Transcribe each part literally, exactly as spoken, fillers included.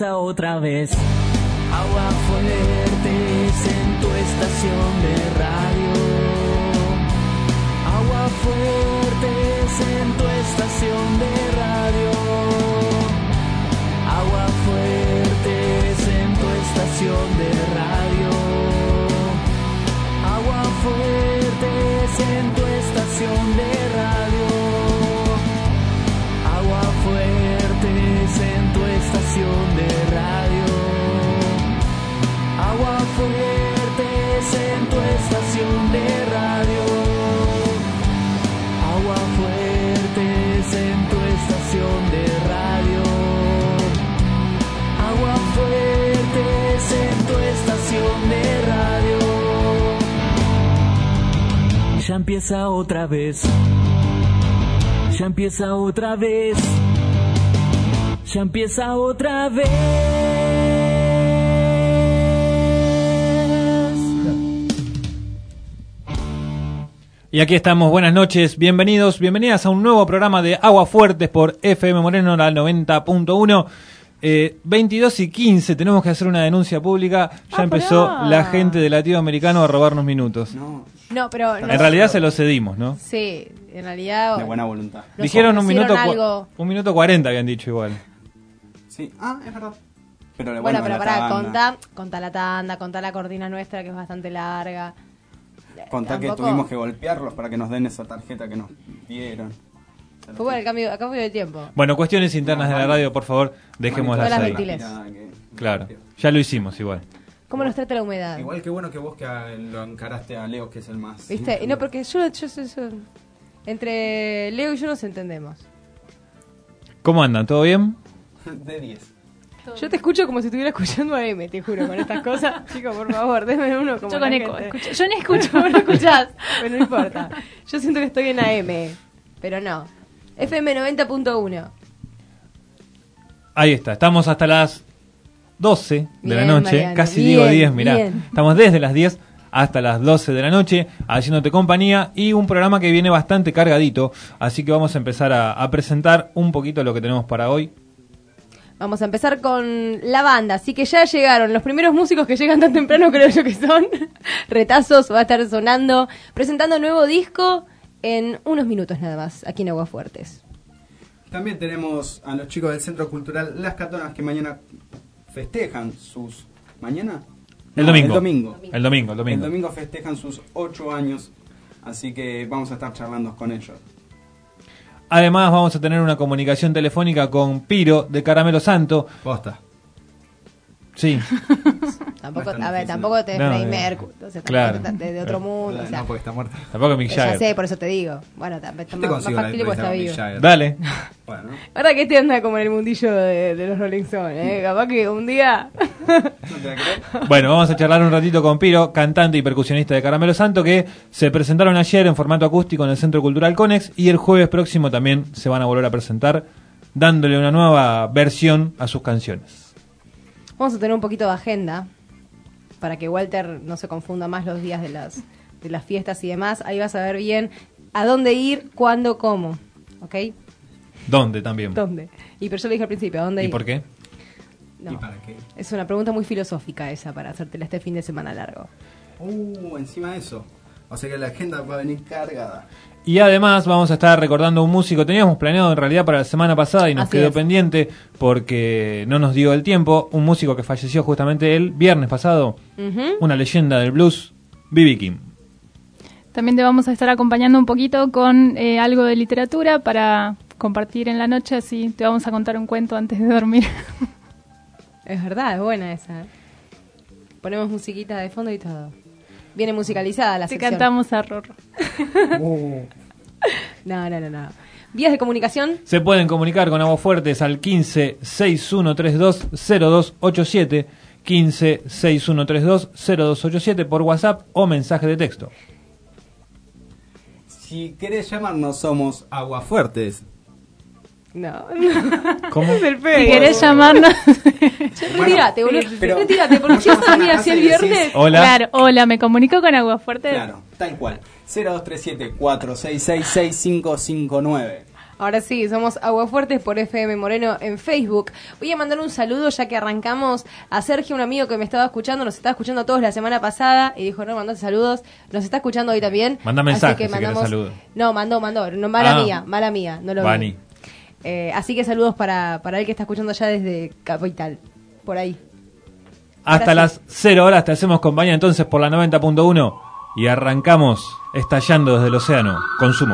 empieza otra vez. Agua Fuertes en tu estación de radio. Agua Fuertes en tu estación de radio. Agua Fuertes en tu estación de radio. Agua Fuertes en tu estación de radio. Agua Fuertes en tu estación de radio. Agua Fuertes en tu estación de radio. Agua Fuertes en tu estación de radio. Agua Fuertes en tu estación de radio. Ya empieza otra vez. Ya empieza otra vez. Ya empieza otra vez. Y aquí estamos, buenas noches, bienvenidos, bienvenidas a un nuevo programa de Agua Fuertes por F M Moreno, la noventa punto uno. Eh, veintidós y quince, tenemos que hacer una denuncia pública. Ya ah, empezó pará. La gente de Latinoamericano a robarnos minutos. No, no pero... En no, realidad se los cedimos, ¿no? Sí, en realidad... De buena voluntad. Dijeron un minuto, algo... un minuto cuarenta habían dicho igual. Sí, ah, es verdad. Pero bueno, bueno pero pará, contá, contá la tanda, contá la cortina nuestra que es bastante larga. Contá ¿Tampoco? Que tuvimos que golpearlos para que nos den esa tarjeta que nos dieron. Fue bueno el cambio, a cambio de tiempo. Bueno, cuestiones internas no, de la radio, por favor, dejémoslas ahí. Ventiles. Claro, ya lo hicimos igual. ¿Cómo nos trata la humedad? Igual que bueno que vos que lo encaraste a Leo, que es el más... ¿Viste? Y no, porque yo, yo, yo, yo... Entre Leo y yo nos entendemos. ¿Cómo andan? ¿Todo bien? De diez. Yo te escucho como si estuviera escuchando a M, te juro, con estas cosas. Chicos, por favor, denme uno como yo la con gente. eco, escucho. Yo no escucho. Vos no escuchás, pero no importa. Yo siento que estoy en A M, pero no. F M noventa punto uno. Ahí está, estamos hasta las doce de bien, la noche. Mariano, Casi bien, digo diez, mirá. Bien. Estamos desde las diez hasta las doce de la noche haciéndote compañía y un programa que viene bastante cargadito. Así que vamos a empezar a, a presentar un poquito lo que tenemos para hoy. Vamos a empezar con la banda, así que ya llegaron los primeros músicos que llegan tan temprano, creo yo que son. Retazos va a estar sonando, presentando nuevo disco en unos minutos nada más, aquí en Agua Fuertes. También tenemos a los chicos del Centro Cultural Las Catonas que mañana festejan sus... ¿Mañana? El no, domingo. El domingo. El domingo, el domingo. El domingo festejan sus ocho años, así que vamos a estar charlando con ellos. Además vamos a tener una comunicación telefónica con Piro de Caramelo Santo. Posta. Sí. Tampoco, a ver, tampoco te es Freddie Mercury, entonces claro. de, de otro mundo. No, o sea, no, porque está muerto. Tampoco Mick Jagger. Ya sé, por eso te digo. Bueno, está más, más factible porque está vivo. Dale. Bueno. Ahora que este anda como en el mundillo de, de los Rolling Stones, ¿eh? Capaz que un día... Bueno, vamos a charlar un ratito con Piro, cantante y percusionista de Caramelo Santo, que se presentaron ayer en formato acústico en el Centro Cultural Conex y el jueves próximo también se van a volver a presentar dándole una nueva versión a sus canciones. Vamos a tener un poquito de agenda para que Walter no se confunda más los días de las de las fiestas y demás. Ahí vas a ver bien a dónde ir, cuándo, cómo. ¿Ok? ¿Dónde también? ¿Dónde? Y pero yo le dije al principio, ¿a dónde ¿Y ir? por qué? No. ¿Y para qué? Es una pregunta muy filosófica esa para hacértela este fin de semana largo. Uh, encima de eso. O sea que la agenda va a venir cargada. Y además vamos a estar recordando a un músico. Teníamos planeado en realidad para la semana pasada y nos Así quedó es. pendiente porque no nos dio el tiempo. Un músico que falleció justamente el viernes pasado. Uh-huh. Una leyenda del blues, B B King. También te vamos a estar acompañando un poquito con eh, algo de literatura para compartir en la noche, así te vamos a contar un cuento antes de dormir. Es verdad, es buena esa. Ponemos musiquita de fondo y todo. Viene musicalizada la Te sección. cantamos a Rorro. Uh. No, no, no, no. Vías de comunicación. Se pueden comunicar con Agua Fuertes al quince, sesenta y uno treinta y dos, cero dos ochenta y siete, quince, sesenta y uno treinta y dos, cero dos ochenta y siete por WhatsApp o mensaje de texto. Si querés llamarnos, somos Aguafuertes. No. ¿Cómo? Es el Si feo. querés llamarnos... Retírate, boludo. pero- Retírate, porque si vas a venir así el viernes. Hola. Claro, hola, me comunico con Aguafuerte. Claro, tal cual. cero dos tres siete, cuatro seis seis, seis cinco cinco nueve. Ahora sí, somos Aguafuertes por F M Moreno en Facebook. Voy a mandar un saludo, ya que arrancamos, a Sergio, un amigo que me estaba escuchando, nos estaba escuchando a todos la semana pasada, y dijo, no, mandó saludos, nos está escuchando hoy también. Manda mensajes, así que si querés mandamos... saludos. No, mandó, mandó, no, mala Ah. mía, mala mía, no lo Bani. vi. Eh, así que saludos para, para él que está escuchando ya desde Capital, por ahí. Hasta Ahora las cero horas te hacemos compañía entonces por la noventa punto uno y arrancamos estallando desde el océano. Consumo.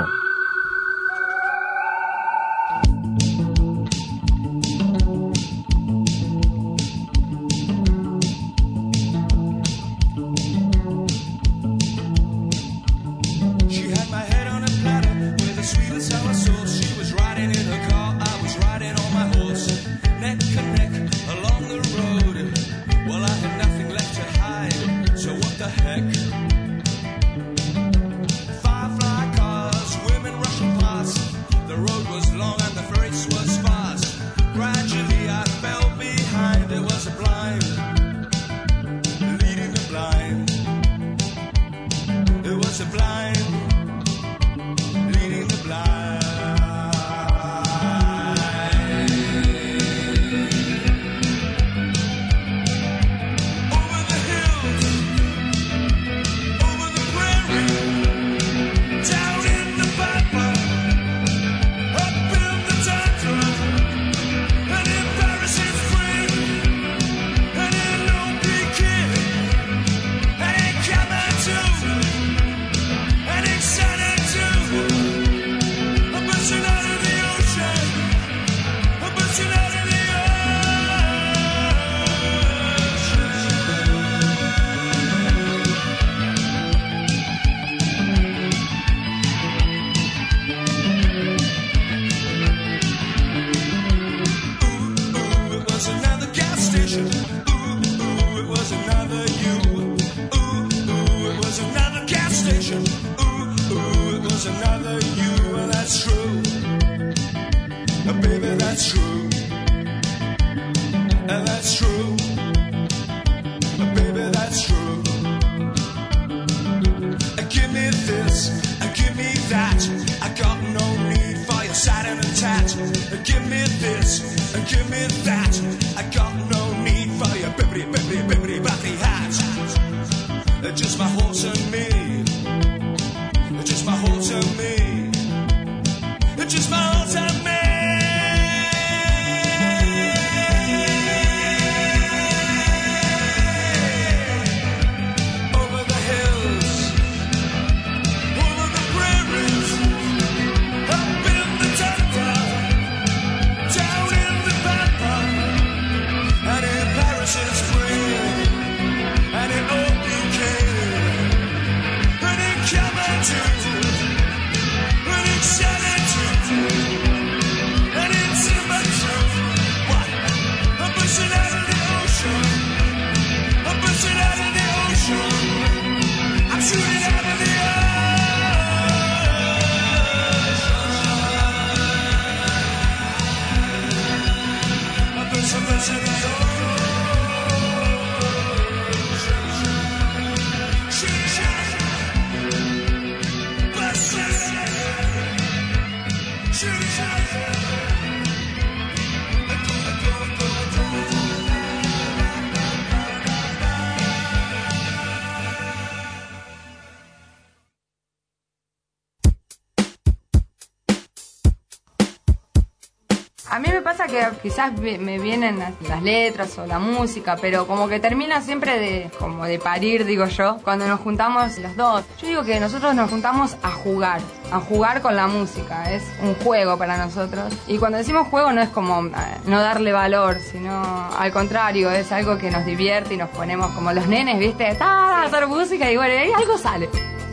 A mí me pasa que quizás me vienen las letras o la música, pero como que termina siempre de como de parir, digo yo, cuando nos juntamos los dos. Yo digo que nosotros nos juntamos a jugar, a jugar con la música, es un juego para nosotros. Y cuando decimos juego no es como eh, no darle valor, sino al contrario, es algo que nos divierte y nos ponemos como los nenes, ¿viste? ¡Ah! A hacer música y bueno, ahí algo sale.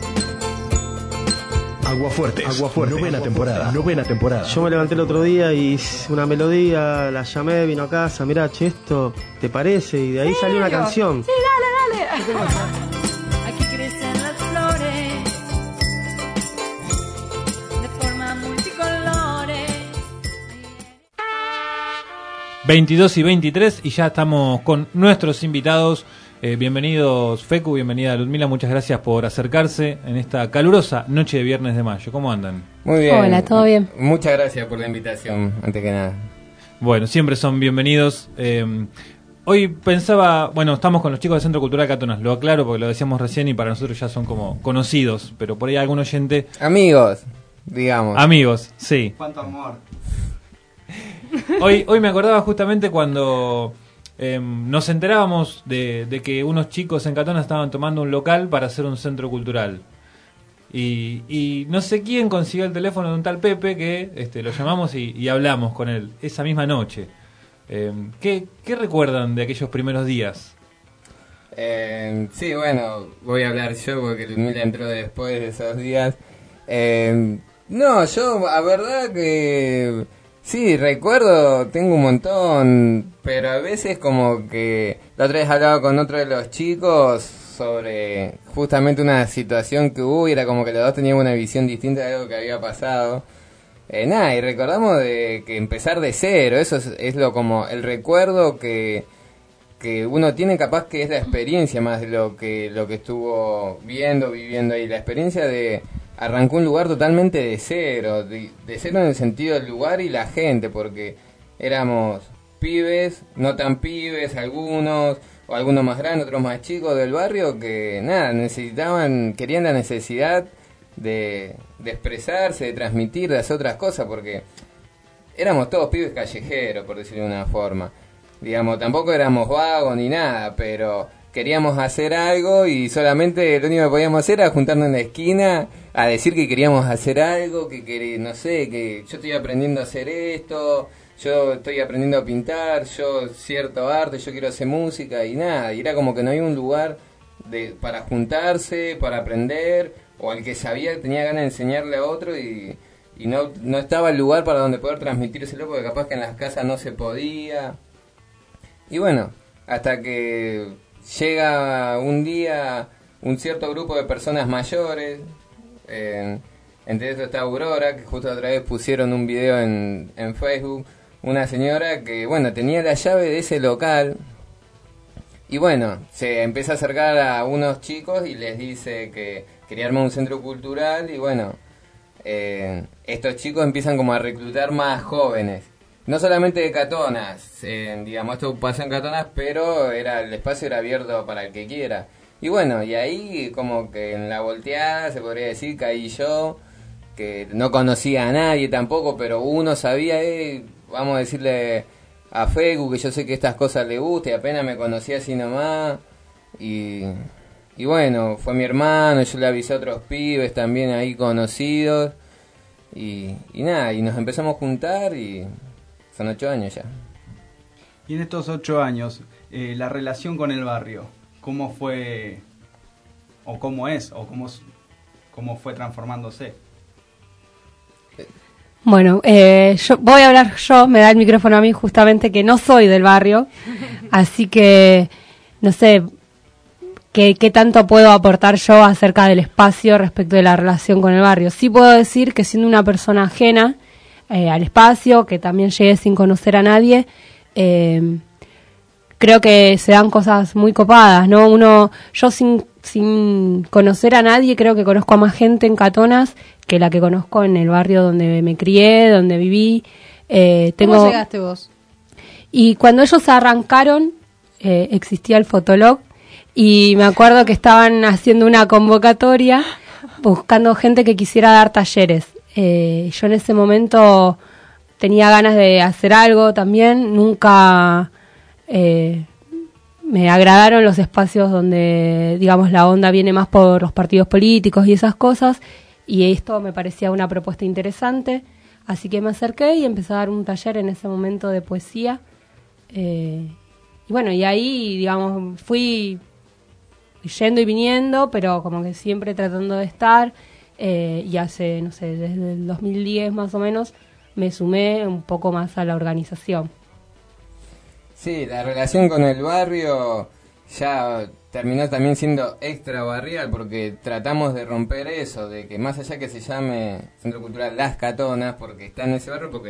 Aguafuertes, Aguafuertes, novena temporada, novena temporada. Yo me levanté el otro día y hice una melodía, la llamé, vino a casa, mirá, che, esto, ¿te parece? Y de ahí salió una canción. Sí, dale, dale. Aquí crecen las flores de forma multicolores. veintidós y veintitrés y ya estamos con nuestros invitados. Eh, bienvenidos Fecu, bienvenida Ludmila, muchas gracias por acercarse en esta calurosa noche de viernes de mayo. ¿Cómo andan? Muy bien. Hola, ¿todo bien? Muchas gracias por la invitación, antes que nada. Bueno, siempre son bienvenidos. Eh, hoy pensaba, bueno, estamos con los chicos del Centro Cultural Catonas, lo aclaro porque lo decíamos recién y para nosotros ya son como conocidos, pero por ahí algún oyente... Amigos, digamos. Amigos, sí. Cuánto amor. Hoy, hoy me acordaba justamente cuando eh, nos enterábamos de, de que unos chicos en Catonas estaban tomando un local para hacer un centro cultural. Y, y no sé quién consiguió el teléfono de un tal Pepe que este, lo llamamos y, y hablamos con él esa misma noche. Eh, ¿qué, ¿Qué recuerdan de aquellos primeros días? Eh, sí, bueno, voy a hablar yo porque Ludmila entró después de esos días. Eh, no, yo, la verdad que sí, recuerdo, tengo un montón, pero a veces como que la otra vez hablaba con otro de los chicos sobre justamente una situación que hubo y era como que los dos teníamos una visión distinta de algo que había pasado. Eh, nada, y recordamos de que empezar de cero, eso es, es lo como el recuerdo que, que uno tiene, capaz que es la experiencia más de lo que, lo que estuvo viendo, viviendo ahí, la experiencia de arrancó un lugar totalmente de cero, de, de cero en el sentido del lugar y la gente, porque éramos pibes, no tan pibes algunos, o algunos más grandes, otros más chicos del barrio que nada, necesitaban, querían la necesidad de, de expresarse, de transmitir, de hacer otras cosas, porque éramos todos pibes callejeros, por decirlo de una forma. Digamos, tampoco éramos vagos ni nada, pero queríamos hacer algo y solamente lo único que podíamos hacer era juntarnos en la esquina a decir que queríamos hacer algo, que, que no sé, que yo estoy aprendiendo a hacer esto, yo estoy aprendiendo a pintar, yo cierto arte, yo quiero hacer música y nada, y era como que no había un lugar de, para juntarse, para aprender, o al que sabía tenía ganas de enseñarle a otro y, y no, no estaba el lugar para donde poder transmitírselo porque capaz que en las casas no se podía. Y bueno, hasta que llega un día un cierto grupo de personas mayores, eh, entre eso está Aurora, que justo otra vez pusieron un video en, en Facebook, una señora que, bueno, tenía la llave de ese local y, bueno, se empieza a acercar a unos chicos y les dice que quería armar un centro cultural y, bueno, eh, estos chicos empiezan como a reclutar más jóvenes. No solamente de Catonas, eh, digamos, esto pasó en Catonas, pero era el espacio era abierto para el que quiera. Y bueno, y ahí como que en la volteada, se podría decir, caí yo, que no conocía a nadie tampoco, pero uno sabía, eh, vamos a decirle a Fecu que yo sé que estas cosas le gustan, y apenas me conocía así nomás, y, y bueno, fue mi hermano, yo le avisé a otros pibes también ahí conocidos, y, y nada, y nos empezamos a juntar, y son ocho años ya. Y en estos ocho años, eh, la relación con el barrio, ¿cómo fue, o cómo es, o cómo, cómo fue transformándose? Bueno, eh, yo voy a hablar yo, me da el micrófono a mí justamente que no soy del barrio, así que no sé qué, qué tanto puedo aportar yo acerca del espacio respecto de la relación con el barrio. Sí puedo decir que siendo una persona ajena eh, al espacio, que también llegué sin conocer a nadie, eh, creo que se dan cosas muy copadas, ¿no? Uno, yo sin, sin conocer a nadie, creo que conozco a más gente en Catonas que la que conozco en el barrio donde me crié, donde viví. Eh, tengo... ¿Cómo llegaste vos? Y cuando ellos arrancaron, eh, existía el Fotolog, y me acuerdo que estaban haciendo una convocatoria buscando gente que quisiera dar talleres. Eh, yo en ese momento tenía ganas de hacer algo también, nunca eh, me agradaron los espacios donde, digamos, la onda viene más por los partidos políticos y esas cosas, y esto me parecía una propuesta interesante, así que me acerqué y empecé a dar un taller en ese momento de poesía. Eh, y bueno, y ahí, digamos, fui yendo y viniendo, pero como que siempre tratando de estar, eh, y hace, no sé, desde el dos mil diez más o menos, me sumé un poco más a la organización. Sí, la relación con el barrio ya terminó también siendo extra barrial, porque tratamos de romper eso, de que más allá que se llame Centro Cultural Las Catonas, porque está en ese barrio, porque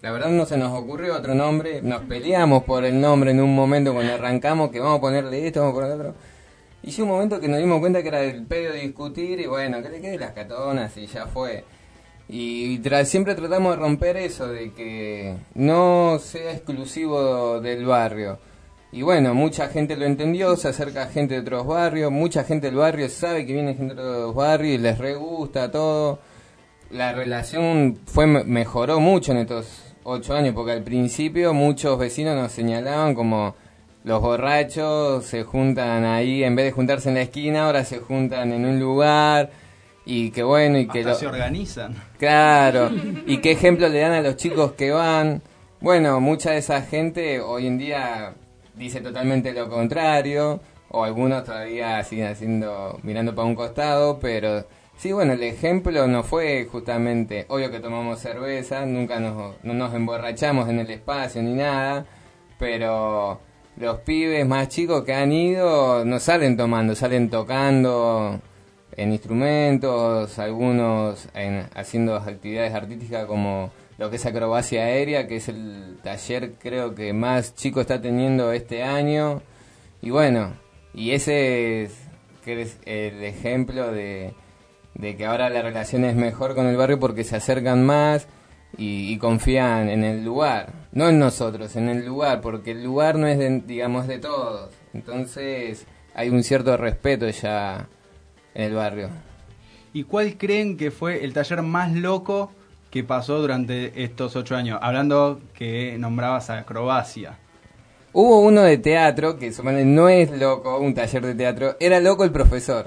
la verdad no se nos ocurrió otro nombre, nos peleamos por el nombre en un momento cuando arrancamos, que vamos a ponerle esto, vamos a ponerle otro. Y llegó un momento que nos dimos cuenta que era el pedo de discutir y bueno, que le quede las catonas y ya fue. Y tra- siempre tratamos de romper eso, de que no sea exclusivo del barrio. Y bueno, mucha gente lo entendió, se acerca gente de otros barrios, mucha gente del barrio sabe que viene gente de otros barrios y les re gusta todo. La relación fue mejoró mucho en estos ocho años, porque al principio muchos vecinos nos señalaban como los borrachos se juntan ahí, en vez de juntarse en la esquina, ahora se juntan en un lugar, y que bueno, y que Hasta lo... se organizan. Claro, y qué ejemplo le dan a los chicos que van. Bueno, mucha de esa gente hoy en día dice totalmente lo contrario, o algunos todavía siguen haciendo, mirando para un costado, pero sí, bueno, el ejemplo no fue justamente, obvio que tomamos cerveza, nunca nos, no nos emborrachamos en el espacio ni nada, pero los pibes más chicos que han ido no salen tomando, salen tocando en instrumentos, algunos en, haciendo actividades artísticas como lo que es acrobacia aérea, que es el taller creo que más chico está teniendo este año. Y bueno, y ese es, que es el ejemplo de, de que ahora la relación es mejor con el barrio porque se acercan más y, y confían en el lugar. No en nosotros, en el lugar, porque el lugar no es, de, digamos, de todos. Entonces hay un cierto respeto ya en el barrio. ¿Y cuál creen que fue el taller más loco que pasó durante estos ocho años? Hablando que nombrabas a acrobacia. Hubo uno de teatro, que supone no es loco, un taller de teatro, era loco el profesor.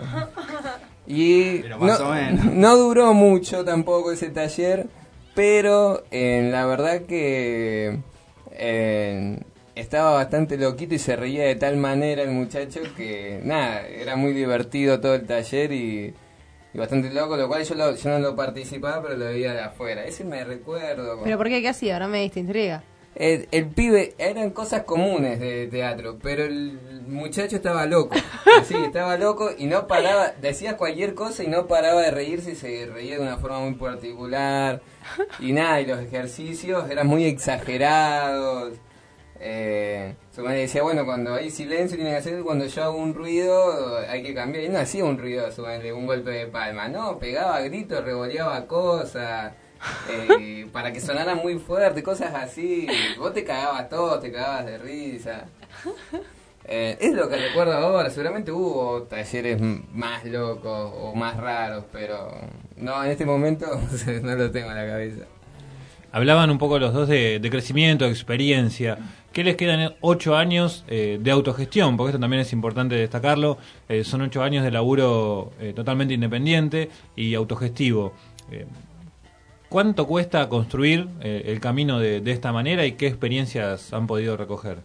Y pero más no, o menos. no duró mucho tampoco ese taller, pero eh, la verdad que eh, estaba bastante loquito y se reía de tal manera el muchacho que nada, era muy divertido todo el taller y... y bastante loco, lo cual yo, lo, yo no lo participaba, pero lo veía de afuera. Ese me recuerdo. ¿Pero por qué? ¿Qué hacía? Ahora me diste intriga. El, el pibe, eran cosas comunes de teatro, pero el muchacho estaba loco. Sí, estaba loco y no paraba, decía cualquier cosa y no paraba de reírse y se reía de una forma muy particular. Y nada, y los ejercicios eran muy exagerados. Eh, su madre decía, bueno, cuando hay silencio tiene que hacer, cuando yo hago un ruido hay que cambiar. Y no hacía un ruido, su madre, un golpe de palma, no, pegaba gritos, revoleaba cosas, eh, para que sonara muy fuerte, cosas así. Vos te cagabas todo, te cagabas de risa. Eh, es lo que recuerdo ahora, seguramente hubo talleres más locos o más raros, pero no, en este momento no lo tengo en la cabeza. Hablaban un poco los dos de, de crecimiento, de experiencia. ¿Qué les quedan ocho años eh, de autogestión? Porque esto también es importante destacarlo. Eh, son ocho años de laburo eh, totalmente independiente y autogestivo. Eh, ¿Cuánto cuesta construir eh, el camino de, de esta manera y qué experiencias han podido recoger?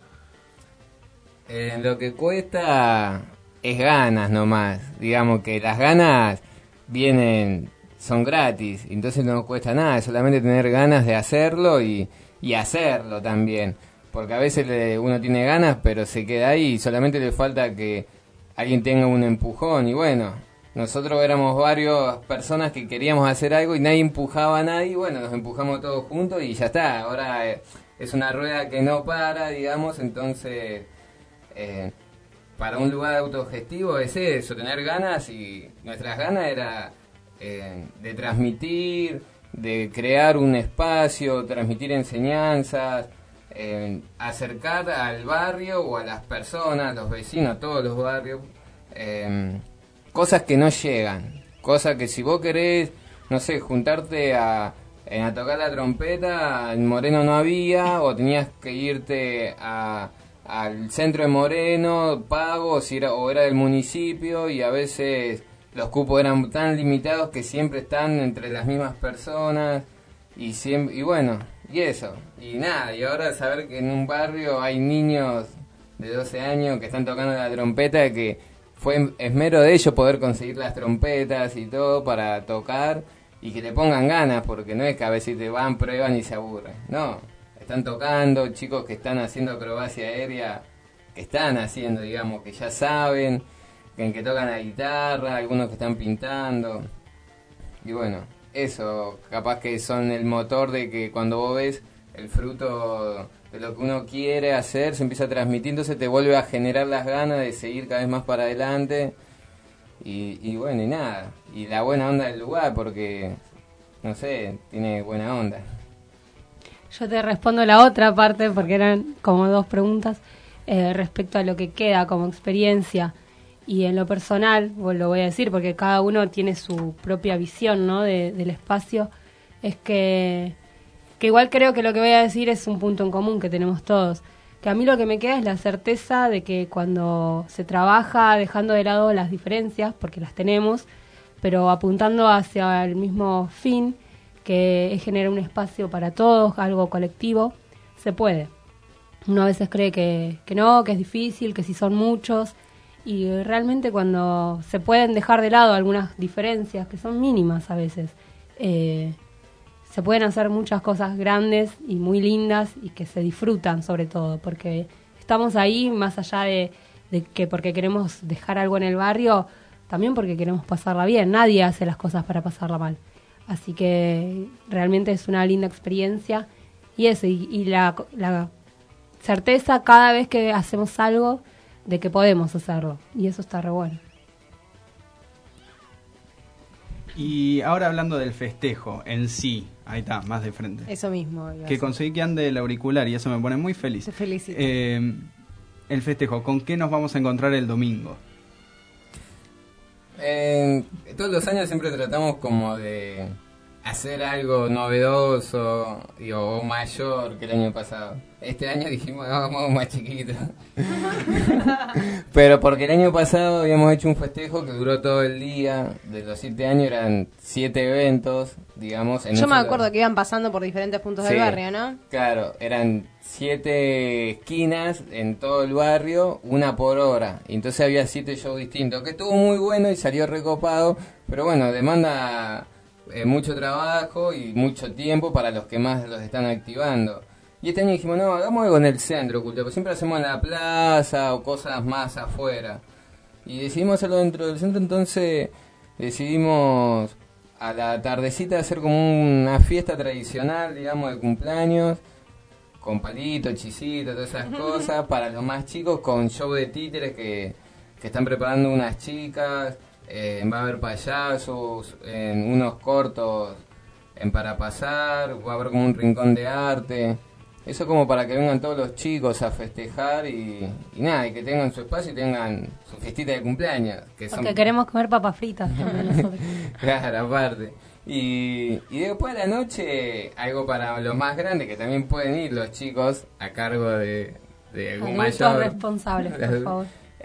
Eh, lo que cuesta es ganas nomás. Digamos que las ganas vienen... son gratis, entonces no cuesta nada, es solamente tener ganas de hacerlo y, y hacerlo también, porque a veces le, uno tiene ganas pero se queda ahí y solamente le falta que alguien tenga un empujón. Y bueno, nosotros éramos varias personas que queríamos hacer algo y nadie empujaba a nadie, y bueno, nos empujamos todos juntos y ya está. Ahora eh, es una rueda que no para, digamos, entonces eh, para un lugar autogestivo es eso, tener ganas, y nuestras ganas era Eh, de transmitir, de crear un espacio, transmitir enseñanzas, eh, acercar al barrio o a las personas, los vecinos, a todos los barrios, eh, cosas que no llegan, cosas que si vos querés, no sé, juntarte a, a tocar la trompeta, en Moreno no había, o tenías que irte a, al centro de Moreno, pago, si era, o era del municipio, y a veces... los cupos eran tan limitados que siempre están entre las mismas personas y siempre, y bueno, y eso, y nada, y ahora saber que en un barrio hay niños de doce años que están tocando la trompeta, que fue esmero de ellos poder conseguir las trompetas y todo para tocar y que le pongan ganas, porque no es que a veces te van, prueban y se aburren, no, están tocando, chicos que están haciendo acrobacia aérea, que están haciendo, digamos, que ya saben, en que tocan la guitarra, algunos que están pintando. Y bueno, eso capaz que son el motor de que cuando vos ves el fruto de lo que uno quiere hacer se empieza a transmitir, entonces te vuelve a generar las ganas de seguir cada vez más para adelante. Y, y bueno, y nada, y la buena onda del lugar, porque, no sé, tiene buena onda. Yo te respondo la otra parte, porque eran como dos preguntas, eh, respecto a lo que queda como experiencia. Y en lo personal, pues lo voy a decir, porque cada uno tiene su propia visión, ¿no?, de, del espacio, es que, que igual creo que lo que voy a decir es un punto en común que tenemos todos. Que a mí lo que me queda es la certeza de que cuando se trabaja dejando de lado las diferencias, porque las tenemos, pero apuntando hacia el mismo fin, que es generar un espacio para todos, algo colectivo, se puede. Uno a veces cree que, que no, que es difícil, que si son muchos, y realmente cuando se pueden dejar de lado algunas diferencias, que son mínimas a veces, eh, se pueden hacer muchas cosas grandes y muy lindas y que se disfrutan sobre todo, porque estamos ahí más allá de, de que porque queremos dejar algo en el barrio, también porque queremos pasarla bien. Nadie hace las cosas para pasarla mal. Así que realmente es una linda experiencia y eso, y, y la, la certeza cada vez que hacemos algo de que podemos hacerlo, y eso está re bueno. Y ahora hablando del festejo en sí, ahí está, más de frente. Eso mismo. Que conseguí que ande el auricular y eso me pone muy feliz. Te felicito. Eh, el festejo, ¿con qué nos vamos a encontrar el domingo? Eh, todos los años siempre tratamos como de hacer algo novedoso y, o mayor que el año pasado. Este año dijimos, no, vamos más chiquito. Pero porque el año pasado habíamos hecho un festejo que duró todo el día. De los siete años eran siete eventos, digamos. En Yo me solo... acuerdo que iban pasando por diferentes puntos sí, del barrio, ¿no? Claro, eran siete esquinas en todo el barrio, una por hora. Y entonces había siete shows distintos, que estuvo muy bueno y salió recopado. Pero bueno, demanda eh, mucho trabajo y mucho tiempo para los que más los están activando. Y este año dijimos, no, hagamos algo en el centro cultural, porque siempre hacemos en la plaza o cosas más afuera. Y decidimos hacerlo dentro del centro, entonces decidimos a la tardecita hacer como una fiesta tradicional, digamos, de cumpleaños, con palitos, chisitos, todas esas cosas, para los más chicos, con show de títeres que, que están preparando unas chicas, eh, va a haber payasos, en unos cortos en para pasar, va a haber como un rincón de arte. Eso como para que vengan todos los chicos a festejar y, y nada, y que tengan su espacio y tengan su fiestita de cumpleaños. Que Porque son... queremos comer papas fritas también nosotros. Claro, aparte. Y, y después de la noche, algo para los más grandes, que también pueden ir los chicos a cargo de, de algún Adultos mayor. responsables, por favor.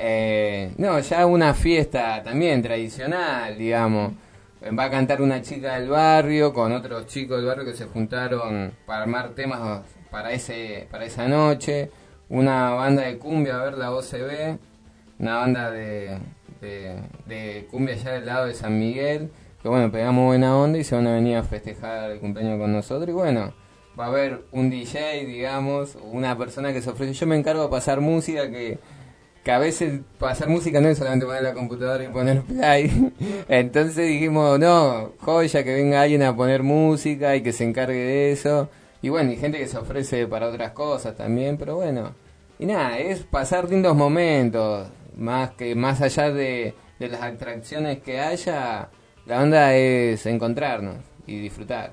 Eh, no, ya una fiesta también tradicional, digamos. Va a cantar una chica del barrio con otros chicos del barrio que se juntaron para armar temas para ese para esa noche. Una banda de cumbia, a ver, la O C B, una banda de, de, de cumbia allá del lado de San Miguel, que bueno, pegamos buena onda y se van a venir a festejar el cumpleaños con nosotros. Y bueno, va a haber un D J, digamos, una persona que se ofrece. Yo me encargo de pasar música, que que a veces pasar música no es solamente poner la computadora y poner play. Entonces dijimos, no, joya, que venga alguien a poner música y que se encargue de eso. Y bueno, y gente que se ofrece para otras cosas también, pero bueno. Y nada, es pasar lindos momentos, más que más allá de, de las atracciones que haya, la onda es encontrarnos y disfrutar.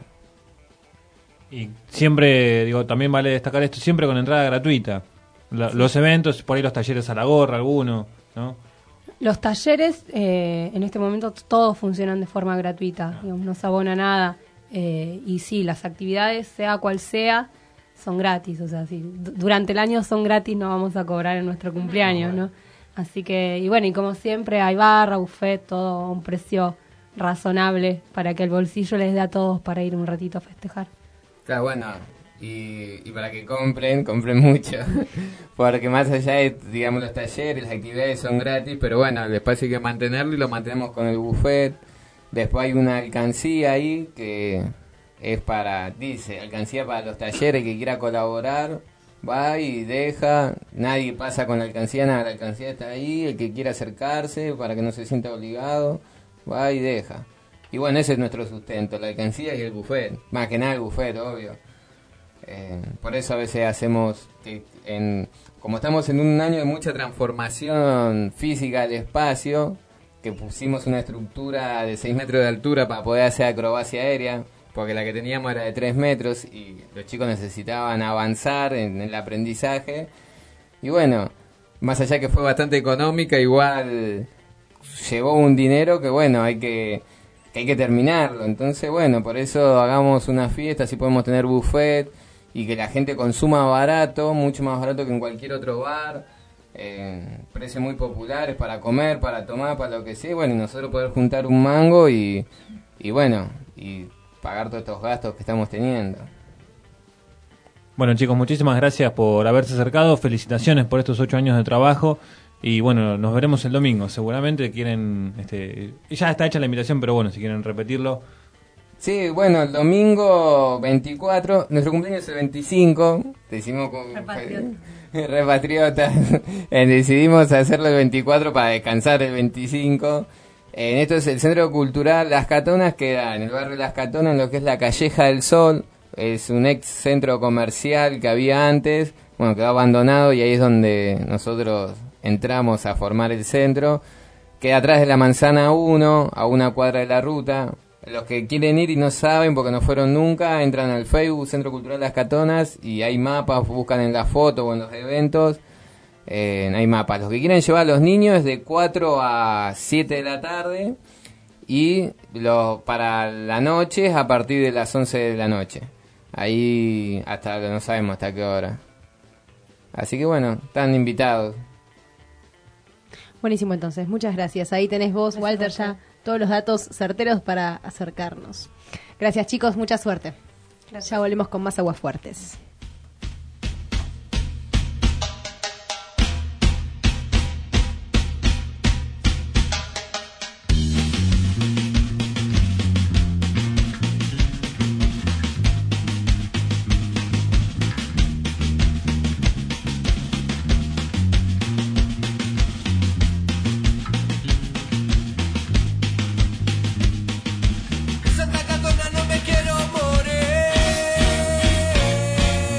Y siempre, digo, también vale destacar esto, siempre con entrada gratuita. La, sí. Los eventos, por ahí los talleres a la gorra, alguno, ¿no? Los talleres, eh, en este momento todos funcionan de forma gratuita, digamos, no se abona nada. Eh, y sí, las actividades, sea cual sea, son gratis. O sea, si d- durante el año son gratis, no vamos a cobrar en nuestro cumpleaños, ¿no? Así que, y bueno, y como siempre, hay barra, buffet, todo a un precio razonable para que el bolsillo les dé a todos para ir un ratito a festejar. Claro, bueno, y, y para que compren, compren mucho, porque más allá de, digamos, los talleres, las actividades son gratis, pero bueno, el espacio hay que mantenerlo y lo mantenemos con el buffet. Después hay una alcancía ahí que es para, dice, alcancía para los talleres, que quiera colaborar, va y deja, nadie pasa con la alcancía, nada, la alcancía está ahí, el que quiera acercarse para que no se sienta obligado, va y deja. Y bueno, ese es nuestro sustento, la alcancía y el buffet, más que nada el buffet, obvio. Eh, por eso a veces hacemos, que en, como estamos en un año de mucha transformación física del espacio, que pusimos una estructura de seis metros de altura para poder hacer acrobacia aérea, porque la que teníamos era de tres metros y los chicos necesitaban avanzar en, en el aprendizaje. Y bueno, más allá que fue bastante económica, igual llevó un dinero que bueno, hay que, que hay que terminarlo. Entonces bueno, por eso hagamos una fiesta, así podemos tener buffet y que la gente consuma barato, mucho más barato que en cualquier otro bar, eh, precios muy populares para comer, para tomar, para lo que sea. Bueno, y nosotros poder juntar un mango y, y bueno, y pagar todos estos gastos que estamos teniendo. Bueno, chicos, muchísimas gracias por haberse acercado, felicitaciones por estos ocho años de trabajo y bueno, nos veremos el domingo, seguramente quieren, este, ya está hecha la invitación, pero bueno, si quieren repetirlo. Sí, bueno, el domingo veinticuatro, nuestro cumpleaños es el veinticinco, decimos con repatriotas, eh, decidimos hacerlo el veinticuatro para descansar el veinticinco. En esto es el Centro Cultural Las Catonas, queda en el barrio Las Catonas, en lo que es la Calleja del Sol. Es un ex centro comercial que había antes, bueno, quedó abandonado y ahí es donde nosotros entramos a formar el centro. Queda atrás de la Manzana uno, a una cuadra de la ruta. Los que quieren ir y no saben porque no fueron nunca, entran al Facebook Centro Cultural Las Catonas y hay mapas, buscan en la foto o en los eventos, eh, hay mapas. Los que quieren llevar a los niños es de cuatro a siete de la tarde y lo, para la noche es a partir de las once de la noche. Ahí hasta no sabemos hasta qué hora. Así que bueno, están invitados. Buenísimo, entonces, muchas gracias. Ahí tenés vos, Gracias, Walter, Walter. ya todos los datos certeros para acercarnos. Gracias, chicos, mucha suerte. Gracias. Ya volvemos con más Aguafuertes. Santa Catona, no me quiero morir.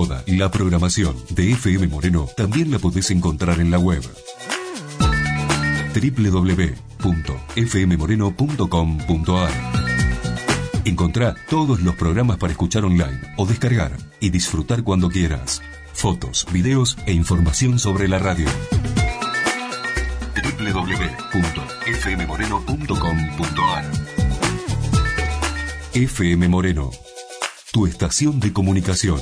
Toda la programación de F M Moreno también la podés encontrar en la web doble u doble u doble u punto f m moreno punto com punto a r. Encontrá todos los programas para escuchar online o descargar y disfrutar cuando quieras. Fotos, videos e información sobre la radio. doble u doble u doble u punto f m moreno punto com punto a r. F M Moreno, tu estación de comunicación.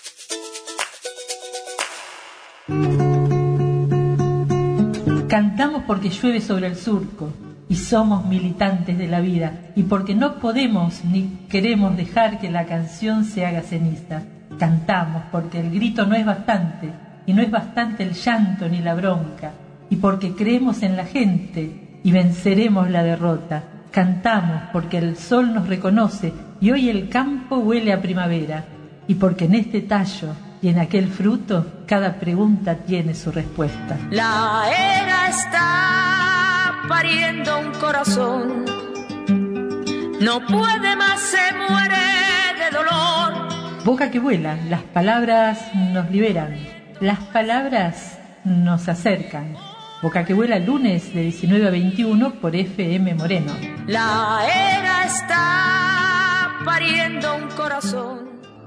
Cantamos porque llueve sobre el surco y somos militantes de la vida y porque no podemos ni queremos dejar que la canción se haga ceniza. Cantamos porque el grito no es bastante y no es bastante el llanto ni la bronca y porque creemos en la gente y venceremos la derrota. Cantamos porque el sol nos reconoce y hoy el campo huele a primavera y porque en este tallo y en aquel fruto cada pregunta tiene su respuesta. La era está pariendo un corazón, no puede más, se muere de dolor. Boca que vuela, las palabras nos liberan, las palabras nos acercan. Boca que vuela, lunes de diecinueve a veintiuno por F M Moreno. La era está pariendo un corazón.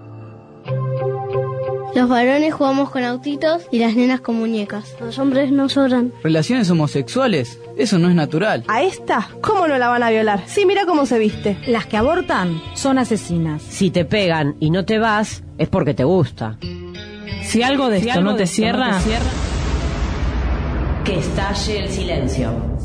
Los varones jugamos con autitos y las nenas con muñecas. Los hombres no lloran. ¿Relaciones homosexuales? Eso no es natural. ¿A esta? ¿Cómo no la van a violar? Sí, mira cómo se viste. Las que abortan son asesinas. Si te pegan y no te vas, es porque te gusta. Si algo de si esto algo no te de esto cierra, no te cierra, que estalle el silencio.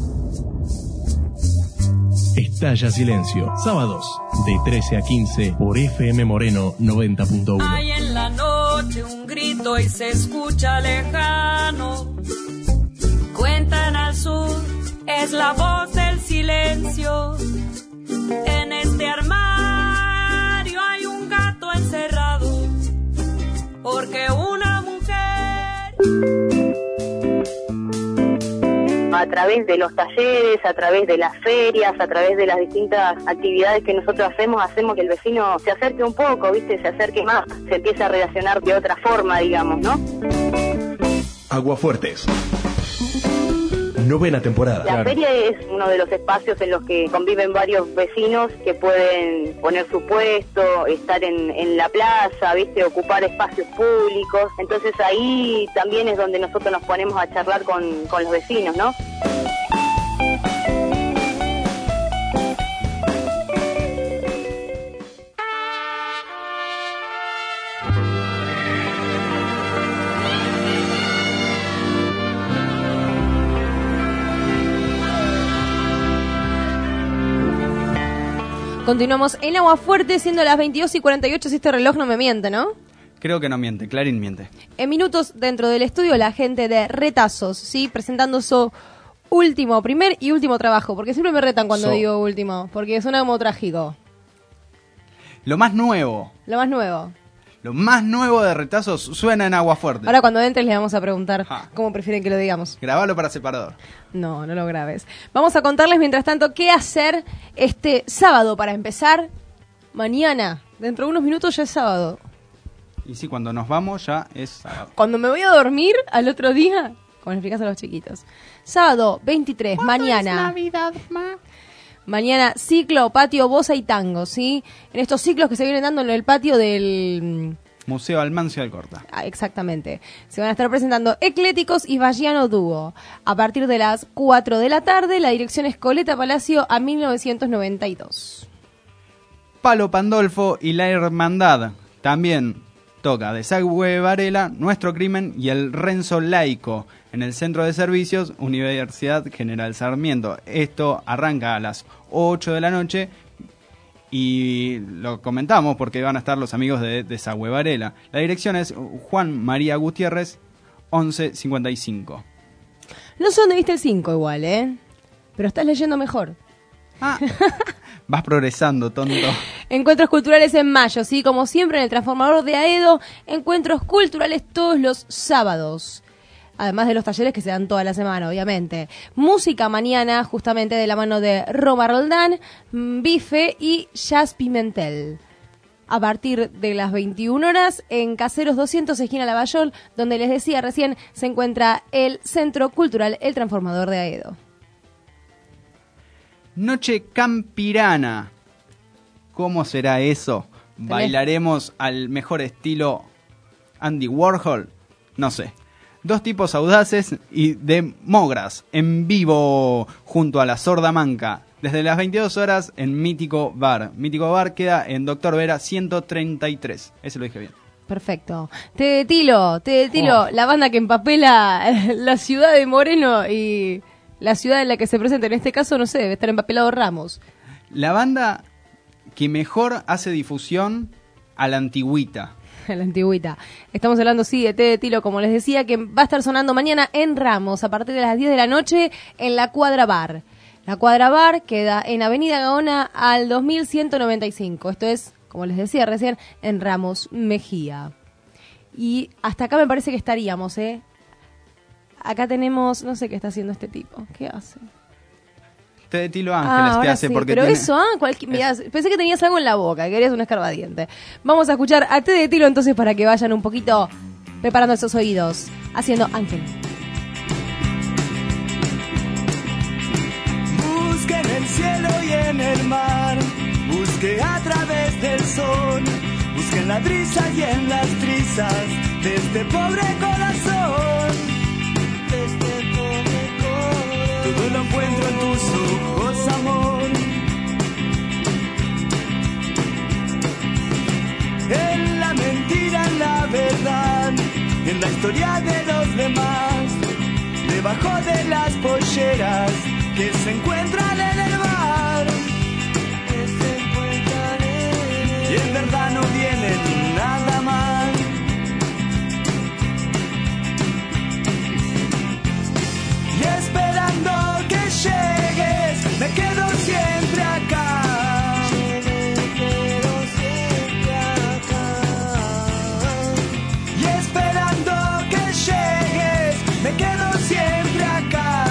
Estalla Silencio, sábados de trece a quince por F M Moreno noventa punto uno. Hay en la noche un grito y se escucha lejano. Cuentan al sur, es la voz del silencio. En este armario hay un gato encerrado, porque una mujer... A través de los talleres, a través de las ferias, a través de las distintas actividades que nosotros hacemos, hacemos que el vecino se acerque un poco, ¿viste? Se acerque más, se empiece a relacionar de otra forma, digamos, ¿no? Aguafuertes. Novena temporada. La Claro. feria es uno de los espacios en los que conviven varios vecinos que pueden poner su puesto, estar en, en la plaza, ¿viste? Ocupar espacios públicos. Entonces ahí también es donde nosotros nos ponemos a charlar con, con los vecinos, ¿no? Continuamos en Agua Fuerte, siendo las veintidós y cuarenta y ocho, si este reloj no me miente, ¿no? Creo que no miente, Clarín miente. En minutos, dentro del estudio, la gente de Retazos, ¿sí? Presentando su último, primer y último trabajo. Porque siempre me retan cuando So. digo último, porque suena como trágico. Lo más nuevo, Lo más nuevo. lo más nuevo de Retazos suena en Aguafuerte. Ahora cuando entres le vamos a preguntar cómo prefieren que lo digamos. Grabalo para separador. No, no lo grabes. Vamos a contarles mientras tanto qué hacer este sábado para empezar. Mañana, dentro de unos minutos ya es sábado. Y sí, cuando nos vamos ya es sábado. Cuando me voy a dormir al otro día, como le explicas a los chiquitos. Sábado veintitrés, mañana. Es Navidad, ma? Mañana ciclo, patio, bossa y tango, ¿sí? En estos ciclos que se vienen dando en el patio del... Museo Almancio Alcorta. Ah, exactamente. Se van a estar presentando Ecléticos y Bahiano Dúo. A partir de las cuatro de la tarde, la dirección es Coleta Palacio a mil novecientos noventa y dos. Palo Pandolfo y la Hermandad. También toca Desagüe Varela, Nuestro Crimen y el Renzo Laico en el Centro de Servicios Universidad General Sarmiento. Esto arranca a las ocho de la noche y lo comentamos porque van a estar los amigos de Desagüe Varela. La dirección es Juan María Gutiérrez, once cincuenta y cinco. No sé dónde viste el cinco igual, ¿eh? Pero estás leyendo mejor. Vas progresando, tonto. Encuentros culturales en mayo, ¿sí? Como siempre en el Transformador de Aedo, encuentros culturales todos los sábados. Además de los talleres que se dan toda la semana, obviamente. Música mañana, justamente de la mano de Roma Roldán, Bife y Jazz Pimentel. a partir de las veintiuna horas en Caseros doscientos, esquina Lavallol, donde les decía recién se encuentra el Centro Cultural El Transformador de Aedo. Noche campirana. ¿Cómo será eso? ¿Bailaremos al mejor estilo Andy Warhol? No sé. Dos tipos audaces y de Mogras en vivo junto a la Sorda Manca desde las veintidós horas en Mítico Bar. Mítico Bar queda en Doctor Vera ciento treinta y tres. Ese lo dije bien. Perfecto. Te de Tilo, Te de Tilo, Oh. la banda que empapela la ciudad de Moreno y la ciudad en la que se presenta. En este caso, no sé, debe estar empapelado Ramos. La banda que mejor hace difusión a la antigüita. La antigüita. Estamos hablando, sí, de Te de Tilo, como les decía, que va a estar sonando mañana en Ramos, a partir de las diez de la noche, en la Cuadra Bar. La Cuadra Bar queda en Avenida Gaona al dos mil ciento noventa y cinco. Esto es, como les decía recién, en Ramos Mejía. Y hasta acá me parece que estaríamos, ¿eh? Acá tenemos, no sé qué está haciendo este tipo. ¿Qué hace? Te de Tilo Ah, Ángeles te ahora hace sí, porque pero tiene... eso, ah, cualqui- mirá, pensé que tenías algo en la boca, que querías un escarbadiente. Vamos a escuchar a Te de Tilo entonces para que vayan un poquito preparando esos oídos, haciendo Ángel. Busque en el cielo y en el mar, busque a través del sol, busque en la brisa y en las trizas de este pobre corazón. De este pobre corazón. Todo lo encuentro en tus ojos, amor. En la mentira, en la verdad, en la historia de los demás, debajo de las polleras que se encuentran en el bar, que se encuentran en el... y en verdad no vienen nada más. Y esperando que llegues, me quedo siempre acá. Me quedo siempre acá. Y esperando que llegues, me quedo siempre acá.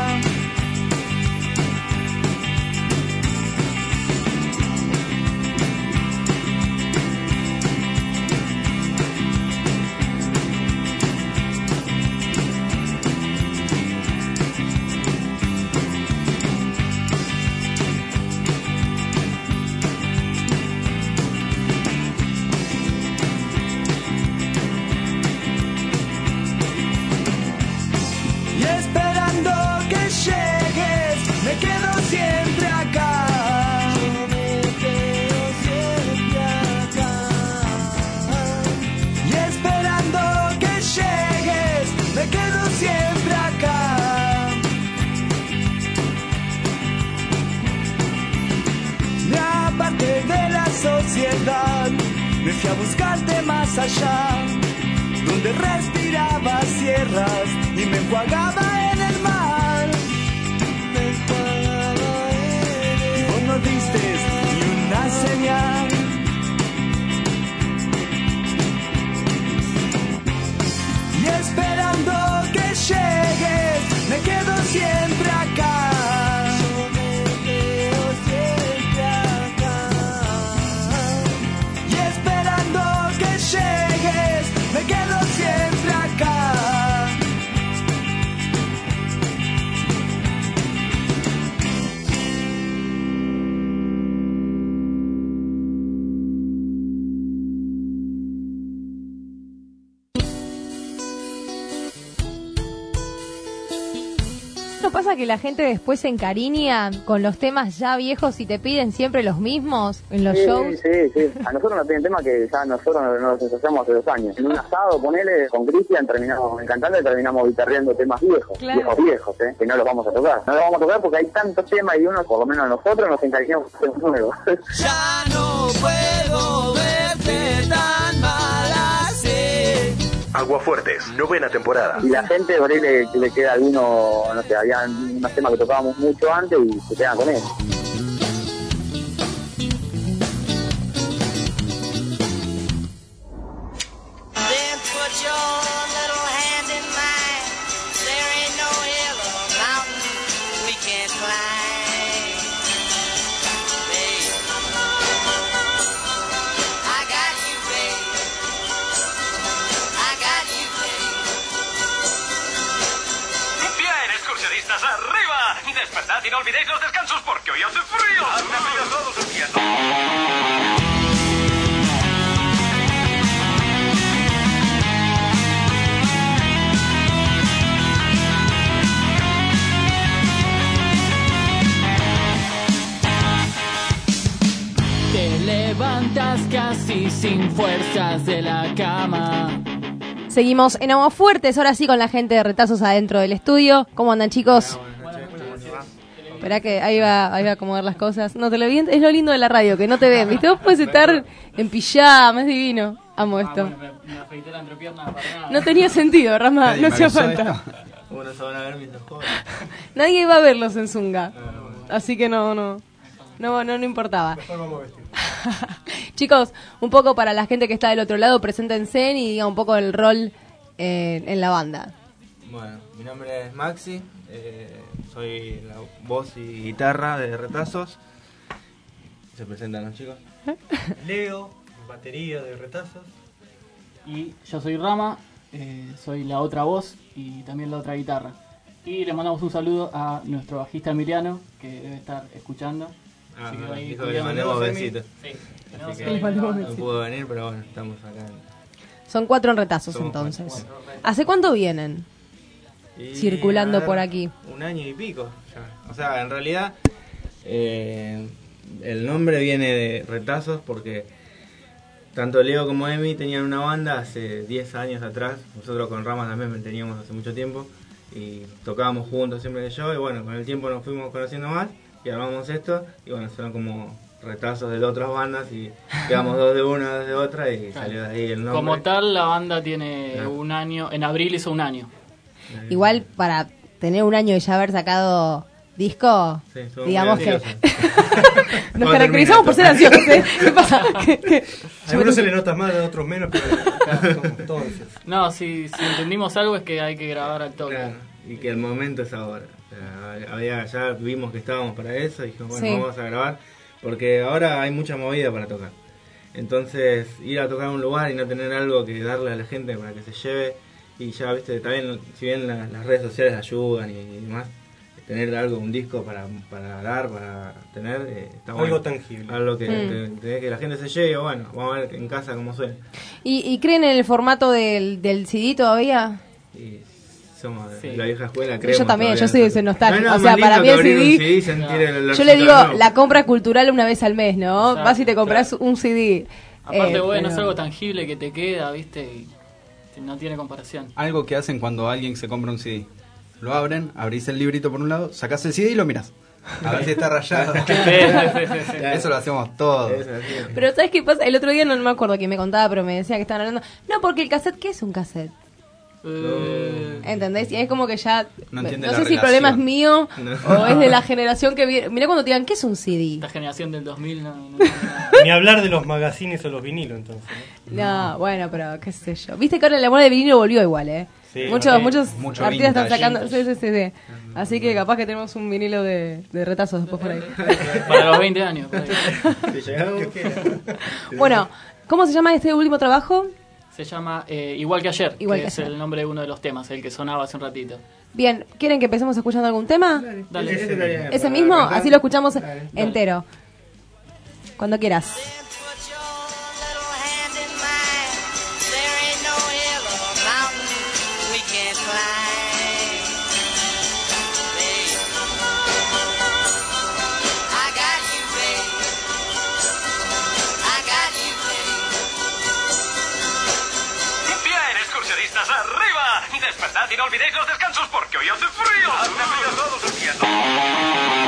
Y esperando que llegues, me quedo siempre acá. Yo me quedo siempre acá. Y esperando que llegues, me quedo siempre acá. Me aparté de la sociedad, me fui a buscarte más allá, donde respiraba sierras y me enjuagaba en el mar. Me enjuagaba en el... Y vos no diste ni una señal. Y esperando que llegues, me quedo siempre acá. Yo me quedo siempre acá. Y esperando que llegues, me quedo siempre acá. ¿No pasa que la gente después se encariña con los temas ya viejos y te piden siempre los mismos en los sí, shows? Sí, sí, A nosotros nos piden temas que ya nosotros nos los ensayamos hace dos años. En un asado, ponele, con Cristian terminamos cantando y terminamos guitarreando temas viejos. Claro. Viejos, viejos, ¿eh? Que no los vamos a tocar. No los vamos a tocar porque hay tantos temas y uno, por lo menos nosotros, nos encariñamos con temas nuevos. Ya no puedo verte tan mal así. Aguafuertes, novena temporada. Y la gente, por ahí le, le queda alguno, no sé, había unos temas que tocábamos mucho antes y se quedan con él. I despertad y no olvidéis los descansos porque hoy hace frío. Hace frío todos los días. Te levantas casi sin fuerzas de la cama. Seguimos en Aguafuertes, ahora sí con la gente de Retazos adentro del estudio. ¿Cómo andan, chicos? Esperá que ahí va, ahí va a acomodar las cosas. No te lo vi, es lo lindo de la radio, que no te ven, ¿viste? Vos puedes estar en pijama, es divino. Amo esto. No tenía sentido, Rama, no hacía falta. Bueno, se van a ver mientras juegan. Nadie iba a verlos en Zunga, así que no, no, no, no, no importaba. Chicos, un poco para la gente que está del otro lado, preséntense y digan un poco el rol eh, en la banda. Bueno, mi nombre es Maxi, eh, soy la voz y guitarra de Retazos. Se presentan los chicos. Leo, batería de Retazos. Y yo soy Rama, eh, soy la otra voz y también la otra guitarra. Y le mandamos un saludo a nuestro bajista Emiliano, que debe estar escuchando. Ah, Así que no, ahí dijo que le mandemos besitos. Sí. Así Sí, que mandemos no besitos. pudo venir, pero bueno, estamos acá. Son cuatro en Retazos Somos entonces. cuatro, cuatro. ¿Hace cuánto vienen Y, circulando a ver, por aquí? Un año y pico ya. O sea, en realidad eh, el nombre viene de Retazos porque tanto Leo como Emi tenían una banda hace diez años atrás. Nosotros con Rama también teníamos hace mucho tiempo y tocábamos juntos siempre que yo. Y bueno, con el tiempo nos fuimos conociendo más y armamos esto. Y bueno, son como retazos de otras bandas y quedamos dos de una, dos de otra y Claro. salió de ahí el nombre. Como tal, la banda tiene Claro. un año, en abril hizo un año. Igual para tener un año y ya haber sacado disco, Sí, somos digamos muy que ansiosos. nos Cuando caracterizamos por ser termine ansiosos, ¿eh? ¿Qué pasa? ¿Qué- qué? A algunos se le nota más, a otros menos, pero somos todos. No, si, si entendimos algo es que hay que grabar al toque. Claro, y que el momento es ahora. O sea, había, ya vimos que estábamos para eso y dijimos, bueno, Sí. vamos a grabar, porque ahora hay mucha movida para tocar. Entonces, ir a tocar a un lugar y no tener algo que darle a la gente para que se lleve, y ya, viste, también, si bien la- las redes sociales ayudan y, y demás, tener algo, un disco para, para dar, para tener, eh, está bueno. Algo tangible. Algo que, Mm. que, que la gente se lleve, bueno, vamos a ver en casa cómo suena. ¿Y, y creen en el formato del, del C D todavía? Y somos de Sí. la vieja escuela, Yo creemos también, todavía yo soy nosotros. de nostálgico. No hay O nada sea, más para mí lindo el que abrir un C D. C D y sentir el olorcito Yo le digo, nuevo. la compra cultural una vez al mes, ¿no? Exacto, Vas y te compras un C D. Aparte, Eh, bueno, es pero- algo tangible que te queda, ¿viste? Y no tiene comparación. Algo que hacen cuando alguien se compra un C D. Lo abren, abrís el librito por un lado, sacás el C D y lo mirás. A ver si está rayado. Sí, sí, sí, sí. Eso lo hacemos todos. Pero ¿sabes qué pasa? El otro día no me acuerdo quién me contaba, pero me decía que estaban hablando. No, porque el cassette, ¿qué es un cassette? Eh, ¿Entendés? Y es como que ya. No No, entiende sé la si el problema es relación. mío No. o es de la generación que viene. Mirá cuando te digan, ¿qué es un C D? Esta generación del dos mil no, no- Ni hablar de los magazines o los vinilos, entonces. No, bueno, pero qué sé yo. Viste que ahora la moda de vinilo volvió igual, ¿eh? Sí, muchos sí. muchos Mucho artistas están vintage. sacando. Sí, sí, sí, sí. Así que capaz que tenemos un vinilo de, de retazos después por ahí. Para los veinte años. por ahí. Bueno, ¿cómo se llama este último trabajo? Se llama eh, Igual que ayer, Igual que, que es ayer. el nombre de uno de los temas, el que sonaba hace un ratito. Bien, ¿quieren que empecemos escuchando algún tema? Dale. Ese estaría bien. ¿Ese Para mismo? arrancar. Así lo escuchamos Dale. entero. Cuando quieras. Bien, excursionistas, arriba. Despertad y no olvidéis los descansos porque hoy hace frío. Hace frío todos los días.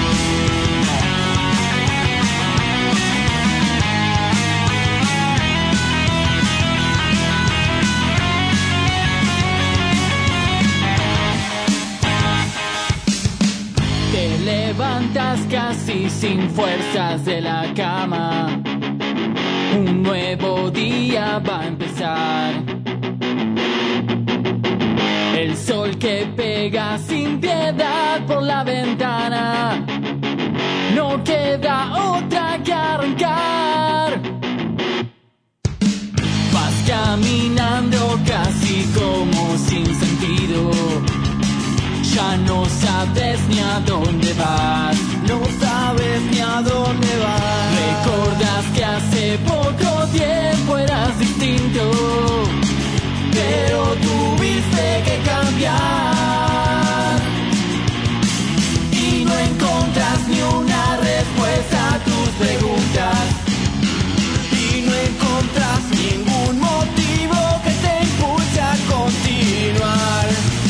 Te levantas casi sin fuerzas de la cama. Un nuevo día va a empezar. El sol que pega sin piedad por la ventana. No queda otra que arrancar. Vas caminando casi como sin sentido. ya no sabes ni a dónde vas. No sabes ni a dónde vas. Recordás que hace poco tiempo eras distinto, pero tuviste que cambiar. Y no encontrás ni una respuesta a tus preguntas. Y no encontrás ningún motivo que te impulse a continuar.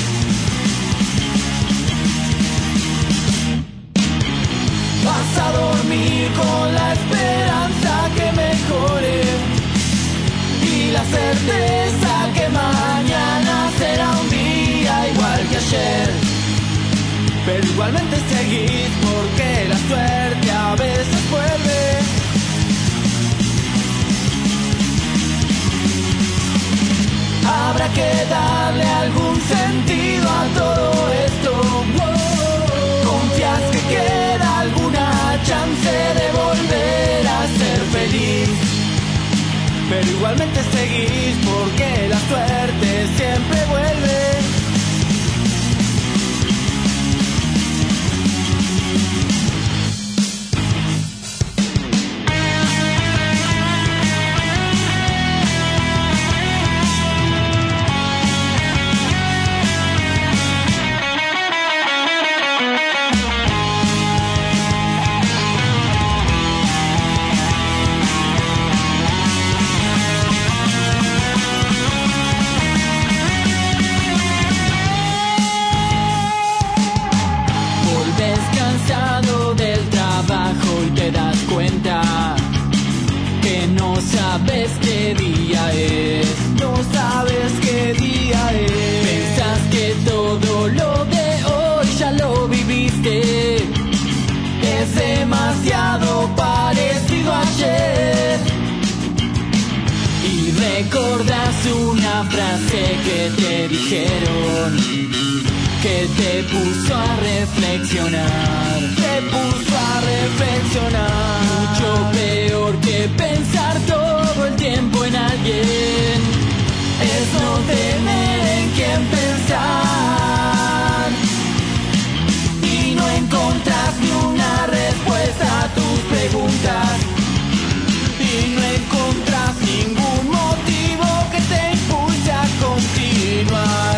Vas a dormir con la esperanza que mejore y la certeza que mañana será un día igual que ayer. Pero igualmente seguís porque la suerte a veces vuelve. Habrá que darle algún sentido a todo esto. Confías que queda alguna chance de volver a ser feliz, pero igualmente seguís porque la suerte siempre vuelve. Sabes qué día es, no sabes qué día es. Pensás que todo lo de hoy ya lo viviste. Es demasiado parecido a ayer. Y recordás una frase que te dijeron, que te puso a reflexionar. Te puso a reflexionar. Mucho peor que pensar todo el tiempo en alguien es no tener en quién pensar. Y no encontrás ni una respuesta a tus preguntas. Y no encontrás ningún motivo que te impulse a continuar.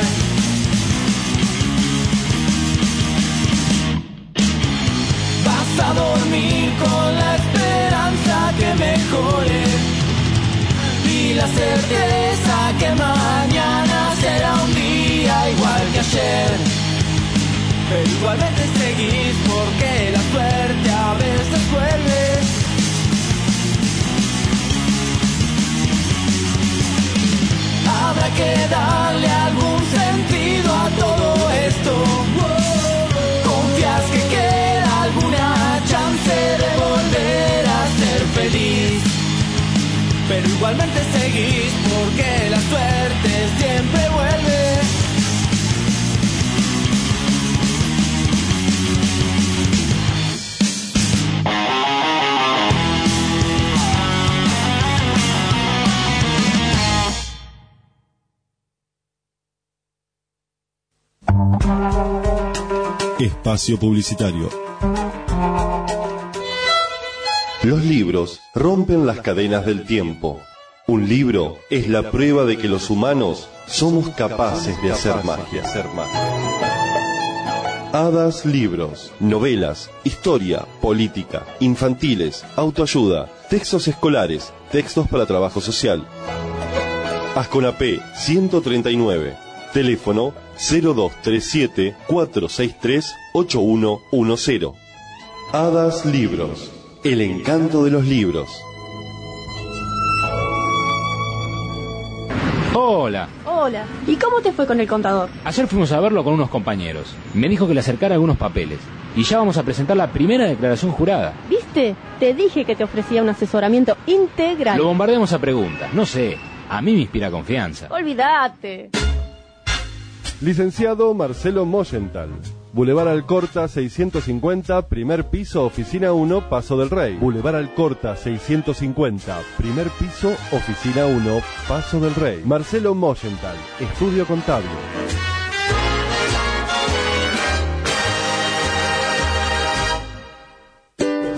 Vas a dormir con la esperanza que mejore y la certeza que mañana será un día igual que ayer. Pero igualmente seguís porque la suerte a veces vuelve. Habrá que darle algún sentido a todo esto. Confías que queda alguna chance de volver a ser feliz, pero igualmente seguís porque la suerte siempre vuelve. Espacio publicitario. Los libros rompen las cadenas del tiempo. Un libro es la prueba de que los humanos somos capaces de hacer magia. Hadas Libros, novelas, historia, política, infantiles, autoayuda, textos escolares, textos para trabajo social. Asconapé ciento treinta y nueve, teléfono cero dos tres siete, cuatro seis tres, ocho uno uno cero. Hadas Libros, el encanto de los libros. Hola. Hola. ¿Y cómo te fue con el contador? Ayer fuimos a verlo con unos compañeros. Me dijo que le acercara algunos papeles. Y ya vamos a presentar la primera declaración jurada. ¿Viste? Te dije que te ofrecía un asesoramiento integral. Lo bombardeamos a preguntas. No sé. A mí me inspira confianza. Olvídate. Licenciado Marcelo Moyenthal. Boulevard Alcorta seiscientos cincuenta, primer piso, oficina uno, Paso del Rey. Boulevard Alcorta seiscientos cincuenta, primer piso, oficina uno, Paso del Rey. Marcelo Moyenthal, estudio contable.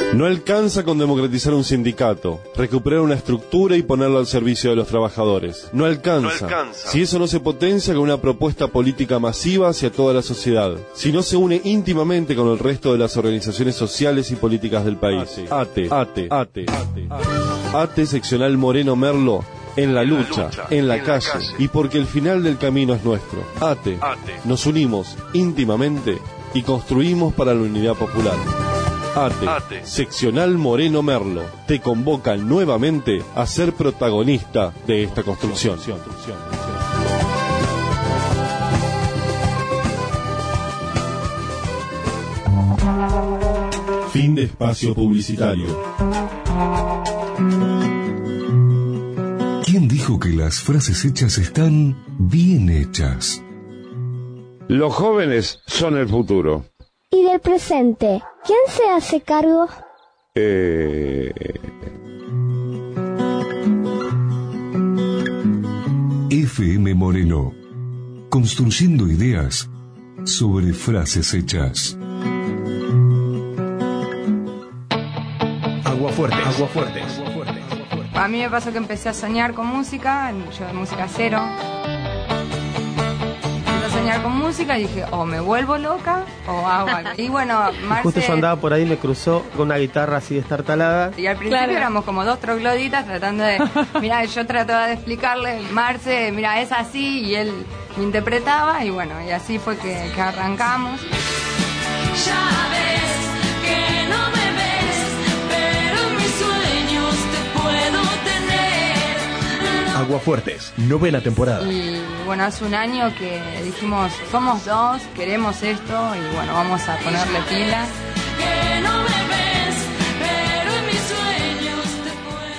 No alcanza con democratizar un sindicato, recuperar una estructura y ponerlo al servicio de los trabajadores. No alcanza, No alcanza. si eso no se potencia con una propuesta política masiva hacia toda la sociedad, si no se une íntimamente con el resto de las organizaciones sociales y políticas del país. ATE, ATE, ATE, ATE, ATE seccional Moreno Merlo, en la lucha, en la calle, y porque el final del camino es nuestro. ATE, nos unimos íntimamente y construimos para la unidad popular. ATE, ATE, seccional Moreno Merlo, te convoca nuevamente a ser protagonista de esta construcción. Fin de espacio publicitario. ¿Quién dijo que las frases hechas están bien hechas? Los jóvenes son el futuro. ¿Y del presente? ¿Quién se hace cargo? Eh... F M Moreno. Construyendo ideas sobre frases hechas. Aguafuertes. Aguafuertes. A mí me pasó que empecé a soñar con música, yo de música cero. Empecé a soñar con música y dije, o me vuelvo loca o hago algo. Y bueno, Marce... Justo yo andaba por ahí, me cruzó con una guitarra así destartalada. Y al principio Claro. éramos como dos trogloditas tratando de... Mira, yo trataba de explicarle, Marce, mira, es así, y él me interpretaba, y bueno, y así fue que, que arrancamos. Ya ves que no me ves, pero en mis sueños te puedo tener. Aguafuertes, novena temporada. Y bueno, hace un año que dijimos, somos dos, queremos esto, y bueno, vamos a ponerle pila. Que no me ves, pero en mis sueños te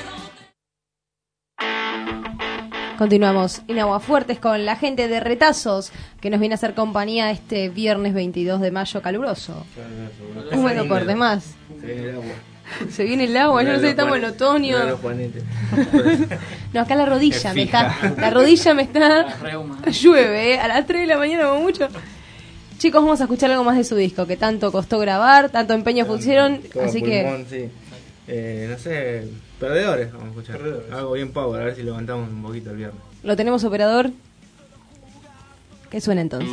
Continuamos en Aguafuertes con la gente de Retazos, que nos viene a hacer compañía este viernes veintidós de mayo caluroso. Húmedo por demás. Se viene el agua, yo no sé, estamos en otoño. No, acá la rodilla me está. La rodilla me está. Llueve, ¿eh? A las tres de la mañana como mucho. Chicos, vamos a escuchar algo más de su disco, que tanto costó grabar, tanto empeño pusieron, Todo así pulmón, que... sí. Eh, no sé, perdedores, vamos a escuchar. Perdedores. Algo bien power, a ver si levantamos un poquito el viernes. ¿Lo tenemos, operador? ¿Qué suena entonces?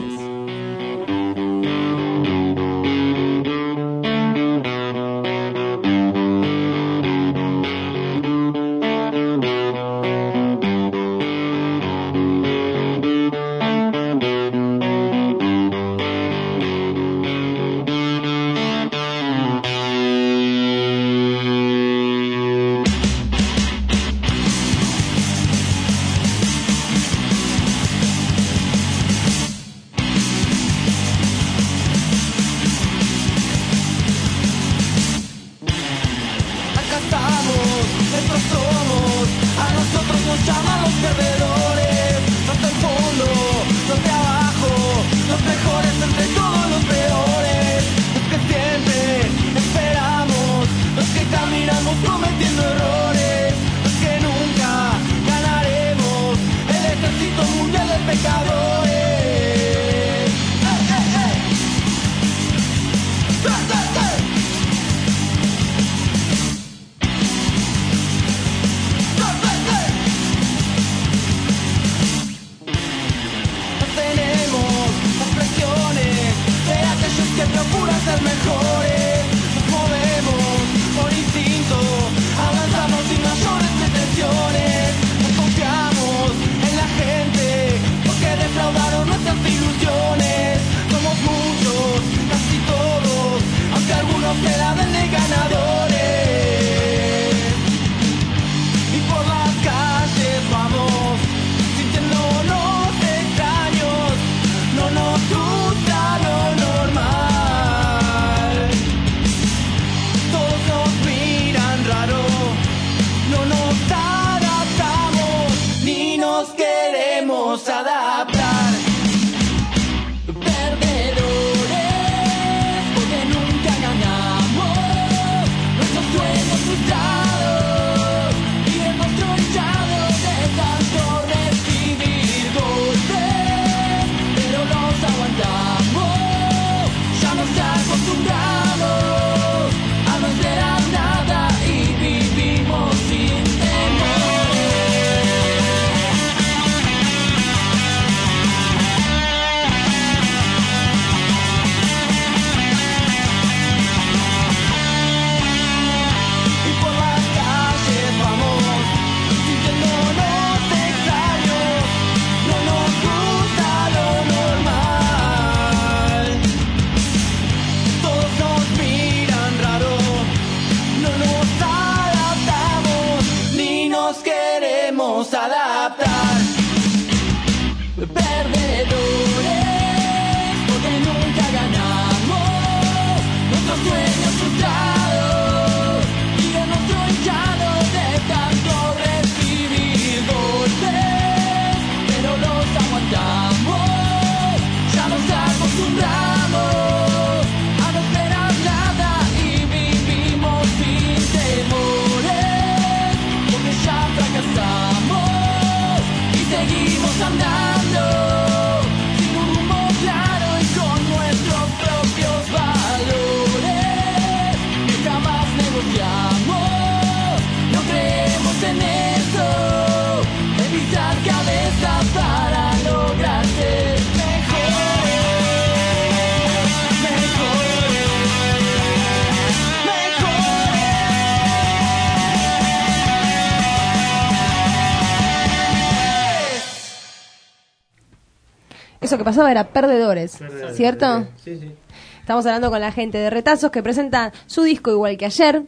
eso que pasaba era Perdedores, Perdedores, ¿cierto? Sí, sí. Estamos hablando con la gente de Retazos que presenta su disco igual que ayer.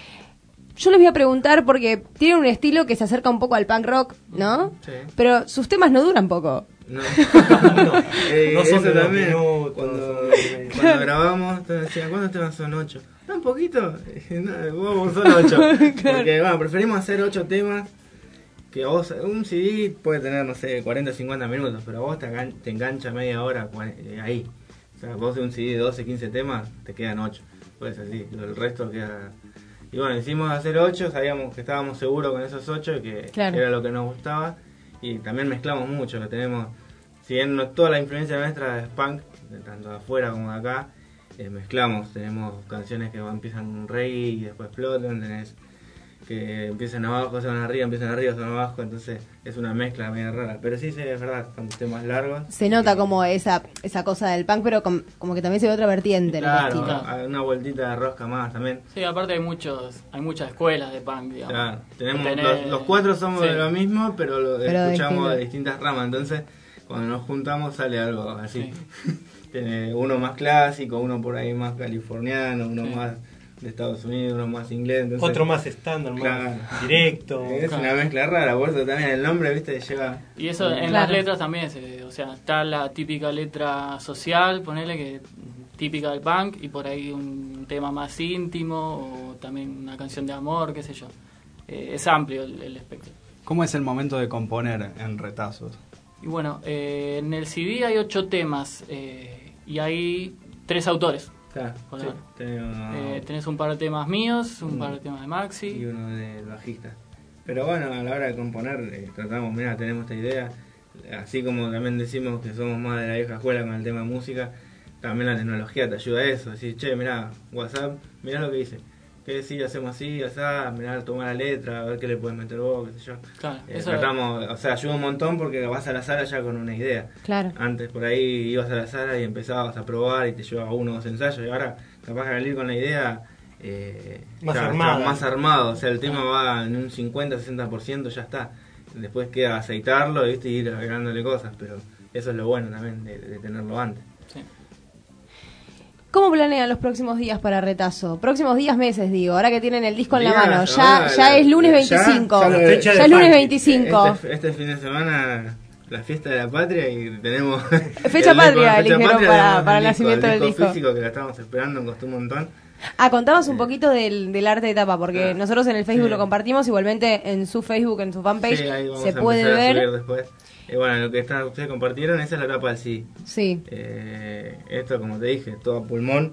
Yo les voy a preguntar porque tienen un estilo que se acerca un poco al punk rock, ¿no? Sí. Pero sus temas no duran poco. No, no. Eh, No son eso de dos también. minutos, Cuando, cuando grabamos, te decían, ¿cuántos temas son ocho? No, un poquito. No, vos son ocho. Porque, bueno, preferimos hacer ocho temas que a vos, un C D puede tener, no sé, cuarenta, cincuenta minutos, pero a vos te, agan- te engancha media hora cua- eh, ahí. O sea, vos de un C D de doce, quince temas, te quedan ocho. Pues así, el resto queda... Y bueno, hicimos hacer ocho, sabíamos que estábamos seguros con esos ocho, que Claro. era lo que nos gustaba. Y también mezclamos mucho, que tenemos, si bien no toda la influencia nuestra es punk, de tanto de afuera como de acá, eh, mezclamos, tenemos canciones que empiezan reggae y después explotan, tenés que empiezan abajo, se van arriba, empiezan arriba, se van abajo, entonces es una mezcla media rara. Pero sí, sí, es verdad, son temas largos. Se nota como esa esa cosa del punk, pero com- como que también se ve otra vertiente en el Claro, estilo. a- una vueltita de rosca más también. Sí, aparte hay muchos, hay muchas escuelas de punk, digamos. Claro, tenemos, Tenés- los, los cuatro somos sí. de lo mismo, pero lo Pero de escuchamos distinto. de distintas ramas, entonces cuando nos juntamos sale algo así. Tiene uno más clásico, uno por ahí más californiano, uno Sí. más de Estados Unidos, uno más inglés. Entonces, Otro más estándar, más Claro. directo. Es Claro. una mezcla rara, por eso también el nombre, viste, lleva... Y eso en Claro. las letras también, se, o sea, está la típica letra social, ponele que típica del punk, y por ahí un tema más íntimo, o también una canción de amor, qué sé yo. Eh, es amplio el, el espectro. ¿Cómo es el momento de componer en Retazos? Y bueno, eh, en el C D hay ocho temas, eh, y hay tres autores. Claro, Por sí, ahí. tenemos- Eh, tenés un par de temas míos, un Mm. par de temas de Maxi. y uno del bajista. Pero bueno, a la hora de componer, eh, tratamos, mira, tenemos esta idea, así como también decimos que somos más de la vieja escuela con el tema de música, también la tecnología te ayuda a eso, decir, che, mira, WhatsApp, mira lo que dice, que si hacemos así, así, mirá, toma la letra, a ver qué le puedes meter vos, qué sé yo. Claro, Eh, eso- tratamos, o sea, ayuda un montón porque vas a la sala ya con una idea. Claro. Antes por ahí ibas a la sala y empezabas a probar y te llevaba uno o dos ensayos, y ahora capaz de salir con la idea eh, Más ya, armada. ya más armado, o sea, el tema va en un cincuenta sesenta por ciento, ya está. Después queda aceitarlo, ¿viste? Y ir agregándole cosas, pero eso es lo bueno también de, de tenerlo antes. ¿Cómo planean los próximos días para Retazo? Próximos días, meses, digo, ahora que tienen el disco en la Días, mano. Ya, ahora, ya la- es lunes ya- veinticinco. ya Ya, la fecha de es lunes Funky. veinticinco. Este, este fin de semana la fiesta de la patria y tenemos... Fecha el disco- patria, eligieron patria, para- tenemos para el disco, nacimiento del disco. físico que la estábamos esperando, costó un montón. Ah, contanos un poquito del, del arte de tapa, porque Ah, nosotros en el Facebook sí. lo compartimos, igualmente en su Facebook, en su fanpage, Sí, ahí vamos se a puede empezar a ver. subir después. Eh, bueno, lo que está, ustedes compartieron, esa es la tapa del C D. Sí. Eh, esto, como te dije, todo a pulmón.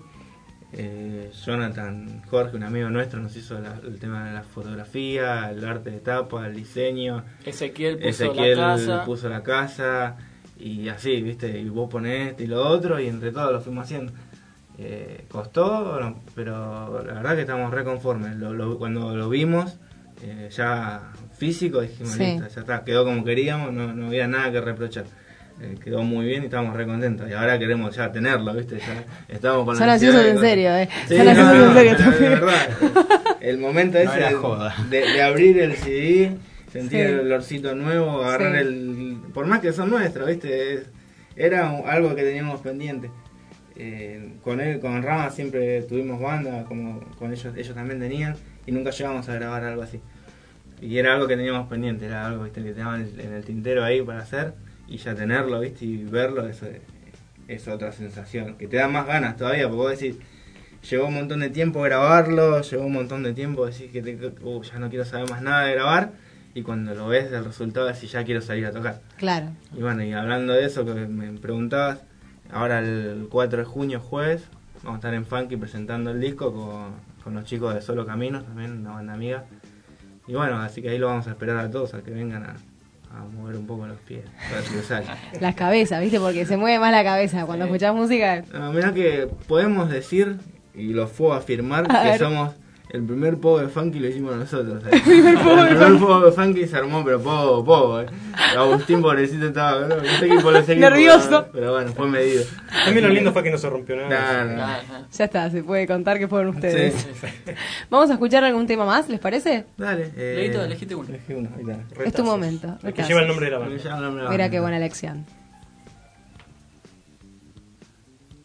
Eh, Jonathan Jorge, un amigo nuestro, nos hizo la- el tema de la fotografía, el arte de tapa, el diseño. Ezequiel puso Ezequiel la casa. puso la casa y así, viste, y vos ponés esto y lo otro y entre todos lo fuimos haciendo. Eh, costó, no, pero la verdad que estamos reconformes. Lo, lo- cuando lo vimos, eh, ya físico, dijimos, Sí. listo, ya está, quedó como queríamos, no, no había nada que reprochar. Eh, quedó muy bien y estamos re contentos. Y ahora queremos ya tenerlo, ¿viste? Ya estamos con Son la ansiosos ansiedad en de- serio, eh. Sí, Son no, ansiosos no, en serio pero también. de verdad. El momento No ese era de- joda. de, de abrir el C D, sentir Sí. el olorcito nuevo, agarrar Sí. el... Por más que son nuestros, ¿viste? Es- era un- algo que teníamos pendiente. Eh, con él, con Rama siempre tuvimos banda, como con ellos ellos también tenían, y nunca llegamos a grabar algo así. Y era algo que teníamos pendiente, era algo, ¿viste? Que teníamos en el tintero ahí para hacer, y ya tenerlo, ¿viste? Y verlo, eso es, es otra sensación, que te da más ganas todavía, porque vos decís, llevó un montón de tiempo grabarlo, llevó un montón de tiempo decir que te, uh, ya no quiero saber más nada de grabar, y cuando lo ves el resultado decís, ya quiero salir a tocar. Claro. Y bueno, y hablando de eso que me preguntabas, ahora el cuatro de junio, jueves, vamos a estar en Funky presentando el disco con, con los chicos de Solo Caminos, también una banda amiga. Y bueno, así que ahí lo vamos a esperar a todos, a que vengan a, a mover un poco los pies, para que les salga. Las cabezas, ¿viste? Porque se mueve más la cabeza cuando escuchás música. No, mirá que podemos decir, y lo puedo afirmar, A que ver. somos el primer pogo de funky lo hicimos nosotros. ¿eh? El primer pogo de El primer funky. pogo de funky se armó, pero pogo, pogo. ¿eh? Agustín pobrecito estaba, no, no sé qué por los equipos, Nervioso. pero bueno, fue medido. También lo lindo fue que no se rompió nada. Claro. Ya está, se puede contar que fueron ustedes. Sí. Vamos a escuchar algún tema más, ¿les parece? Dale. Eh, Leito, elegiste uno. Elegí uno, ahí está. Es tu momento. El que Retazos. lleva el nombre de la banda. Que lleva el nombre de la Mira banda. qué buena elección.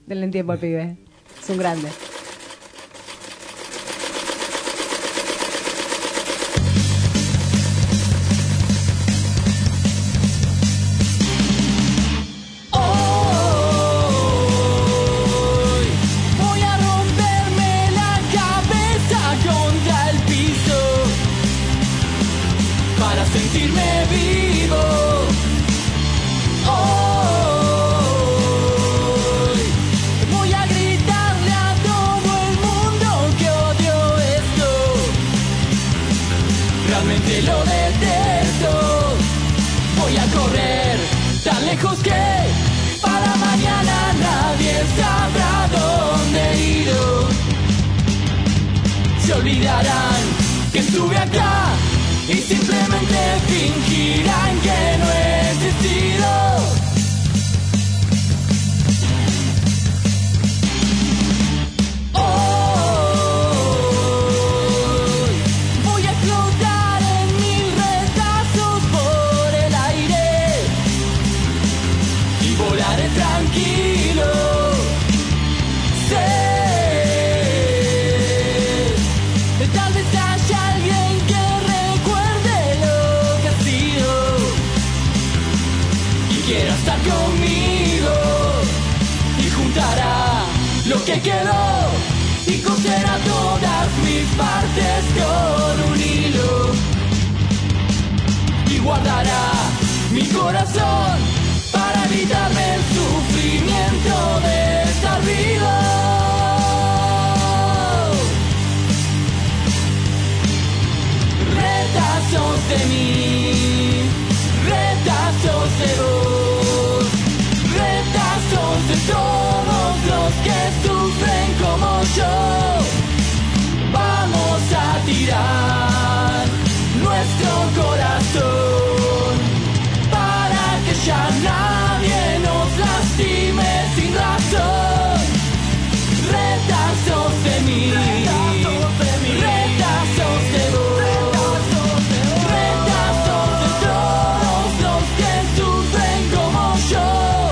Denle tiempo al pibe. Es un grande. Voy a romperme la cabeza contra el piso para sentirme vivo. Hoy voy a gritarle a todo el mundo que odio esto. Realmente lo detesto. Voy a correr tan lejos que para mañana nadie sabrá dónde he ido. Se olvidarán que estuve acá y simplemente fingirán que no he existido. Hoy voy a explotar en mil retazos por el aire y volaré tranquilo. Sé, tal vez haya alguien que recuerde lo que ha sido y quiera estar conmigo y juntará lo que quedó y coserá todas mis partes con un hilo y guardará mi corazón para evitarme el sufrimiento de estar vivo. Retazos de mí, retazos de vos, retazos de todos los que sufren como yo. Vamos a tirar nuestro corazón para que ya nadie nos lastime sin razón. Retazos de mí, retazos de vos, retazos de todos los que sufren como yo.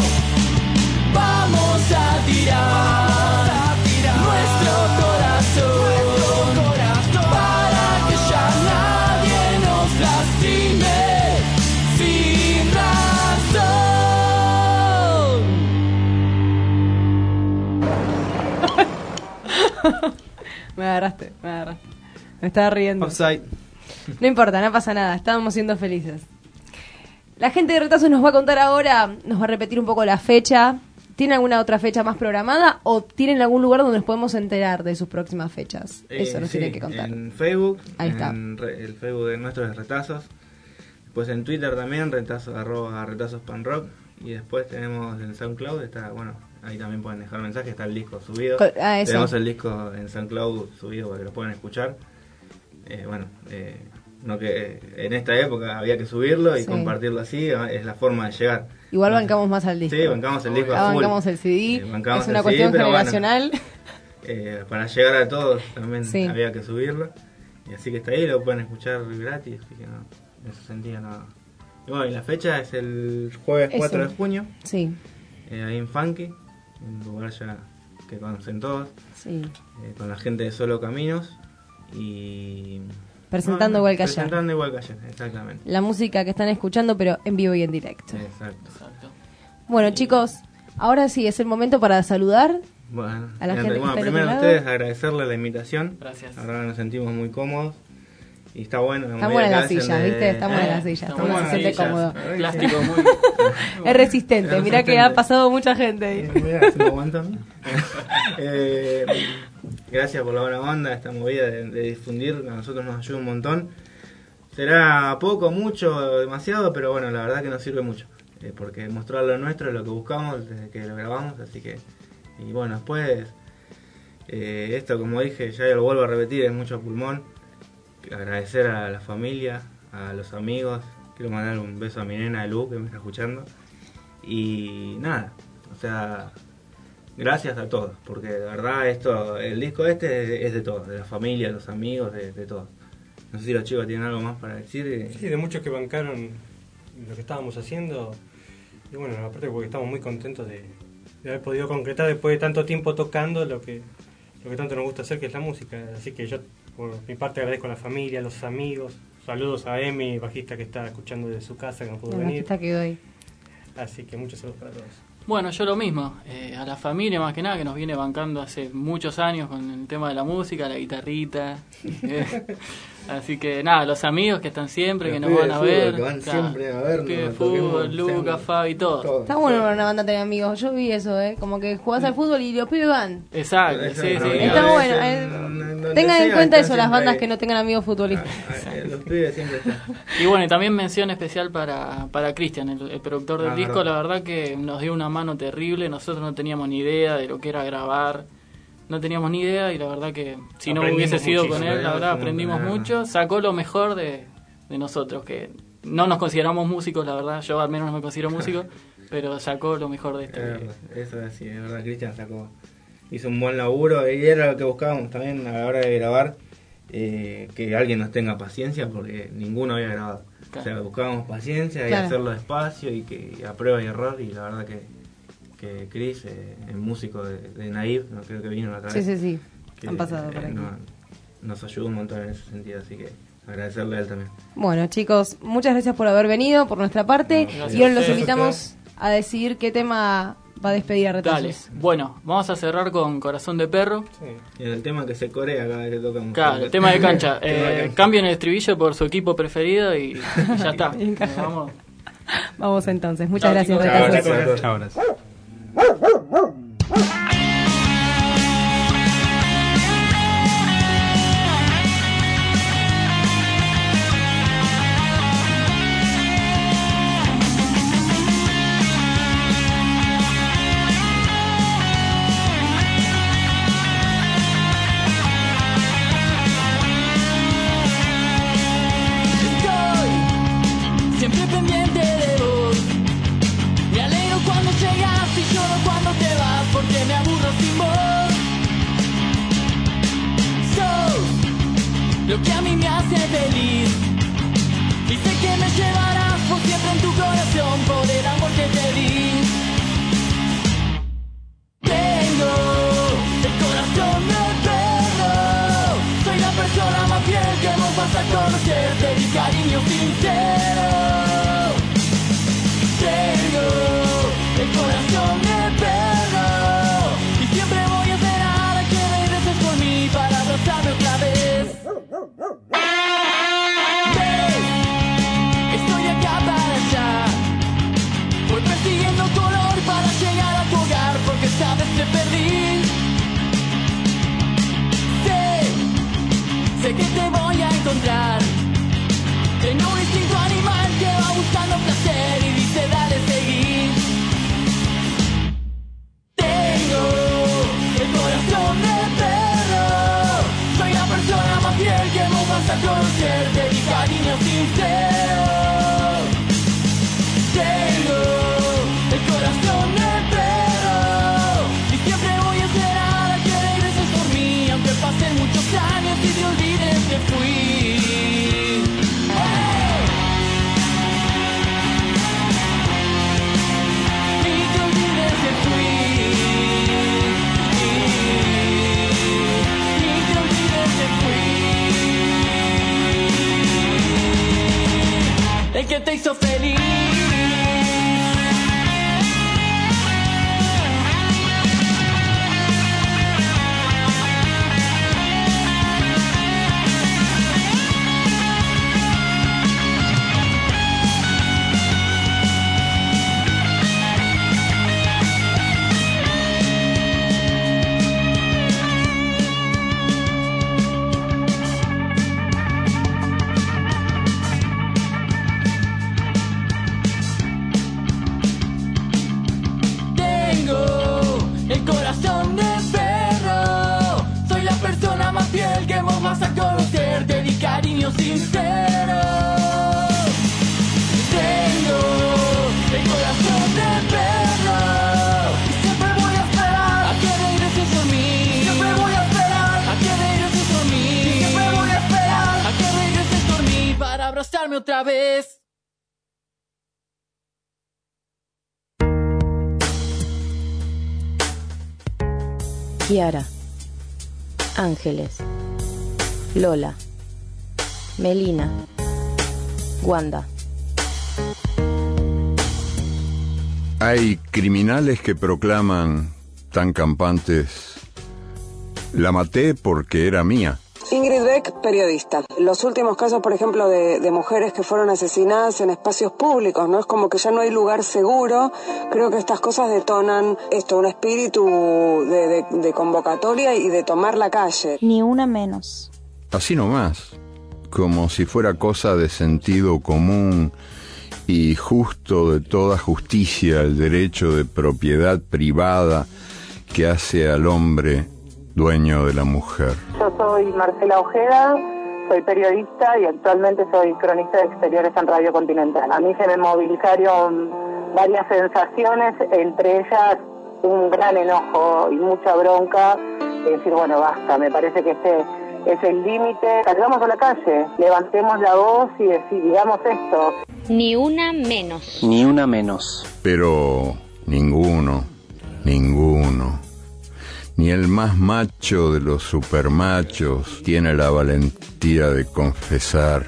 Vamos a tirar nuestro corazón para que ya nadie nos lastime sin razón. Me agarraste, me agarraste. Me estaba riendo. Offside. No importa, no pasa nada, estábamos siendo felices. La gente de Retazos nos va a contar ahora, nos va a repetir un poco la fecha. ¿Tiene alguna otra fecha más programada o tienen algún lugar donde nos podemos enterar de sus próximas fechas? Eso Eh, nos sí, tienen que contar. En Facebook, Ahí está. en re- el Facebook de nuestro es Retazos. Después en Twitter también, retazos, arroba retazos pan rock. Y después tenemos en SoundCloud, está, bueno, ahí también pueden dejar mensajes, está el disco subido. Co- ah, eso. Tenemos el disco en SoundCloud subido para que lo puedan escuchar. Eh, bueno, eh, no que en esta época había que subirlo y Sí. compartirlo así, es la forma de llegar. Igual bancamos más al disco. Sí, bancamos el disco Ah, a full. bancamos el C D, Eh, bancamos es una el C D, cuestión pero bueno, generacional. eh, para llegar a todos también Sí. había que subirlo. Y así que está ahí, lo pueden escuchar gratis, así que no, en ese sentido no. Y bueno, y la fecha es el jueves Eso. cuatro de junio, Sí, eh, ahí en Funky, un lugar ya que conocen todos, sí. eh, con la gente de Solo Caminos y... Presentando no, igual que ayer. Presentando igual que ayer, exactamente. La música que están escuchando, pero en vivo y en directo. Exacto. Bueno, chicos, ahora sí es el momento para saludar. Bueno, A la y gente que bueno, está del primero a otro lado. ustedes agradecerles la invitación. Gracias. Ahora nos sentimos muy cómodos. Y está bueno. Está buena la silla, ¿viste? Está buena la silla. Está Uno buena se la siente silla. cómodo. Plástico muy... Es resistente, Es mirá que resistente. ha pasado mucha gente ahí. Mirá, se me aguanta a mí. Eh, gracias por la buena onda, esta movida de, de difundir, a nosotros nos ayuda un montón. Será poco, mucho, demasiado, pero bueno, la verdad que nos sirve mucho. Eh, porque mostrar lo nuestro es lo que buscamos desde que lo grabamos, así que... Y bueno, después... Eh, esto, como dije, ya lo vuelvo a repetir, es mucho pulmón. Agradecer a la familia, a los amigos. Quiero mandar un beso a mi nena Lu, que me está escuchando. Y nada, o sea, gracias a todos, porque de verdad esto, el disco este es de todos, de la familia, los amigos, de, de todos. No sé si los chicos tienen algo más para decir. Sí, de muchos que bancaron lo que estábamos haciendo. Y bueno, aparte porque estamos muy contentos de, de haber podido concretar después de tanto tiempo tocando lo que, lo que tanto nos gusta hacer, que es la música. Así que yo, por mi parte, agradezco a la familia, a los amigos. Saludos a Emi, bajista que está escuchando desde su casa, que no pudo El venir. bajista que doy. Así que muchos saludos para todos. Bueno, yo lo mismo, eh, a la familia más que nada, que nos viene bancando hace muchos años con el tema de la música, la guitarrita. eh, así que nada, los amigos que están siempre, Los que nos pibes van a de fútbol, ver. que van claro, siempre a vernos, pibes de nos fútbol, toquemos Lucas, siempre. Fabi, todo. Todo. Está bueno para una banda tener amigos. Yo vi eso, ¿eh? Como que jugás al fútbol y los pibes van. Exacto, sí, sí. Está a bueno. veces, eh, donde Tengan en sea, cuenta están eso las siempre bandas ahí. que no tengan amigos futbolistas. Los pibes siempre están. Y bueno, y también mención especial para, para Cristian, el, el productor del Ah, disco. verdad. La verdad que nos dio una mano terrible. Nosotros no teníamos ni idea de lo que era grabar. No teníamos ni idea y la verdad que si no Aprendimos hubiese sido con muchísimo, él, la verdad ¿verdad? aprendimos Ah. mucho. Sacó lo mejor de, de nosotros, que no nos consideramos músicos, la verdad. Yo al menos no me considero músico, pero sacó lo mejor de esto. Es verdad, eso es así, es verdad, Cristian sacó, hizo un buen laburo y era lo que buscábamos también a la hora de grabar, eh, que alguien nos tenga paciencia porque ninguno había grabado. Claro. O sea, buscábamos paciencia y Claro. hacerlo despacio y que y a prueba y error, y la verdad que, que Chris, eh, el músico de, de Naive, no creo que vino la otra Sí, vez. sí, sí. que, Han pasado por eh, aquí. no- nos ayudó un montón en ese sentido, así que agradecerle a él también. Bueno, chicos, muchas gracias por haber venido por nuestra parte. Gracias Y ahora a los ustedes. invitamos a decidir qué tema va a despedir a Dale, Retazos. bueno, vamos a cerrar con Corazón de Perro. Y en el tema que se corea cada vez que tocamos. Claro, el tema de cancha. Tema de Eh, cancha. cambien el estribillo por su equipo preferido y, y ya está. Nos vamos. Vamos entonces. Muchas Chao, gracias, chicos. Retazos. Chao, gracias. Estoy siempre pendiente de vos. Me alegro cuando llegas y lloro cuando te vas, porque me aburro sin vos. Sos lo que a mí me hace feliz. Y sé que me llevarás por siempre en tu corazón por el amor que te di. Tengo el corazón de perro. Soy la persona más fiel que vos vas a conocer. De mi cariño sincero. Tengo el corazón de perro. Y siempre voy a esperar a que regreses por mí para abrazarme otra vez. Ves, estoy de acá para allá. Voy persiguiendo color para llegar a tu hogar, porque esta vez te perdí. Sé, sé que te voy a encontrar. Tengo un instinto animal que va buscando placer y dice dale seguir. Tengo el corazón de perro. Soy la persona más fiel que vos vas a conocer. De mi cariño sincero. Tengo el corazón de perro. Y siempre voy a esperar a que regreses por mí, aunque pasen muchos años y te olvides que fui. Ni te olvides que fui. Ni te olvides que fui. El que te hizo feliz. Tengo el corazón de perro. Soy la persona más fiel que vos vas a conocer. De mi cariño sincero. Tengo el corazón de perro. Y siempre voy a esperar a que regreses por mí. Siempre voy a esperar a que regreses por mí. Siempre voy a esperar a que regreses por mí para abrazarme otra vez. Kiara, Ángeles, Lola, Melina, Wanda. Hay criminales que proclaman tan campantes: la maté porque era mía. Ingrid Beck, periodista. Los últimos casos, por ejemplo, de, de mujeres que fueron asesinadas en espacios públicos, ¿no? Es como que ya no hay lugar seguro. Creo que estas cosas detonan esto, un espíritu de, de, de convocatoria y de tomar la calle. Ni una menos. Así nomás, como si fuera cosa de sentido común y justo de toda justicia el derecho de propiedad privada que hace al hombre dueño de la mujer. Yo soy Marcela Ojeda, soy periodista y actualmente soy cronista de exteriores en Radio Continental. A mí se me movilizaron varias sensaciones, entre ellas un gran enojo y mucha bronca, es decir, bueno, basta, me parece que este es el límite. Salgamos a la calle, levantemos la voz y decir, digamos esto. Ni una menos. Ni una menos. Pero ninguno, ninguno. Ni el más macho de los supermachos tiene la valentía de confesar: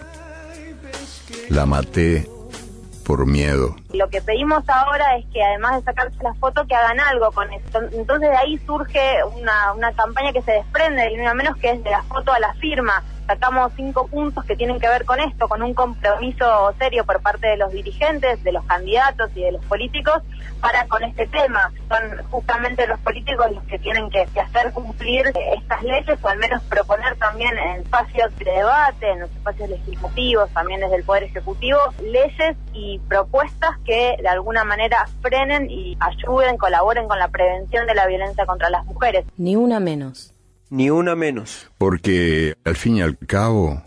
la maté por miedo. Lo que pedimos ahora es que además de sacarse la foto, que hagan algo con esto. Entonces de ahí surge una, una campaña que se desprende de Ni una menos, que es de la foto a la firma. Sacamos cinco puntos que tienen que ver con esto, con un compromiso serio por parte de los dirigentes, de los candidatos y de los políticos para con este tema. Son justamente los políticos los que tienen que, que hacer cumplir estas leyes, o al menos proponer también en espacios de debate, en los espacios legislativos, también desde el Poder Ejecutivo, leyes y propuestas que de alguna manera frenen y ayuden, colaboren con la prevención de la violencia contra las mujeres. Ni una menos. Ni una menos. Porque, al fin y al cabo,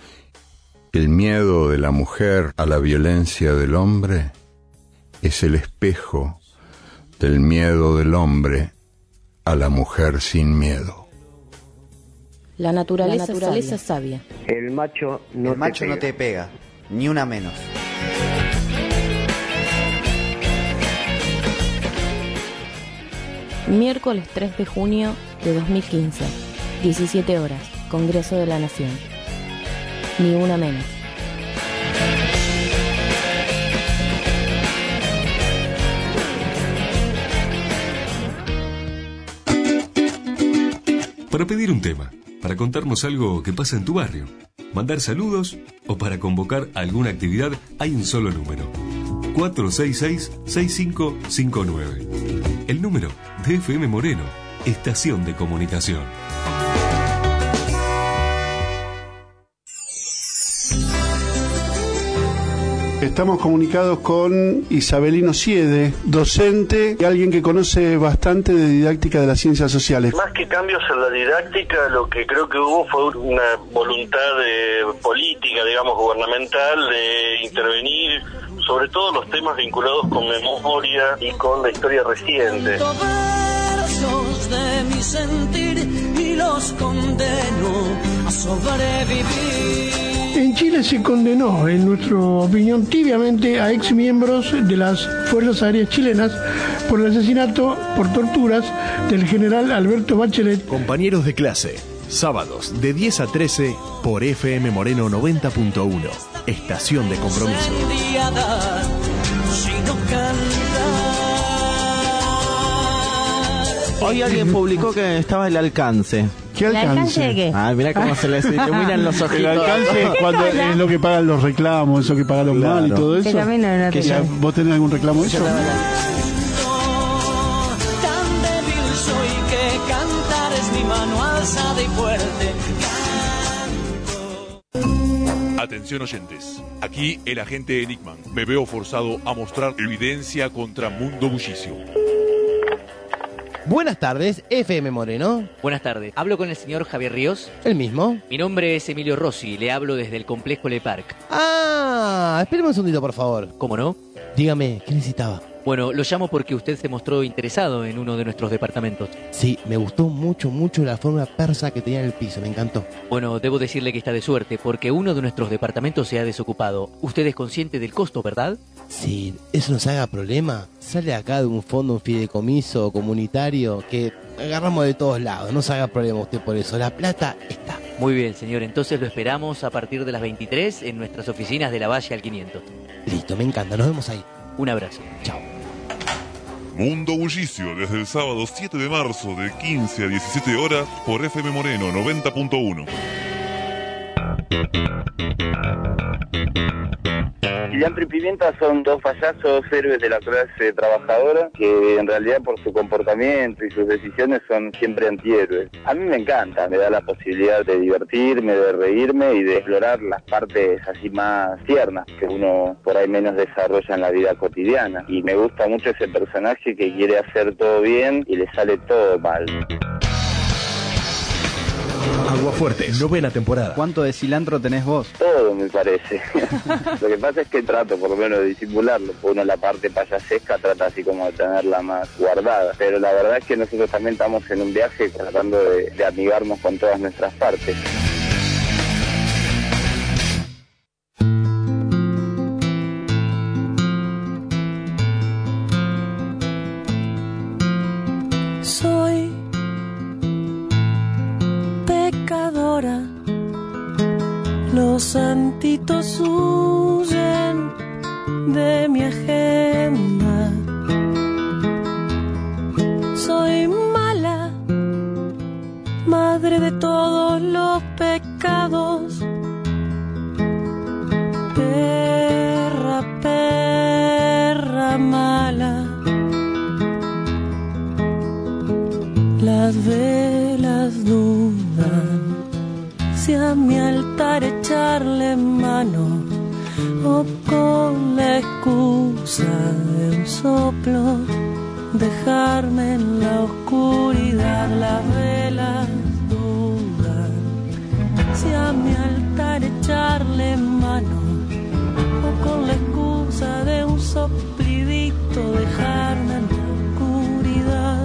el miedo de la mujer a la violencia del hombre es el espejo del miedo del hombre a la mujer sin miedo. La naturaleza, la naturaleza es sabia. El macho no, el macho te, no te pega, ni una menos. Miércoles tres de junio de dos mil quince, diecisiete horas, Congreso de la Nación. Ni una menos. Para pedir un tema, para contarnos algo que pasa en tu barrio, mandar saludos o para convocar alguna actividad, hay un solo número: cuatro seis seis, seis cinco cinco nueve. El número de F M Moreno, Estación de Comunicación. Estamos comunicados con Isabelino Siede, docente y alguien que conoce bastante de didáctica de las ciencias sociales. Más que cambios en la didáctica, lo que creo que hubo fue una voluntad de política, digamos, gubernamental, de intervenir sobre todo los temas vinculados con memoria y con la historia reciente. Versos de mi sentir y los condeno a sobrevivir. En Chile se condenó, en nuestra opinión, tibiamente a exmiembros de las Fuerzas Aéreas chilenas por el asesinato por torturas del general Alberto Bachelet. Compañeros de clase, sábados de diez a trece por F M Moreno noventa punto uno, Estación de Compromiso. Hoy alguien publicó que estaba el alcance. ¿Qué alcance? ¿El alcance de qué? Ah, mirá cómo se les iluminan los ojitos. El alcance es cuando es lo que pagan los reclamos, eso que pagaron claro. mal y todo eso. Que ya, ¿vos tenés algún reclamo de eso? Tan débil soy que cantar es mi mano alzada y fuerte. Atención oyentes, aquí el agente Enigman. Me veo forzado a mostrar evidencia contra Mundo Bullicio. Buenas tardes, F M Moreno. Buenas tardes. ¿Hablo con el señor Javier Ríos? ¿El mismo? Mi nombre es Emilio Rossi, le hablo desde el complejo Le Parc. Ah, espérame un segundito, por favor. ¿Cómo no? Dígame, ¿qué necesitaba? Bueno, lo llamo porque usted se mostró interesado en uno de nuestros departamentos. Sí, me gustó mucho, mucho la forma persa que tenía en el piso, me encantó. Bueno, debo decirle que está de suerte, porque uno de nuestros departamentos se ha desocupado. Usted es consciente del costo, ¿verdad? Sí, eso nos haga problema. Sale acá de un fondo, un fideicomiso comunitario que agarramos de todos lados, no se haga problema usted por eso, la plata está. Muy bien, señor, entonces lo esperamos a partir de las veintitrés en nuestras oficinas de la Valle al quinientos. Listo, me encanta, nos vemos ahí. Un abrazo. Chao. Mundo Bullicio, desde el sábado siete de marzo de quince a diecisiete horas por F M Moreno noventa punto uno. Cilantro y Pimienta son dos payasos héroes de la clase trabajadora que en realidad por su comportamiento y sus decisiones son siempre antihéroes. A mí me encanta, me da la posibilidad de divertirme, de reírme y de explorar las partes así más tiernas que uno por ahí menos desarrolla en la vida cotidiana. Y me gusta mucho ese personaje que quiere hacer todo bien y le sale todo mal. Aguafuerte, novena temporada. ¿Cuánto de cilantro tenés vos? Todo, me parece. Lo que pasa es que trato por lo menos de disimularlo. Uno la parte payasesca trata así como de tenerla más guardada. Pero la verdad es que nosotros también estamos en un viaje tratando de, de amigarnos con todas nuestras partes. Soy pecadora, los santitos huyen de mi agenda. Soy mala, madre de todos los pecados. Perra, perra mala. Las velas dudan si a mi altar echarle mano o con la excusa de un soplo dejarme en la oscuridad. Las velas dudan si a mi altar echarle mano o con la excusa de un soplidito dejarme en la oscuridad.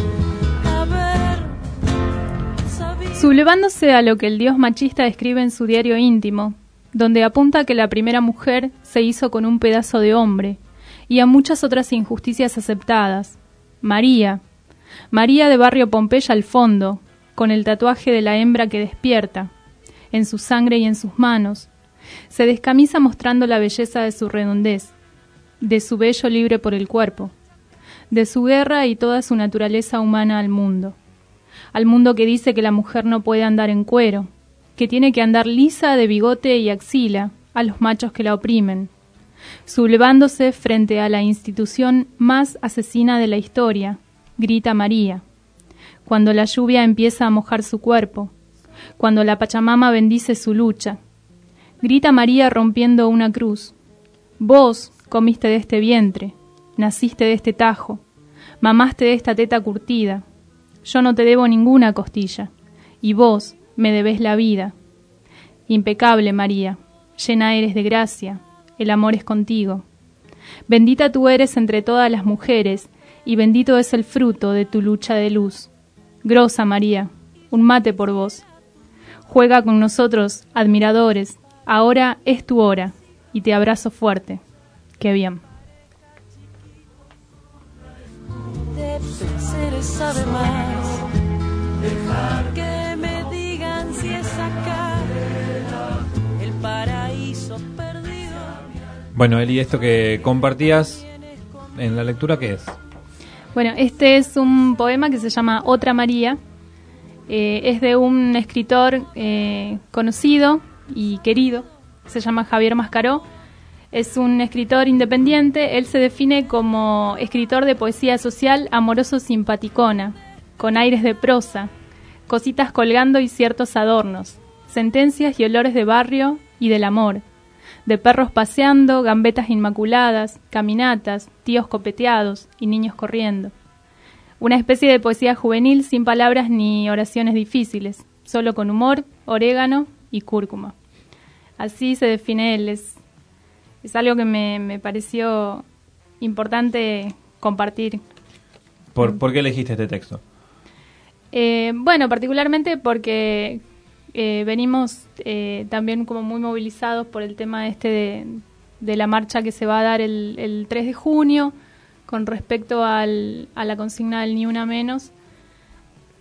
Sublevándose a lo que el dios machista escribe en su diario íntimo, donde apunta que la primera mujer se hizo con un pedazo de hombre, y a muchas otras injusticias aceptadas. María, María de Barrio Pompeya al fondo, con el tatuaje de la hembra que despierta, en su sangre y en sus manos, se descamisa mostrando la belleza de su redondez, de su vello libre por el cuerpo, de su guerra y toda su naturaleza humana al mundo. Al mundo que dice que la mujer no puede andar en cuero, que tiene que andar lisa de bigote y axila a los machos que la oprimen, sublevándose frente a la institución más asesina de la historia, grita María, cuando la lluvia empieza a mojar su cuerpo, cuando la Pachamama bendice su lucha. Grita María rompiendo una cruz. Vos comiste de este vientre, naciste de este tajo, mamaste de esta teta curtida. Yo no te debo ninguna costilla, y vos me debés la vida. Impecable María, llena eres de gracia, el amor es contigo. Bendita tú eres entre todas las mujeres, y bendito es el fruto de tu lucha de luz. Grosa María, un mate por vos. Juega con nosotros, admiradores, ahora es tu hora, y te abrazo fuerte. Qué bien. De placeres además, dejar que me digan si es acá el paraíso perdido. Bueno, Eli, esto que compartías en la lectura, ¿qué es? Bueno, este es un poema que se llama Otra María. Eh, es de un escritor eh, conocido y querido, se llama Javier Mascaró. Es un escritor independiente. Él se define como escritor de poesía social amoroso simpaticona, con aires de prosa, cositas colgando y ciertos adornos, sentencias y olores de barrio y del amor, de perros paseando, gambetas inmaculadas, caminatas, tíos copeteados y niños corriendo. Una especie de poesía juvenil sin palabras ni oraciones difíciles, solo con humor, orégano y cúrcuma. Así se define él. Es Es algo que me, me pareció importante compartir. ¿Por, ¿por qué elegiste este texto? Eh, bueno, particularmente porque eh, venimos eh, también como muy movilizados por el tema este de, de la marcha que se va a dar el, el tres de junio con respecto al, a la consigna del Ni Una Menos.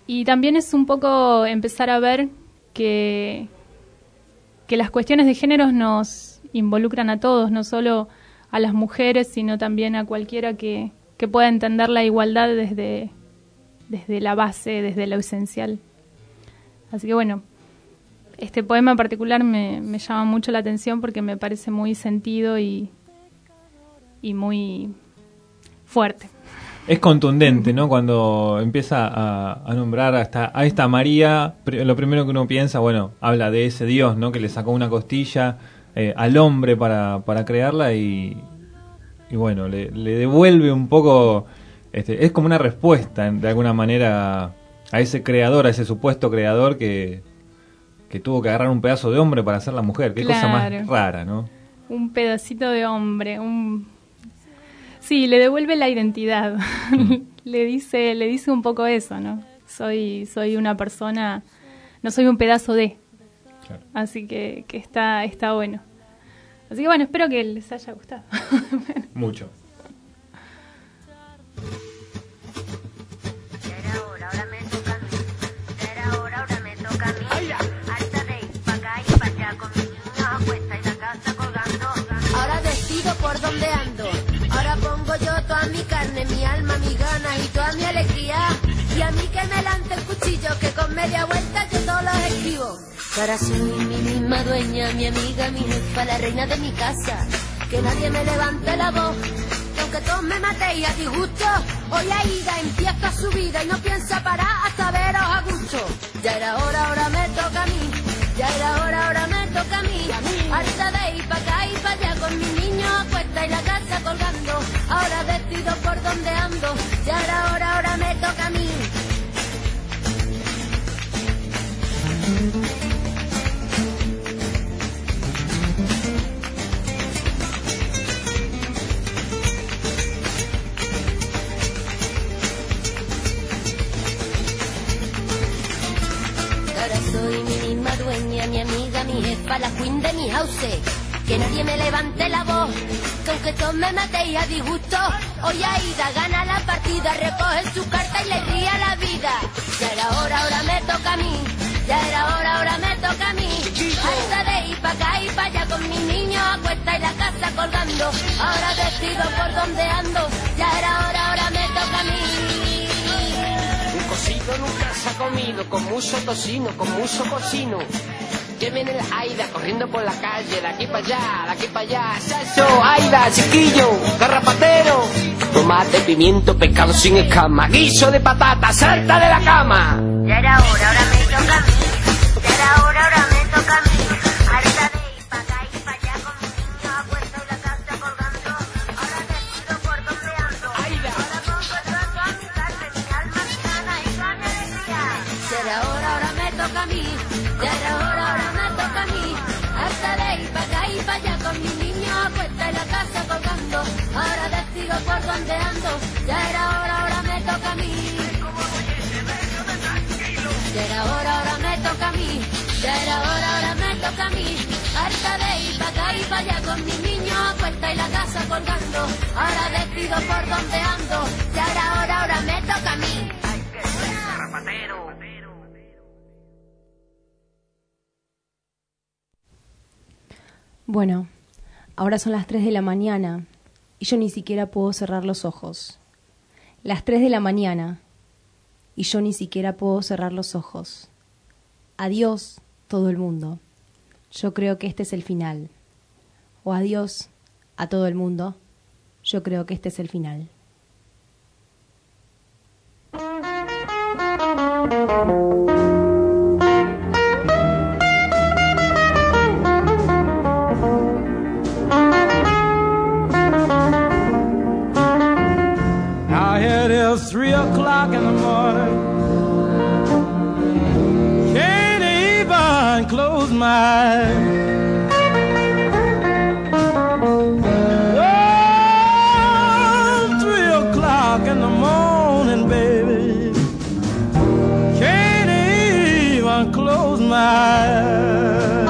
Y también es un poco empezar a ver que, que las cuestiones de géneros nos involucran a todos, no solo a las mujeres, sino también a cualquiera que, que pueda entender la igualdad desde, desde la base, desde lo esencial. Así que bueno, este poema en particular me, me llama mucho la atención porque me parece muy sentido y, y muy fuerte. Es contundente, ¿no? Cuando empieza a, a nombrar a esta, a esta María, pr- lo primero que uno piensa, bueno, habla de ese Dios, ¿no? Que le sacó una costilla eh, al hombre para, para crearla y, y bueno, le, le devuelve un poco, este, es como una respuesta, de alguna manera, a ese creador, a ese supuesto creador que, que tuvo que agarrar un pedazo de hombre para ser la mujer. Qué Claro. cosa más rara, ¿no? Un pedacito de hombre, un... Sí, le devuelve la identidad. le dice, le dice un poco eso, ¿no? Soy, soy una persona, no soy un pedazo de. Claro. Así que, que está, está bueno. Así que bueno, espero que les haya gustado. Mucho. Ahora decido por dónde ando. Ahora pongo yo toda mi carne, mi alma, mi ganas y toda mi alegría. Y a mí que me lance el cuchillo, que con media vuelta yo todos los escribo. Ahora soy mi misma dueña, mi amiga, mi jefa, la reina de mi casa. Que nadie me levante la voz, que aunque todos me matéis a disgusto, hoy Aida empieza su vida y no piensa parar hasta veros a gusto. Ya era hora, ahora me toca a mí. Ya era hora, ahora me toca a mí. Harta de ir pa' acá y pa' allá con mi niño a cuesta y la casa colgando. Ahora decido por dónde ando. Ya era hora, ahora me toca a mí. Ahora soy mi misma dueña, mi amiga, mi jefa, la queen de mi house. Que nadie me levante la voz, que aunque todos me matéis a disgusto, hoy Aida gana la partida, recoge su carta y le ría la vida. Ya era hora, ahora me toca a mí. Ya era hora, ahora me toca a mí. Harta de ir pa' acá y pa' allá con mi niño a cuesta y la casa colgando. Ahora decido por dónde ando. Ya era hora, ahora me toca a mí. Un cocido nunca se ha comido, con mucho tocino, con mucho cocino. Que viene el Aida corriendo por la calle, de aquí para allá, de aquí para allá. Chacho, Aida, chiquillo, garrapatero. Tomate, pimiento, pescado sin escama, guiso de patata, salta de la cama. Ya era hora, ahora me toca a mí. Ya era hora, ahora me toca a mí. Harta de ir pa' acá y pa' allá con mi niño a cuesta y la casa colgando. Ahora decido por dónde ando. Ahora pongo yo a toda mi carne, mi alma, mi gana y toda mi alegría. Ya era hora, ahora me toca a mí. Ya era hora, ahora me toca a mí. Harta de ir pa' acá y pa' allá con mi niño a cuesta y la casa colgando. Ahora decido por dónde ando. Ya era hora, ahora me toca a mí. Ya era hora, ahora me toca a mí. Ya era hora, ahora me toca a mí. Harta de ir pa' acá y pa' allá con mi niño a cuesta y la casa colgando. Ahora decido por dónde ando. Ya era hora, ahora me toca a mí. Ay, qué rapatero. Bueno, ahora son las tres de la mañana y yo ni siquiera puedo cerrar los ojos. Las tres de la mañana y yo ni siquiera puedo cerrar los ojos. Adiós, todo el mundo. Yo creo que este es el final. O adiós a todo el mundo. Yo creo que este es el final. Now it is three o'clock in the morning. Can't even close my eyes. Oh, three o'clock in the morning, baby. Can't even close my eyes.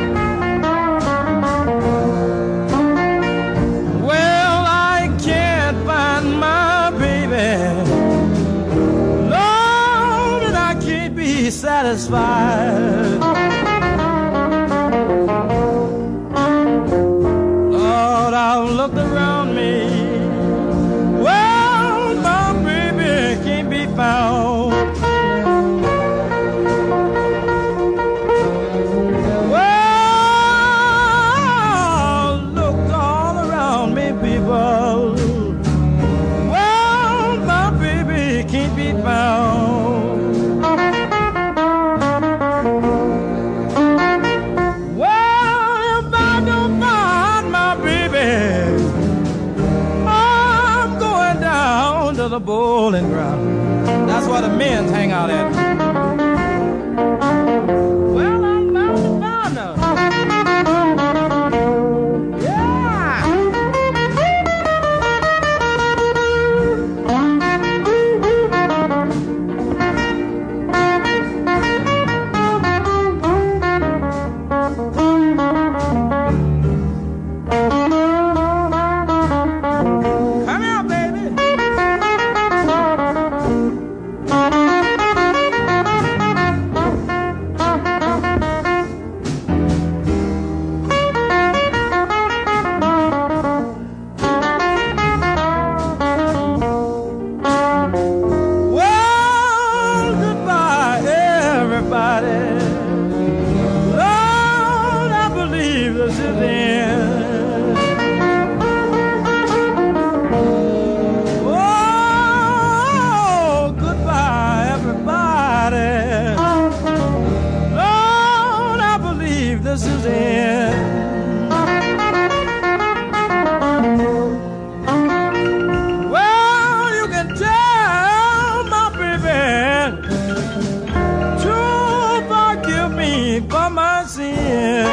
Well, I can't find my baby. Lord, and I satisfied. Lord, I've looked around me. Well, my baby can't be found. Well, look all around me, people. Well, my baby can't be found. Well, if I don't find my baby, I'm going down to the bowling ground. That's where the men's hang out at. Well, I'm bound to find her. Come here, baby. Well, goodbye, everybody. Lord, I believe this is the end. Oh, goodbye, everybody. Lord, I believe this is the end. Well, you can tell my baby to forgive me for my sin.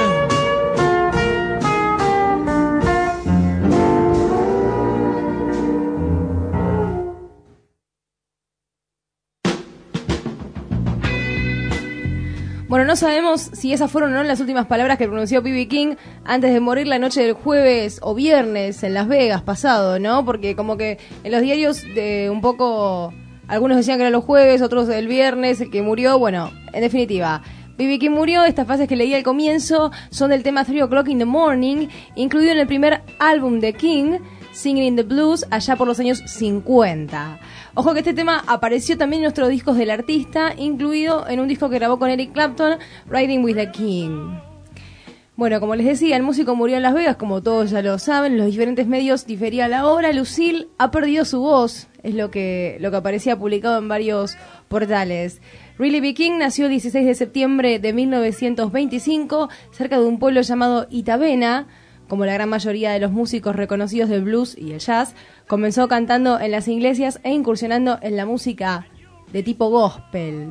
Bueno, no sabemos si esas fueron o no las últimas palabras que pronunció B B King antes de morir la noche del jueves o viernes en Las Vegas pasado, ¿no? Porque como que en los diarios de un poco, algunos decían que era los jueves, otros el viernes, el que murió, bueno, en definitiva, B B King murió. Estas frases que leí al comienzo son del tema Three O'Clock in the Morning, incluido en el primer álbum de King, Singing in the Blues, allá por los años cincuenta. Ojo que este tema apareció también en nuestros discos del artista, incluido en un disco que grabó con Eric Clapton, Riding with the King. Bueno, como les decía, el músico murió en Las Vegas, como todos ya lo saben, en los diferentes medios difería la hora. Lucille ha perdido su voz, es lo que, lo que aparecía publicado en varios portales. Riley B. King nació el dieciséis de septiembre de mil novecientos veinticinco, cerca de un pueblo llamado Itabena. Como la gran mayoría de los músicos reconocidos del blues y el jazz, comenzó cantando en las iglesias e incursionando en la música de tipo gospel.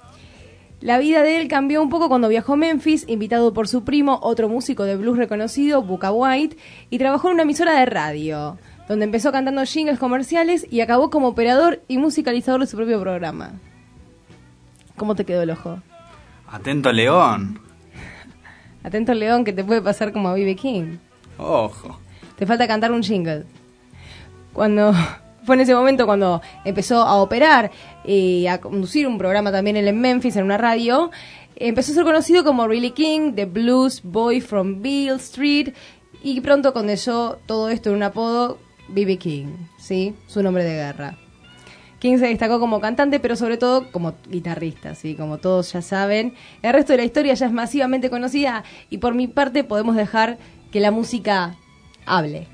La vida de él cambió un poco cuando viajó a Memphis, invitado por su primo, otro músico de blues reconocido, Bukka White, y trabajó en una emisora de radio, donde empezó cantando jingles comerciales y acabó como operador y musicalizador de su propio programa. ¿Cómo te quedó el ojo? Atento, León. Atento, León, que te puede pasar como a B B King. Ojo. Te falta cantar un jingle. Cuando fue en ese momento cuando empezó a operar y a conducir un programa también en Memphis, en una radio, empezó a ser conocido como Riley King, The Blues Boy from Beale Street, y pronto condensó todo esto en un apodo, B B King, ¿sí? Su nombre de guerra. King se destacó como cantante, pero sobre todo como guitarrista, ¿sí? Como todos ya saben. El resto de la historia ya es masivamente conocida y por mi parte podemos dejar que la música hable.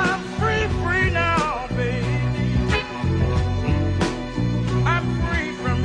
Free from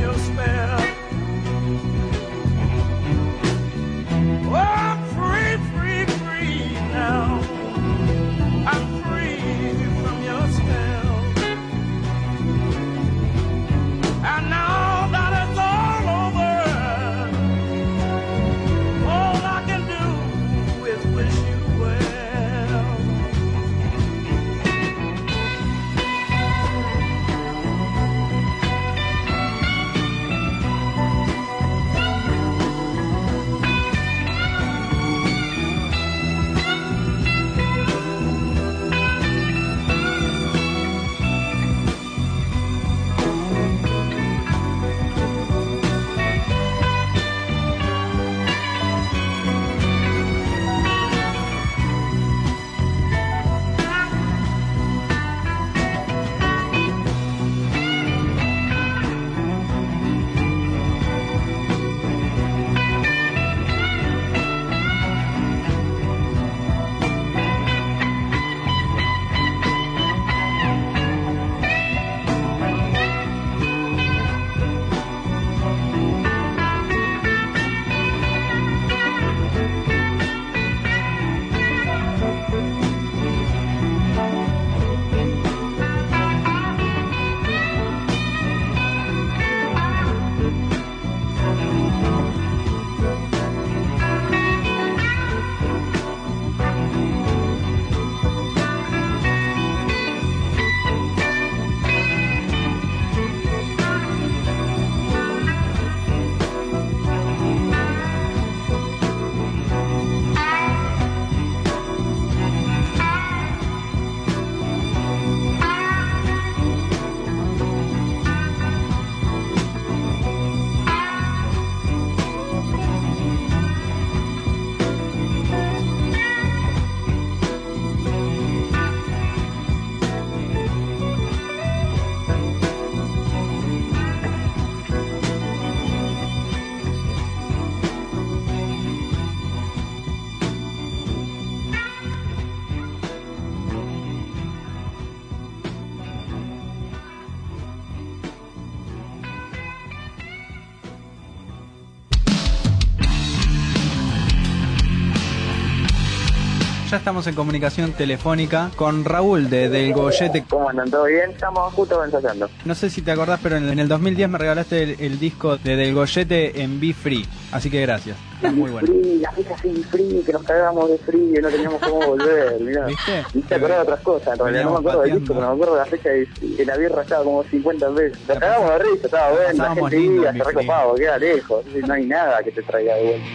ya estamos en comunicación telefónica con Raúl de Del Goyete. ¿Cómo andan? ¿Todo bien? Estamos justo ensayando. No sé si te acordás, pero en, en el dos mil diez me regalaste el, el disco de Del Goyete en Be Free, así que gracias. Muy bueno. Free, la fiesta así, free, que nos cagábamos de frío y no teníamos cómo volver, mirá. ¿Viste? Y te acordás de otras cosas, en realidad no me acuerdo del disco, pero me acuerdo de la fecha de que la birra estaba como cincuenta veces. Nos cagábamos de risa, estaba bueno, la gente iba, se recopaba, queda lejos, no hay nada que te traiga de vuelta.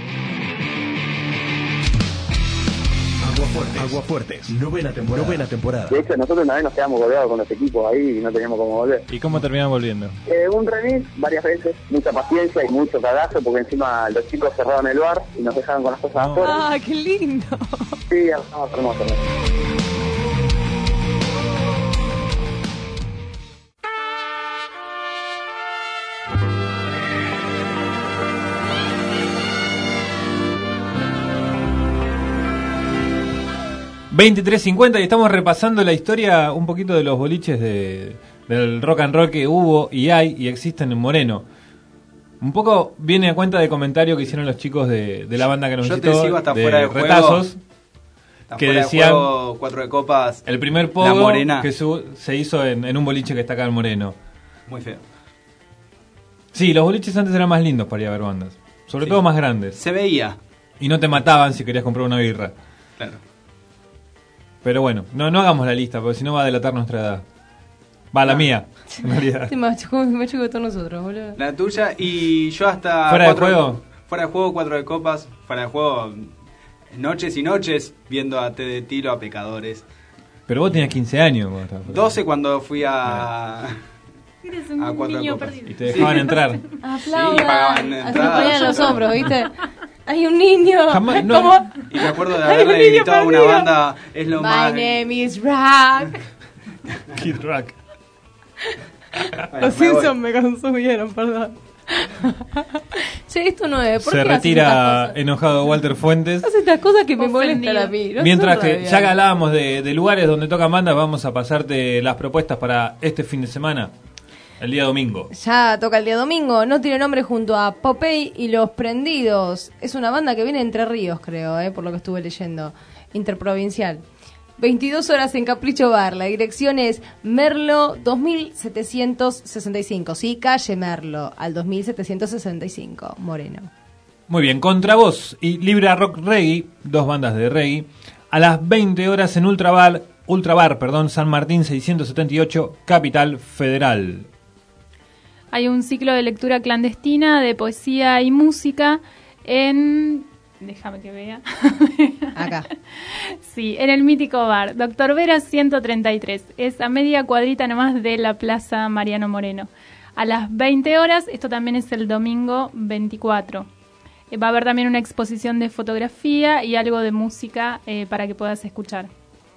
Aguafuertes. Aguafuertes. Novena temporada. Novena temporada. De hecho, nosotros una vez nos quedamos colgados con los equipos ahí y no teníamos cómo volver. ¿Y cómo terminan volviendo? Eh, un remis varias veces, mucha paciencia y mucho cagazo, porque encima los chicos cerraron el bar y nos dejaron con las cosas afuera. ¡Ah, qué lindo! Sí, hermoso, hermoso. veintitrés cincuenta y estamos repasando la historia un poquito de los boliches de, del rock and roll que hubo y hay y existen en Moreno. Un poco viene a cuenta de comentario que hicieron los chicos de, de la banda que nos Yo visitó, te sigo hasta de fuera de juego. Retazos, Hasta que fuera de decían juego, cuatro de copas, el primer La pogo Morena. que su, se hizo en, en un boliche que está acá en Moreno. Muy feo. Sí, los boliches antes eran más lindos para ir a ver bandas, sobre Sí. todo más grandes. Se veía. Y no te mataban si querías comprar una birra. Claro. Pero bueno, no, no hagamos la lista, porque si no va a delatar nuestra edad. Va, la mía, en realidad. Te machucó, me machucó todos nosotros, boludo. La tuya y yo hasta... ¿Fuera de cuatro, juego? Fuera de juego, cuatro de copas. Fuera de juego, noches y noches viendo a T de Tilo, a Pecadores. Pero vos tenías quince años. Cuando estabas- doce cuando fui a... Eres a cuatro de niño copas. perdido. Y te dejaban entrar. Aplaudan. Sí, pagaban Así entrada. nos ponían los hombros, ¿viste? Hay un niño. Jamás- no. ¿Cómo? Y me acuerdo de Hay un haberle niño invitado a una perdido. banda. Es lo My más... name is Rock. Kid Rock. Bueno, Los me voy. Simpsons me consumieron, perdón. Che, esto no es. ¿Por Se qué haces retira estas cosas? enojado Walter Fuentes. Haces estas cosas que me Ofendido. molestan a mí. ¿no? Mientras Son que rabias. ya que hablábamos de, de lugares donde tocan bandas, vamos a pasarte las propuestas para este fin de semana, el día domingo. Ya toca el día domingo. No tiene nombre junto a Popeye y Los Prendidos. Es una banda que viene de Entre Ríos, creo, eh, por lo que estuve leyendo. Interprovincial. veintidós horas en Capricho Bar. La dirección es Merlo dos mil setecientos sesenta y cinco. Sí, calle Merlo, al dos mil setecientos sesenta y cinco, Moreno. Muy bien, Contravoz y Libra Rock Reggae, dos bandas de reggae, a las veinte horas en Ultrabar, Ultrabar, perdón, San Martín seiscientos setenta y ocho, Capital Federal. Hay un ciclo de lectura clandestina de poesía y música en... Déjame que vea. Acá. Sí, en el mítico bar. Doctor Vera ciento treinta y tres. Es a media cuadrita nomás de la Plaza Mariano Moreno. A las veinte horas, esto también es el domingo veinticuatro. Eh, va a haber también una exposición de fotografía y algo de música eh, para que puedas escuchar.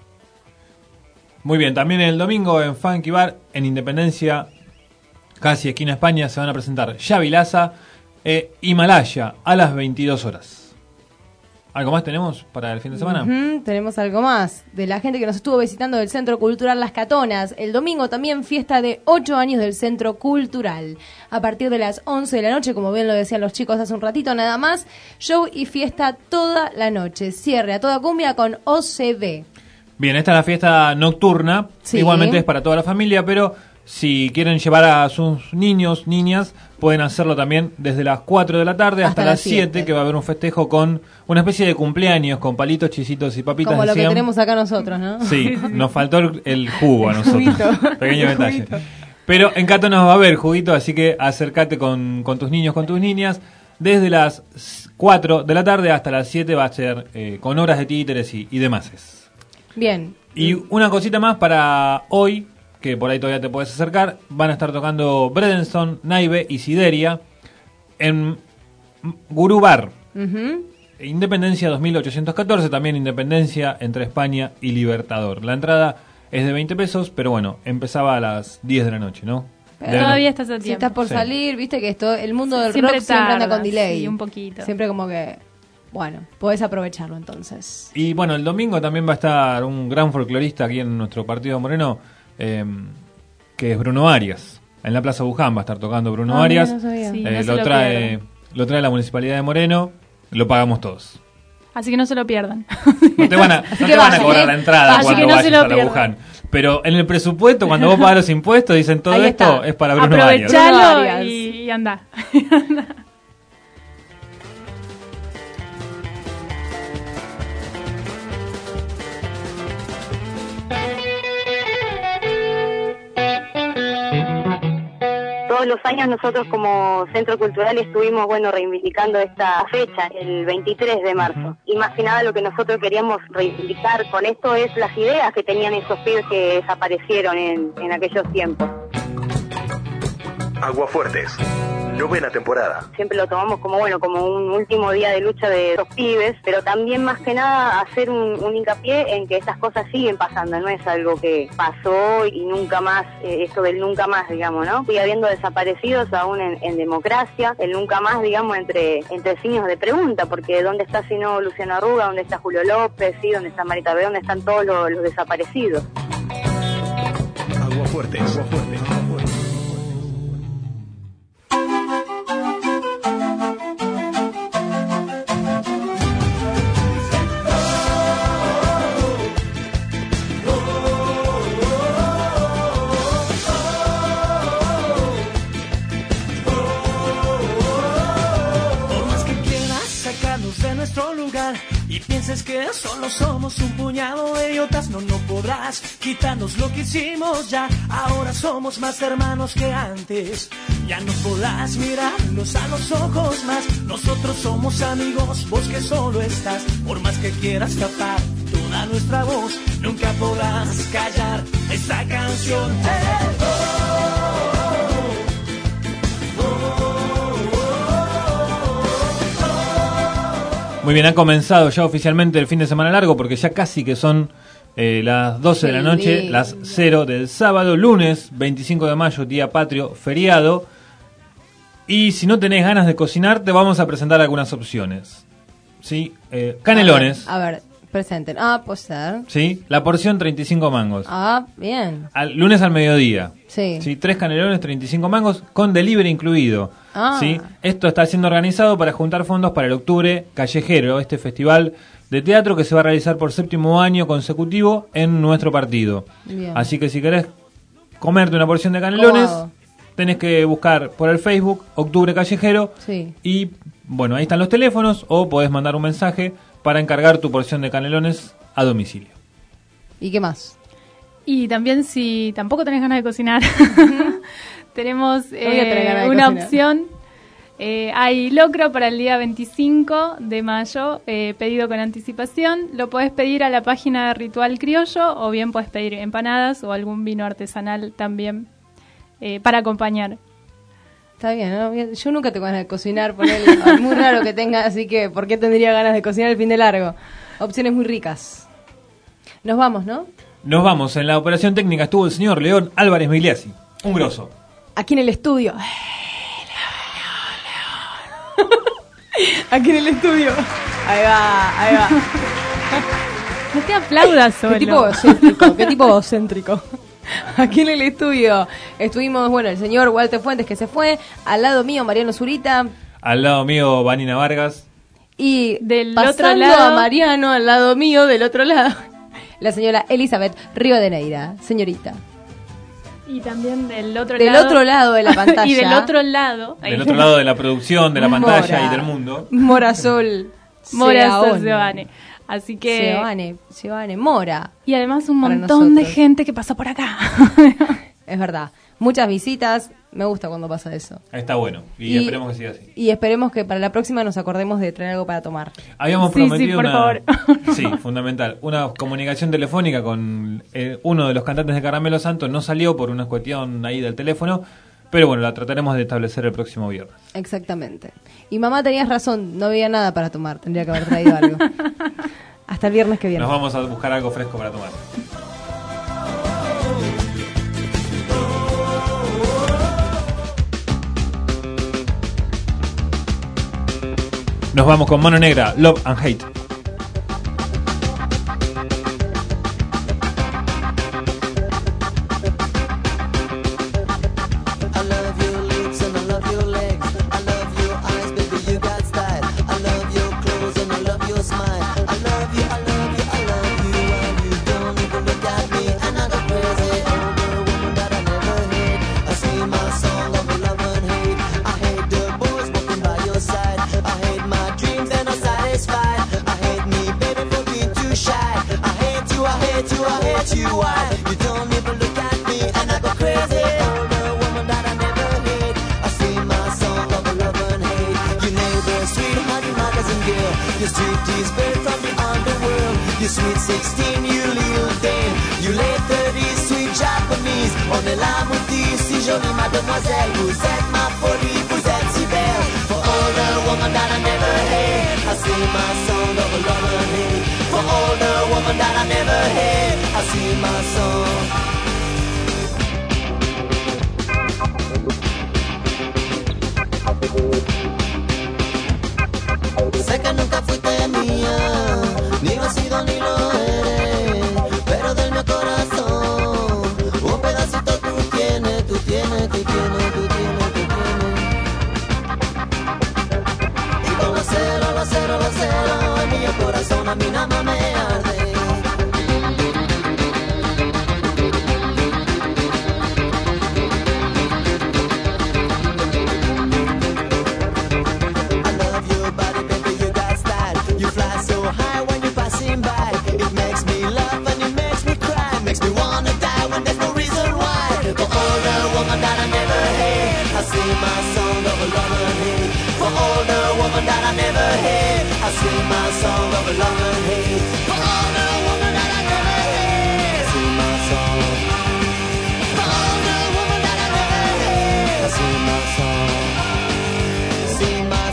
Muy bien, también el domingo en Funky Bar, en Independencia, casi esquina España, se van a presentar Yavilaza e Himalaya a las veintidós horas. ¿Algo más tenemos para el fin de semana? Ujú, tenemos algo más de la gente que nos estuvo visitando del Centro Cultural Las Catonas. El domingo también fiesta de ocho años del Centro Cultural. A partir de las once de la noche, como bien lo decían los chicos hace un ratito nada más, show y fiesta toda la noche. Cierre a toda cumbia con O C B. Bien, esta es la fiesta nocturna, Sí. igualmente es para toda la familia, pero si quieren llevar a sus niños, niñas, pueden hacerlo también desde las cuatro de la tarde hasta, Hasta las las siete. siete, que va a haber un festejo con una especie de cumpleaños, con palitos, chisitos y papitas. Como lo que decían. tenemos acá nosotros, ¿no? Sí, nos faltó el, el jugo a El nosotros. juguito. Pequeño El detalle. juguito. Pero en Catonas va a haber juguito, así que acércate con, con tus niños, con tus niñas. Desde las cuatro de la tarde hasta las siete va a ser eh, con horas de títeres y, y demás. Bien. Y una cosita más para hoy, que por ahí todavía te puedes acercar. Van a estar tocando Bredenstone, Naive y Sideria en Gurú Bar. Ujú. Independencia dos mil ochocientos catorce, también Independencia entre España y Libertador. La entrada es de veinte pesos, pero bueno, empezaba a las diez de la noche, ¿no? Pero De- Todavía estás a Si tiempo. estás por Sí. salir, viste que esto, el mundo del Siempre rock siempre anda tarda, con delay. sí, un poquito. Siempre como que, bueno, podés aprovecharlo entonces. Y bueno, el domingo también va a estar un gran folclorista aquí en nuestro partido moreno, eh, que es Bruno Arias. En la Plaza Buján va a estar tocando Bruno Ah, mira, Arias. no sabía. Sí, Eh, no se lo, lo trae, pierdan. lo trae la Municipalidad de Moreno, lo pagamos todos. Así que no se lo pierdan. No te van a, no te van a cobrar la entrada Así cuando que no vayas se lo a la pierdan. Wuhan. Pero en el presupuesto, cuando vos pagas los impuestos, dicen todo Ahí esto está. es para Bruno Arias. Aprovechalo y, y anda. Todos los años nosotros como Centro Cultural estuvimos, bueno, reivindicando esta fecha, el veintitrés de marzo. Y más que nada lo que nosotros queríamos reivindicar con esto es las ideas que tenían esos pibes que desaparecieron en, en aquellos tiempos. Aguafuertes, novena temporada. Siempre lo tomamos como, bueno, como un último día de lucha de los pibes, pero también más que nada hacer un, un hincapié en que estas cosas siguen pasando, no es algo que pasó y nunca más, eh, esto del nunca más, digamos, ¿no? Sigue habiendo desaparecidos aún en, en democracia, el nunca más, digamos, entre, entre signos de pregunta, porque ¿dónde está si no Luciano Arruga? ¿Dónde está Julio López? ¿Sí? ¿Dónde está Marita B? ¿Dónde están todos los, los desaparecidos? Aguafuertes, Aguafuertes. De nuestro lugar y pienses que solo somos un puñado de idiotas, no, no podrás quitarnos lo que hicimos ya. Ahora somos más hermanos que antes, ya no podrás mirarnos a los ojos más. Nosotros somos amigos, vos que solo estás, por más que quieras tapar toda nuestra voz, nunca podrás callar esta canción. Hey, oh. Muy bien, ha comenzado ya oficialmente el fin de semana largo porque ya casi que son eh, las doce de la noche, lindo. las cero del sábado, lunes veinticinco de mayo, día patrio, feriado. Y si no tenés ganas de cocinar, te vamos a presentar algunas opciones. ¿Sí? Eh, canelones. A ver, a ver, presenten. Ah, puede ser. ¿Sí? La porción treinta y cinco mangos. Ah, bien. Al, lunes al mediodía. Sí. ¿Sí? Tres canelones, treinta y cinco mangos, con delivery incluido. Ah. ¿Sí? Esto está siendo organizado para juntar fondos para el Octubre Callejero, este festival de teatro que se va a realizar por séptimo año consecutivo en nuestro partido. Bien. Así que si querés comerte una porción de canelones, ¿Cómo? tenés que buscar por el Facebook Octubre Callejero Sí. y, bueno, ahí están los teléfonos o podés mandar un mensaje para encargar tu porción de canelones a domicilio. ¿Y qué más? Y también si tampoco tenés ganas de cocinar, tenemos voy a tener eh, ganas de una cocinar. opción. Eh, hay locro para el día veinticinco de mayo, eh, pedido con anticipación. Lo podés pedir a la página de Ritual Criollo o bien podés pedir empanadas o algún vino artesanal también eh, para acompañar. Está bien, ¿no? Yo nunca tengo ganas de cocinar, ponele. Es muy raro que tenga, así que ¿por qué tendría ganas de cocinar el fin de largo? Opciones muy ricas. Nos vamos, ¿no? Nos vamos, en la operación técnica estuvo el señor León Álvarez Migliasi, un grosso. Aquí en el estudio. Aquí en el estudio. Ahí va, ahí va. No te aplaudas solo. Qué tipo egocéntrico, qué tipo egocéntrico. Aquí en el estudio estuvimos, bueno, el señor Walter Fuentes que se fue, al lado mío Mariano Zurita Al lado mío, Vanina Vargas. y Del pasando otro lado- a Mariano al lado mío, del otro lado, la señora Elizabeth Rivadeneira, señorita. Y también del otro Del lado. otro lado de la pantalla. Y del otro lado. Del otro lado de la producción, de la pantalla Mora. y del mundo. Morazol Morazol Seaone. Seoane. Así que. Seoane, Seoane, Mora. Y además un Para montón de nosotros. gente que pasó por acá. Es verdad. Muchas visitas. Me gusta cuando pasa eso. Está bueno. Y, Y- esperemos que siga así. Y esperemos que para la próxima nos acordemos de traer algo para tomar. Habíamos Sí, sí, prometido por una. favor. Sí, fundamental. Una comunicación telefónica con eh, uno de los cantantes de Caramelo Santo. No salió por una cuestión ahí del teléfono. Pero bueno, la trataremos de establecer el próximo viernes. Exactamente. Y mamá, tenías razón. No había nada para tomar. Tendría que haber traído algo. Hasta el viernes que viene. Nos vamos a buscar algo fresco para tomar. Nos vamos con Mano Negra, Love and Hate. I love your lips and I love your legs. I love your eyes, baby, you got style. I love your clothes and I love your smile. you why. You don't even look at me and I go crazy. Oh, the woman that I never hate. I sing my song of love and hate. You neighbor, sweet honey magazine girl. You street tease bird from the underworld. You sweet sixteen, you little thing. You late thirties, sweet Japanese. On est là, maudit, si jolie mademoiselle. Vous êtes ma folie, vous êtes si belle. For all the woman that I never hate, I sing my song of love and hate. For all the woman that I never hate, I sing my song. Sé que nunca fuiste mía, ni lo has sido ni lo eres, pero del mi corazón un pedacito tú tienes, tú tienes, tú tienes, tú tienes, tú tienes. Y con los celos, los celos, los celos, en mi corazón a mí nada más me arde. I sing my song of love and hate. For all the woman that I never hate, I sing my song of love and hate. For all the woman that I never hate, I sing my song. For all the woman that I never hate, I sing my song. Sing my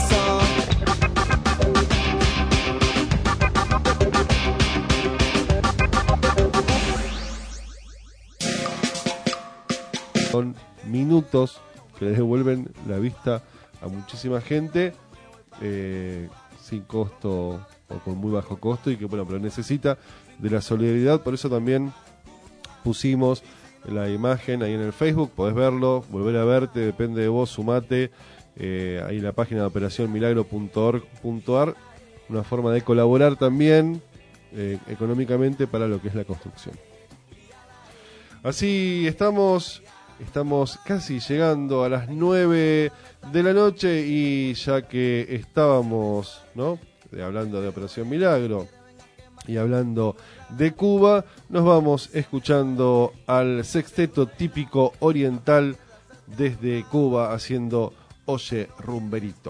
song. Son minutos que le devuelven la vista a muchísima gente eh, sin costo o con muy bajo costo y que bueno, pero necesita de la solidaridad. Por eso también pusimos la imagen ahí en el Facebook, podés verlo, volver a verte, depende de vos, sumate eh, ahí en la página de operación milagro punto org punto ar, una forma de colaborar también eh, económicamente para lo que es la construcción. Así estamos Estamos casi llegando a las nueve de la noche y ya que estábamos, ¿no?, hablando de Operación Milagro y hablando de Cuba, nos vamos escuchando al sexteto típico oriental desde Cuba haciendo Oye Rumberito.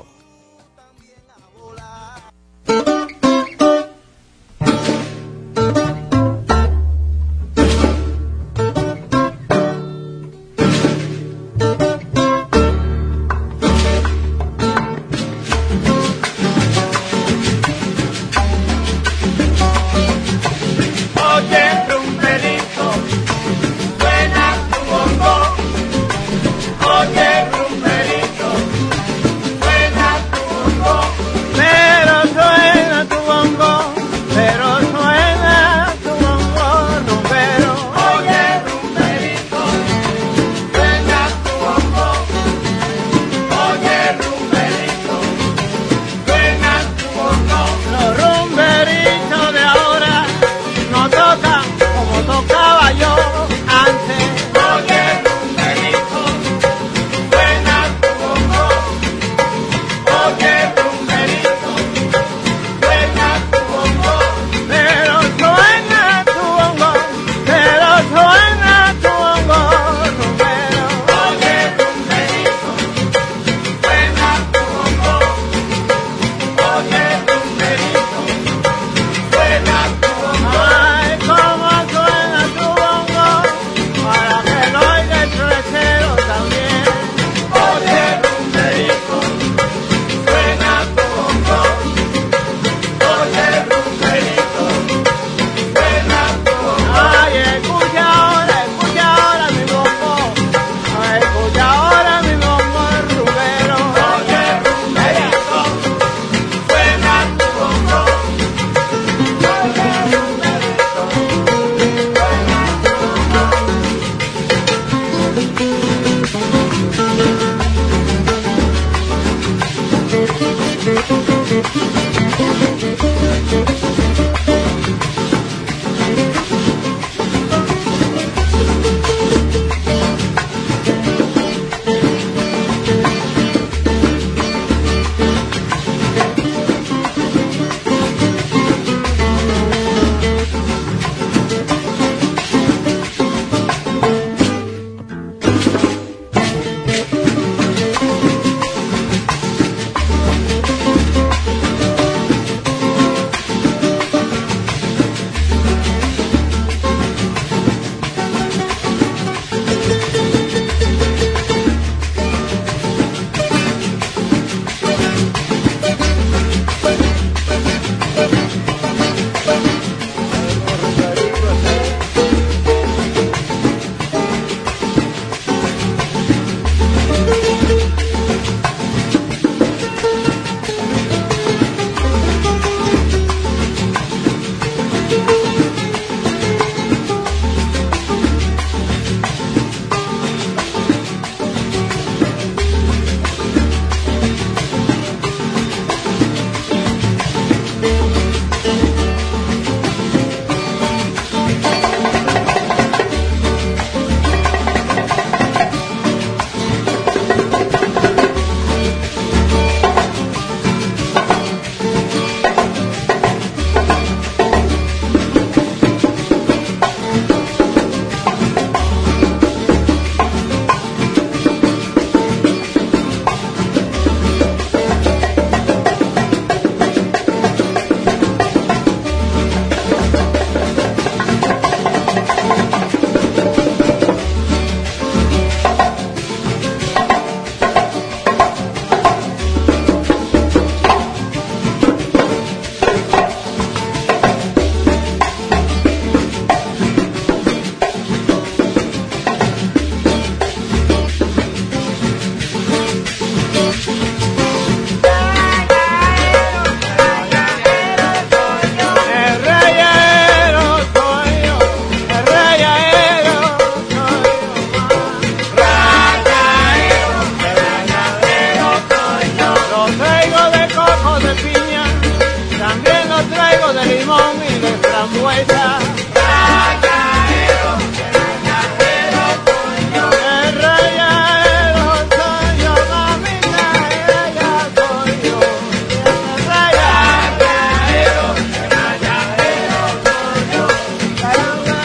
de coco, de piña, también lo traigo de limón y de frambuesa. Rayadero, rayadero soy yo. El rayadero soy yo, mamita, ella soy yo. El rayadero, el rayadero soy yo. Caramba.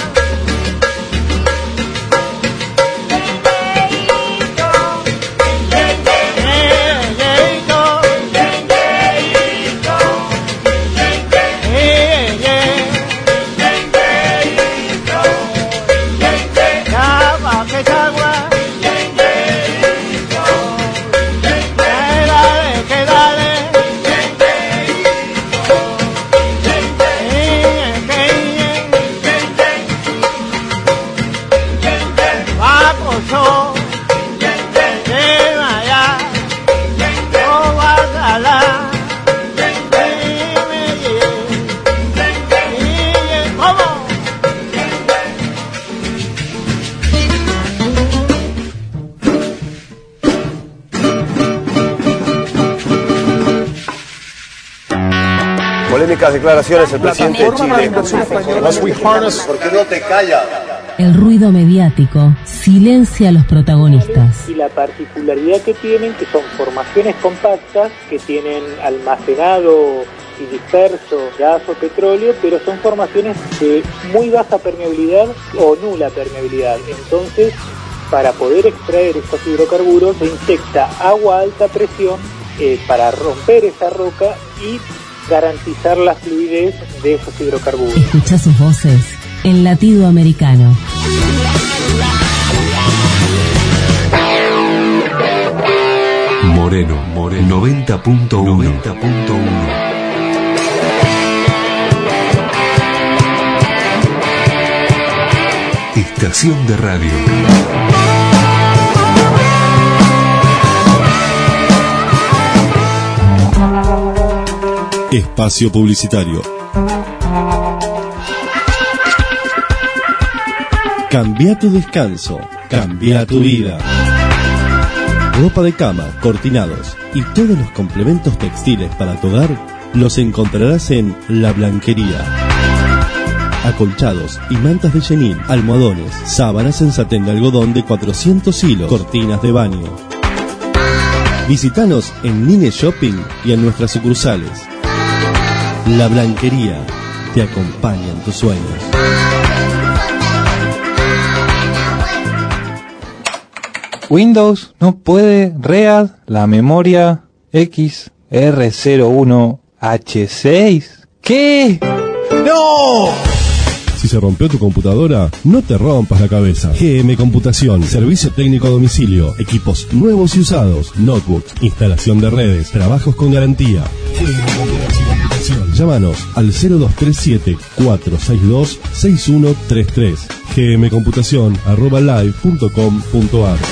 Polémicas declaraciones el presidente de Chile. ¿Por qué no te callas? El ruido mediático silencia a los protagonistas. Y la particularidad que tienen, que son formaciones compactas, que tienen almacenado y disperso gas o petróleo, pero son formaciones de muy baja permeabilidad o nula permeabilidad. Entonces, para poder extraer estos hidrocarburos, se inyecta agua a alta presión eh, para romper esa roca y garantizar la fluidez de esos hidrocarburos. Escucha sus voces en Latido Americano. Moreno, Moreno, noventa punto uno. Estación de radio. Espacio publicitario. Cambia tu descanso, cambia tu vida. Ropa de cama, cortinados y todos los complementos textiles para tu hogar los encontrarás en La Blanquería. Acolchados y mantas de chenil, almohadones, sábanas en satén de algodón de cuatrocientos hilos, cortinas de baño. Visítanos en Nine Shopping y en nuestras sucursales. La Blanquería te acompaña en tus sueños. Windows no puede read la memoria X R cero uno H seis. ¿Qué? ¡No! Si se rompió tu computadora, no te rompas la cabeza. G M Computación, servicio técnico a domicilio, equipos nuevos y usados, notebooks, instalación de redes, trabajos con garantía. G M Computación. Llámanos al cero dos tres siete, cuatro seis dos, seis uno tres tres. gmcomputación arroba live punto com punto ar.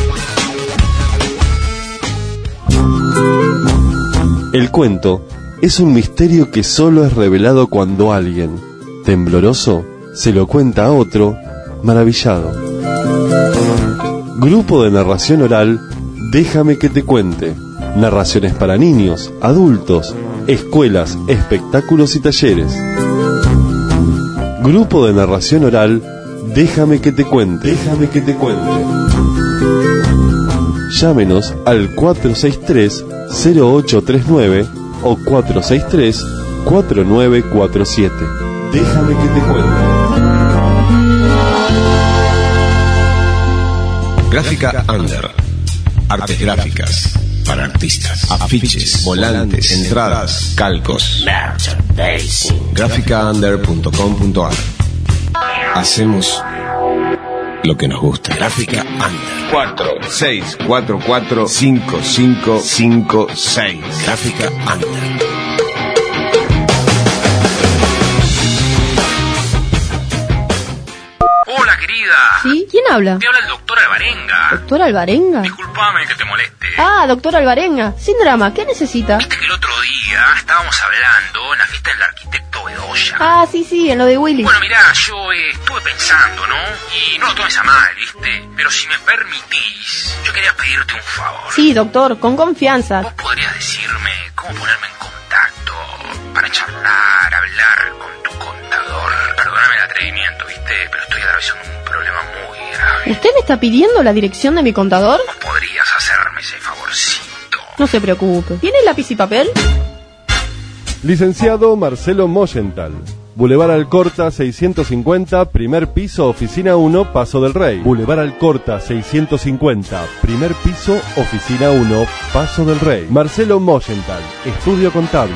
El cuento es un misterio que solo es revelado cuando alguien, tembloroso, se lo cuenta a otro, maravillado. Grupo de narración oral, Déjame que te cuente. Narraciones para niños, adultos, escuelas, espectáculos y talleres. Grupo de narración oral, Déjame que te cuente. Déjame que te cuente. Llámenos al cuatro seis tres, cero ocho tres nueve o cuatro seis tres, cuatro nueve cuatro siete. Déjame que te cuente. Gráfica Under. Artes gráficas para artistas. Afiches, volantes, entradas, calcos. gráfica under punto com punto ar. Hacemos lo que nos gusta. Gráfica Under. cuatro seis cuatro cuatro cinco cinco cinco seis. Gráfica Under. Hola, querida. ¿Sí? ¿Quién habla? Te habla el doctor Alvarenga. ¿Doctor Alvarenga? Disculpame que te moleste. Ah, doctor Alvarenga. Sin drama, ¿qué necesita? Viste que el otro día estábamos hablando en la fiesta del arquitecto Bedoya. Ah, sí, sí, en lo de Willy. Bueno, mirá, yo eh, estuve pensando, ¿no? Y no lo tomes a mal, ¿viste? Pero si me permitís, yo quería pedirte un favor. Sí, doctor, con confianza. ¿Vos podrías decirme cómo ponerme en contacto para charlar, hablar con tu contador? Perdóname el atrevimiento, ¿viste? Pero estoy atravesando un problema muy grave. ¿Usted me está pidiendo la dirección de mi contador? ¿Vos podrías hacerme ese favorcito? No se preocupe. ¿Tiene lápiz y papel? Licenciado Marcelo Moyenthal. Boulevard Alcorta seiscientos cincuenta, primer piso, oficina uno, Paso del Rey. Boulevard Alcorta seiscientos cincuenta, primer piso, oficina uno, Paso del Rey. Marcelo Moyenthal, estudio contable.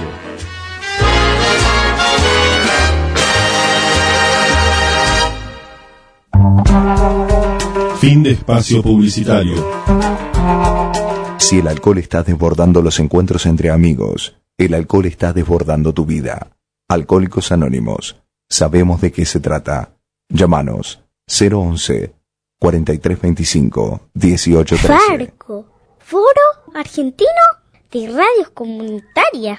Fin de espacio publicitario. Si el alcohol está desbordando los encuentros entre amigos, el alcohol está desbordando tu vida. Alcohólicos Anónimos. Sabemos de qué se trata. Llámanos cero once, cuarenta y tres veinticinco, dieciocho trece. Farco, Foro Argentino de Radios Comunitarias.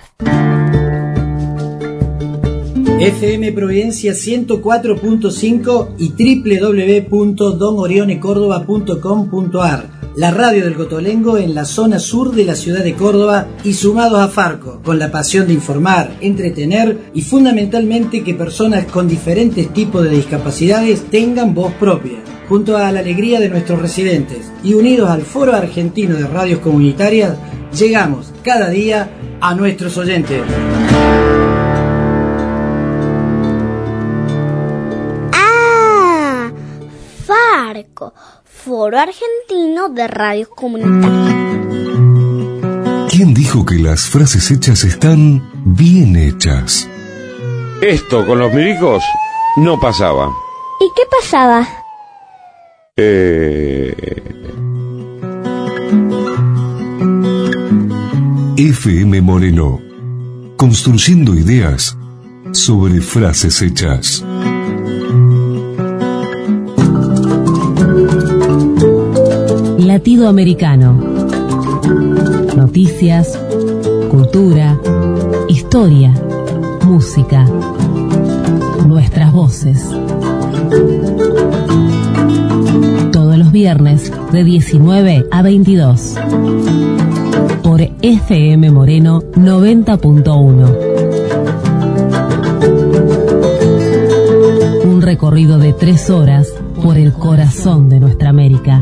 F M Providencia ciento cuatro punto cinco y doble u doble u doble u punto don orione córdoba punto com punto a r. La radio del Cotolengo en la zona sur de la ciudad de Córdoba y sumados a Farco, con la pasión de informar, entretener y fundamentalmente que personas con diferentes tipos de discapacidades tengan voz propia. Junto a la alegría de nuestros residentes y unidos al Foro Argentino de Radios Comunitarias, llegamos cada día a nuestros oyentes. Ah, Farco, Foro Argentino de Radios Comunitarias. ¿Quién dijo que las frases hechas están bien hechas? Esto con los milicos no pasaba. ¿Y qué pasaba? Eh... F M Moreno, construyendo ideas sobre frases hechas. Latido Americano. Noticias, cultura, historia, música, nuestras voces. Todos los viernes de diecinueve a veintidós por F M Moreno noventa punto uno. Un recorrido de tres horas por el corazón de nuestra América.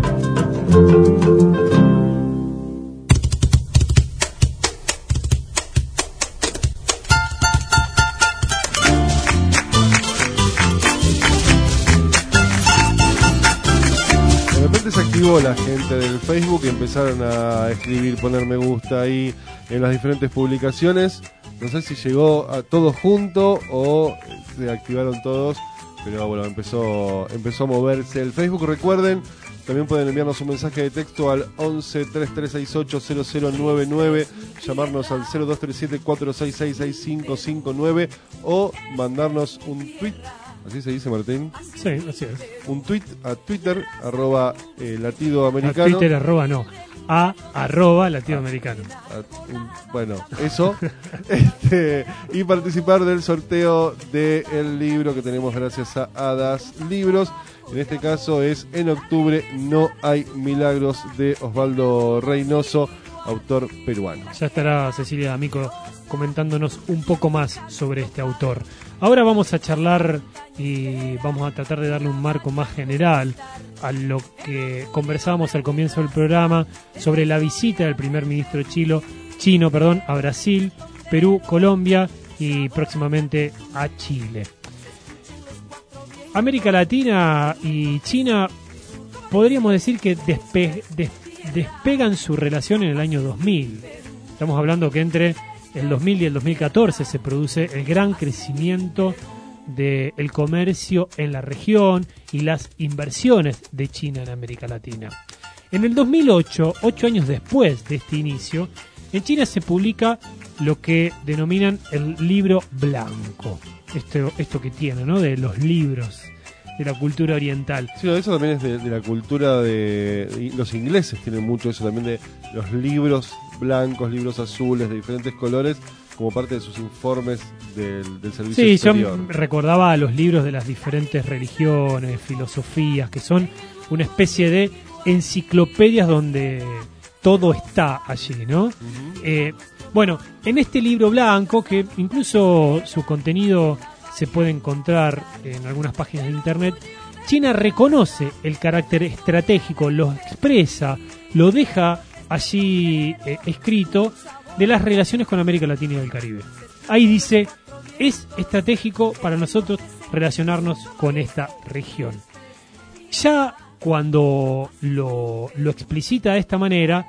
De repente se activó la gente del Facebook y empezaron a escribir, poner me gusta ahí en las diferentes publicaciones. No sé si llegó a todos juntos o se activaron todos, pero bueno, empezó, empezó a moverse el Facebook. Recuerden, también pueden enviarnos un mensaje de texto al once, treinta y tres sesenta y ocho, cero cero nueve nueve, llamarnos al cero dos tres siete, cuatro seis seis, seis cinco cinco nueve o mandarnos un tweet. ¿Así se dice, Martín? Sí, así es. Un tweet a Twitter, arroba eh, latido americano. A Twitter, arroba no. A arroba latido americano. A, un, bueno, eso. este, y participar del sorteo del libro que tenemos gracias a Hadas Libros. En este caso es En octubre no hay milagros, de Osvaldo Reynoso, autor peruano. Ya estará Cecilia D'Amico comentándonos un poco más sobre este autor. Ahora vamos a charlar y vamos a tratar de darle un marco más general a lo que conversábamos al comienzo del programa sobre la visita del primer ministro chino, chino perdón, a Brasil, Perú, Colombia y próximamente a Chile. América Latina y China podríamos decir que despe- des- despegan su relación en el año dos mil. Estamos hablando que entre el dos mil y el dos mil catorce se produce el gran crecimiento del comercio en la región y las inversiones de China en América Latina. En el dos mil ocho, ocho años después de este inicio, en China se publica lo que denominan el libro blanco. Esto, esto que tiene, ¿no?, de los libros de la cultura oriental. Sí, eso también es de, de la cultura de, de... Los ingleses tienen mucho eso también de los libros blancos, libros azules de diferentes colores, como parte de sus informes del, del servicio sí, exterior. yo recordaba a los libros de las diferentes religiones, filosofías, que son una especie de enciclopedias donde todo está allí, ¿no? Uh-huh. Eh, bueno, en este libro blanco, que incluso su contenido se puede encontrar en algunas páginas de internet, China reconoce el carácter estratégico, lo expresa, lo deja allí eh, escrito, de las relaciones con América Latina y el Caribe. Ahí dice, es estratégico para nosotros relacionarnos con esta región. Ya cuando lo, lo explicita de esta manera,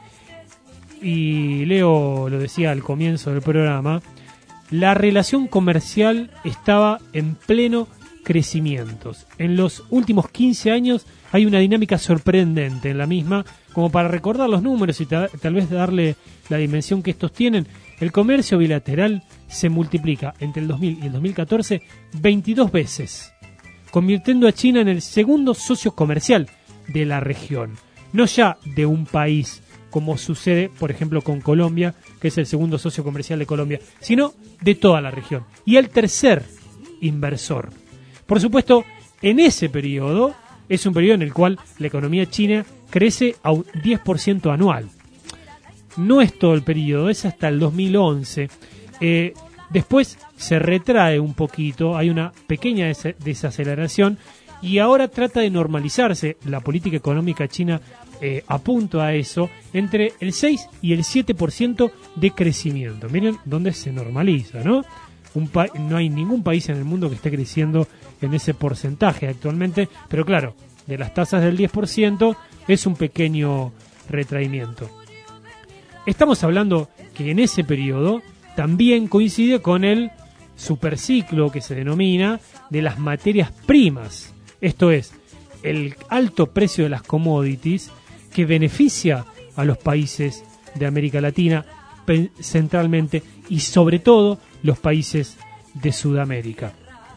y Leo lo decía al comienzo del programa, la relación comercial estaba en pleno crecimiento. En los últimos quince años hay una dinámica sorprendente en la misma, como para recordar los números y ta- tal vez darle la dimensión que estos tienen. El comercio bilateral se multiplica entre el dos mil y el dos mil catorce veintidós veces, convirtiendo a China en el segundo socio comercial de la región, no ya de un país como sucede, por ejemplo, con Colombia, que es el segundo socio comercial de Colombia, sino de toda la región. Y el tercer inversor. Por supuesto, en ese periodo, es un periodo en el cual la economía china crece a un diez por ciento anual. No es todo el periodo, es hasta el dos mil once. Eh, después se retrae un poquito, hay una pequeña des- desaceleración, y ahora trata de normalizarse. La política económica china eh, apunta a eso, entre el seis y el siete por ciento de crecimiento. Miren dónde se normaliza, ¿no? Un pa- no hay ningún país en el mundo que esté creciendo en ese porcentaje actualmente, pero claro, de las tasas del diez por ciento es un pequeño retraimiento. Estamos hablando que en ese periodo también coincide con el superciclo que se denomina de las materias primas. Esto es, el alto precio de las commodities que beneficia a los países de América Latina pe- centralmente y sobre todo los países de Sudamérica.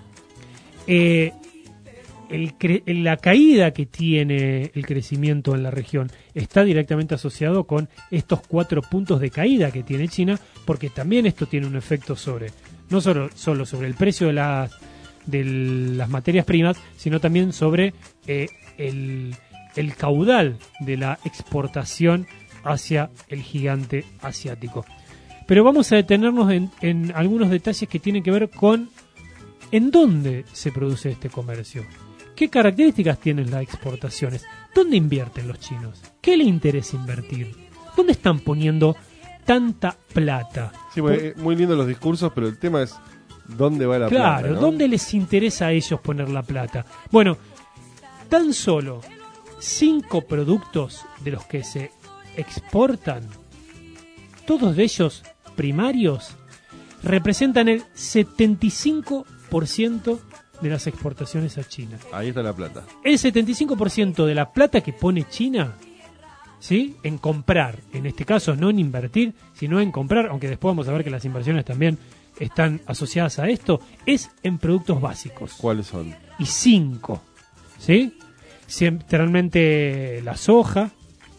Eh, el cre- la caída que tiene el crecimiento en la región está directamente asociado con estos cuatro puntos de caída que tiene China, porque también esto tiene un efecto sobre, no solo, solo sobre el precio de las, de las materias primas, sino también sobre eh, el, el caudal de la exportación hacia el gigante asiático. Pero vamos a detenernos en, en algunos detalles que tienen que ver con en dónde se produce este comercio. ¿Qué características tienen las exportaciones? ¿Dónde invierten los chinos? ¿Qué le interesa invertir? ¿Dónde están poniendo tanta plata? Sí, muy, muy lindo los discursos, pero el tema es dónde va la claro, plata. Claro, ¿no? ¿dónde les interesa a ellos poner la plata? Bueno, tan solo cinco productos de los que se exportan, todos de ellos primarios, representan el setenta y cinco por ciento de las exportaciones a China. Ahí está la plata. El setenta y cinco por ciento de la plata que pone China, ¿sí?, en comprar, en este caso no en invertir, sino en comprar, aunque después vamos a ver que las inversiones también están asociadas a esto, es en productos básicos. ¿Cuáles son? Y cinco, ¿sí? Centralmente la soja,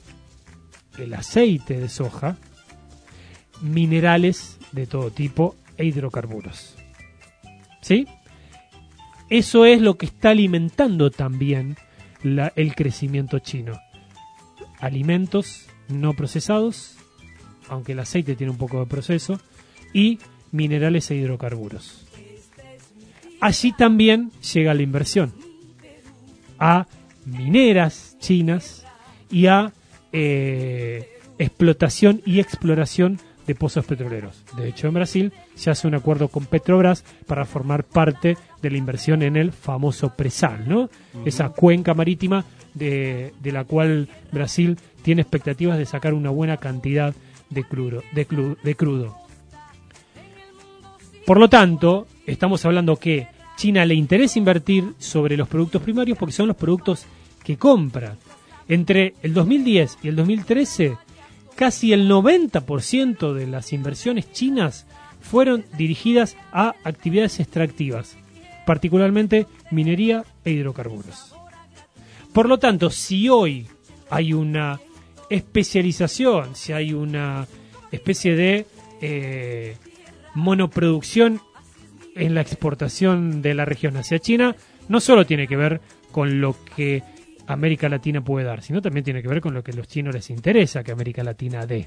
el aceite de soja, minerales de todo tipo e hidrocarburos. ¿Sí? Eso es lo que está alimentando también la, el crecimiento chino. Alimentos no procesados, aunque el aceite tiene un poco de proceso, y minerales e hidrocarburos. Allí también llega la inversión a mineras chinas y a eh, explotación y exploración de pozos petroleros. De hecho, en Brasil se hace un acuerdo con Petrobras para formar parte de la inversión en el famoso presal, ¿no? Uh-huh. Esa cuenca marítima de, de la cual Brasil tiene expectativas de sacar una buena cantidad de crudo, de, cru, de crudo. Por lo tanto, estamos hablando que China le interesa invertir sobre los productos primarios porque son los productos que compra. Entre el dos mil diez y el dos mil trece, casi el noventa por ciento de las inversiones chinas fueron dirigidas a actividades extractivas. particularmente minería e hidrocarburos. Por lo tanto, si hoy hay una especialización, si hay una especie de eh, monoproducción en la exportación de la región hacia China, no solo tiene que ver con lo que América Latina puede dar, sino también tiene que ver con lo que a los chinos les interesa que América Latina dé.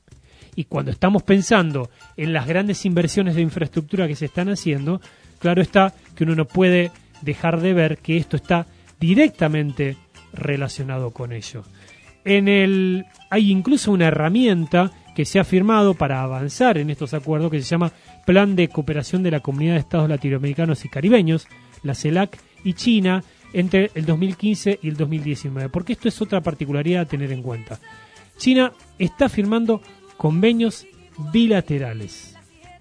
Y cuando estamos pensando en las grandes inversiones de infraestructura que se están haciendo, claro está que uno no puede dejar de ver que esto está directamente relacionado con ello. En el, hay incluso una herramienta que se ha firmado para avanzar en estos acuerdos que se llama Plan de Cooperación de la Comunidad de Estados Latinoamericanos y Caribeños, la CELAC, y China entre el dos mil quince y el dos mil diecinueve, porque esto es otra particularidad a tener en cuenta. China está firmando convenios bilaterales,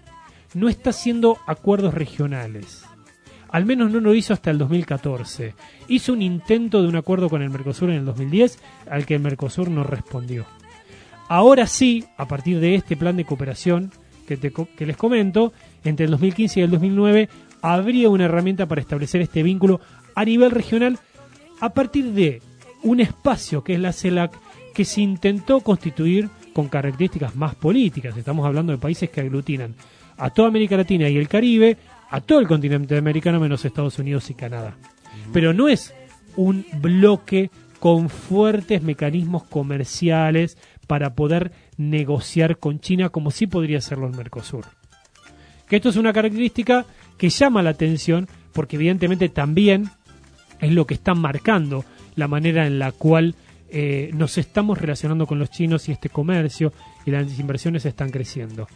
no está haciendo acuerdos regionales, al menos no lo hizo hasta el dos mil catorce. Hizo un intento de un acuerdo con el Mercosur en el dos mil diez, al que el Mercosur no respondió. Ahora sí, a partir de este plan de cooperación que, te, que les comento, entre el dos mil quince y el dos mil nueve, habría una herramienta para establecer este vínculo a nivel regional a partir de un espacio que es la CELAC, que se intentó constituir con características más políticas. Estamos hablando de países que aglutinan a toda América Latina y el Caribe, a todo el continente americano menos Estados Unidos y Canadá. Pero no es un bloque con fuertes mecanismos comerciales para poder negociar con China como sí podría hacerlo el Mercosur. Que esto es una característica que llama la atención porque evidentemente también es lo que está marcando la manera en la cual eh, nos estamos relacionando con los chinos y este comercio y las inversiones están creciendo.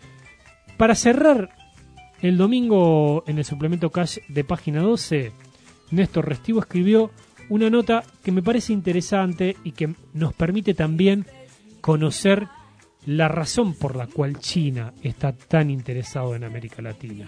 Para cerrar, el domingo en el suplemento Cash de página doce, Néstor Restivo escribió una nota que me parece interesante y que nos permite también conocer la razón por la cual China está tan interesado en América Latina.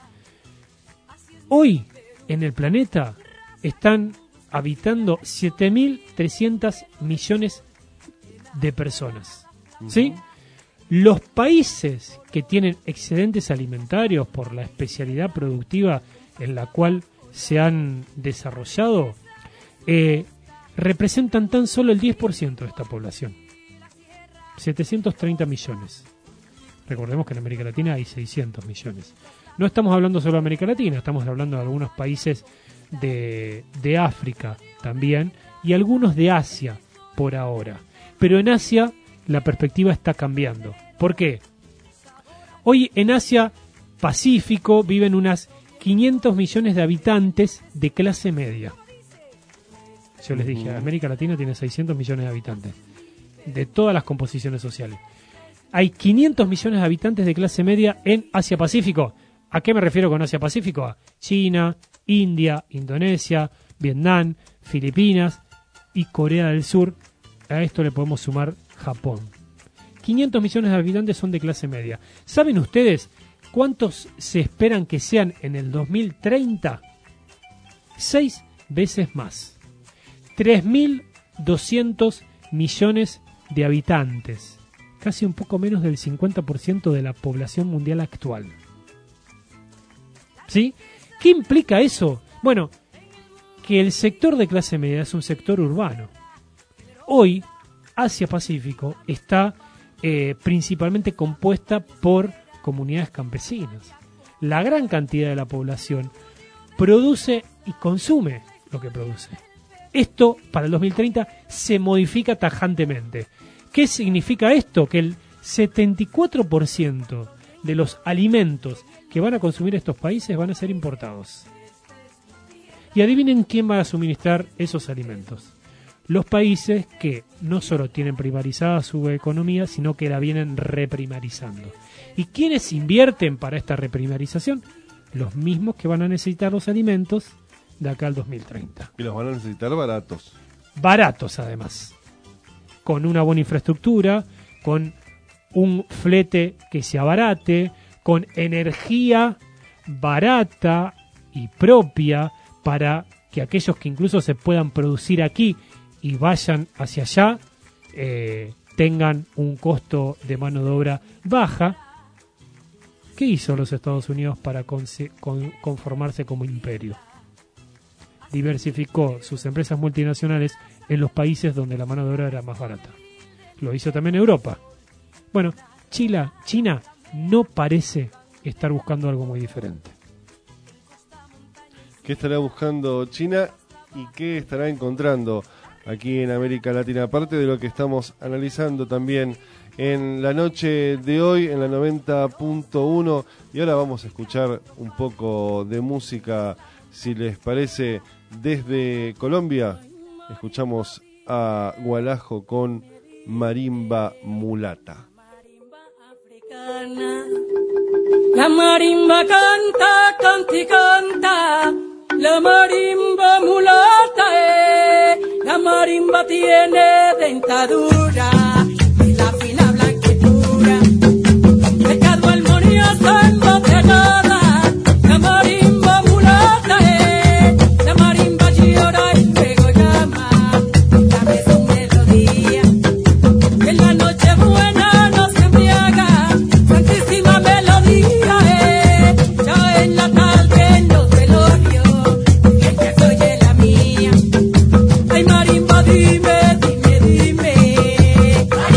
Hoy, en el planeta, están habitando siete mil trescientos millones de personas. ¿Sí? Los países que tienen excedentes alimentarios por la especialidad productiva en la cual se han desarrollado, eh, representan tan solo el diez por ciento de esta población. setecientos treinta millones. Recordemos que en América Latina hay seiscientos millones. No estamos hablando solo de América Latina, estamos hablando de algunos países de, de África también y algunos de Asia por ahora. Pero en Asia la perspectiva está cambiando. ¿Por qué? Hoy en Asia Pacífico viven unas quinientos millones de habitantes de clase media. Yo les dije, América Latina tiene seiscientos millones de habitantes, de todas las composiciones sociales. Hay quinientos millones de habitantes de clase media en Asia Pacífico. ¿A qué me refiero con Asia Pacífico? A China, India, Indonesia, Vietnam, Filipinas y Corea del Sur. A esto le podemos sumar Japón. quinientos millones de habitantes son de clase media. ¿Saben ustedes cuántos se esperan que sean en el dos mil treinta? Seis veces más. tres mil doscientos millones de habitantes. Casi un poco menos del cincuenta por ciento de la población mundial actual. ¿Sí? ¿Qué implica eso? Bueno, que el sector de clase media es un sector urbano. Hoy, Asia Pacífico está eh, principalmente compuesta por comunidades campesinas. La gran cantidad de la población produce y consume lo que produce. Esto, para el dos mil treinta, se modifica tajantemente. ¿Qué significa esto? Que el setenta y cuatro por ciento de los alimentos que van a consumir estos países van a ser importados. Y adivinen quién va a suministrar esos alimentos. Los países que no solo tienen primarizada su economía, sino que la vienen reprimarizando. ¿Y quiénes invierten para esta reprimarización? Los mismos que van a necesitar los alimentos de acá al dos mil treinta. Y los van a necesitar baratos. Baratos, además. Con una buena infraestructura, con un flete que se abarate, con energía barata y propia para que aquellos que incluso se puedan producir aquí y vayan hacia allá eh, tengan un costo de mano de obra baja, ¿qué hizo los Estados Unidos para conse- con- conformarse como imperio? Diversificó sus empresas multinacionales en los países donde la mano de obra era más barata. Lo hizo también Europa. Bueno, China, China no parece estar buscando algo muy diferente. ¿Qué estará buscando China y qué estará encontrando aquí en América Latina? Aparte de lo que estamos analizando también en la noche de hoy, en la noventa punto uno. Y ahora vamos a escuchar un poco de música, si les parece, desde Colombia. Escuchamos a Gualajo con Marimba Mulata. La marimba canta, canta y canta, la marimba mulata, eh. La marimba tiene dentadura y la fina blanquitura, pecado armonioso embotellada, la marimba mulata, eh. La marimba llora y luego llama, dame su melodía, en la noche buena nos embriaga, santísima melodía, eh. Ya en la tarde en los velorios, que ya se oye la mía. Ay marimba dime, dime, dime,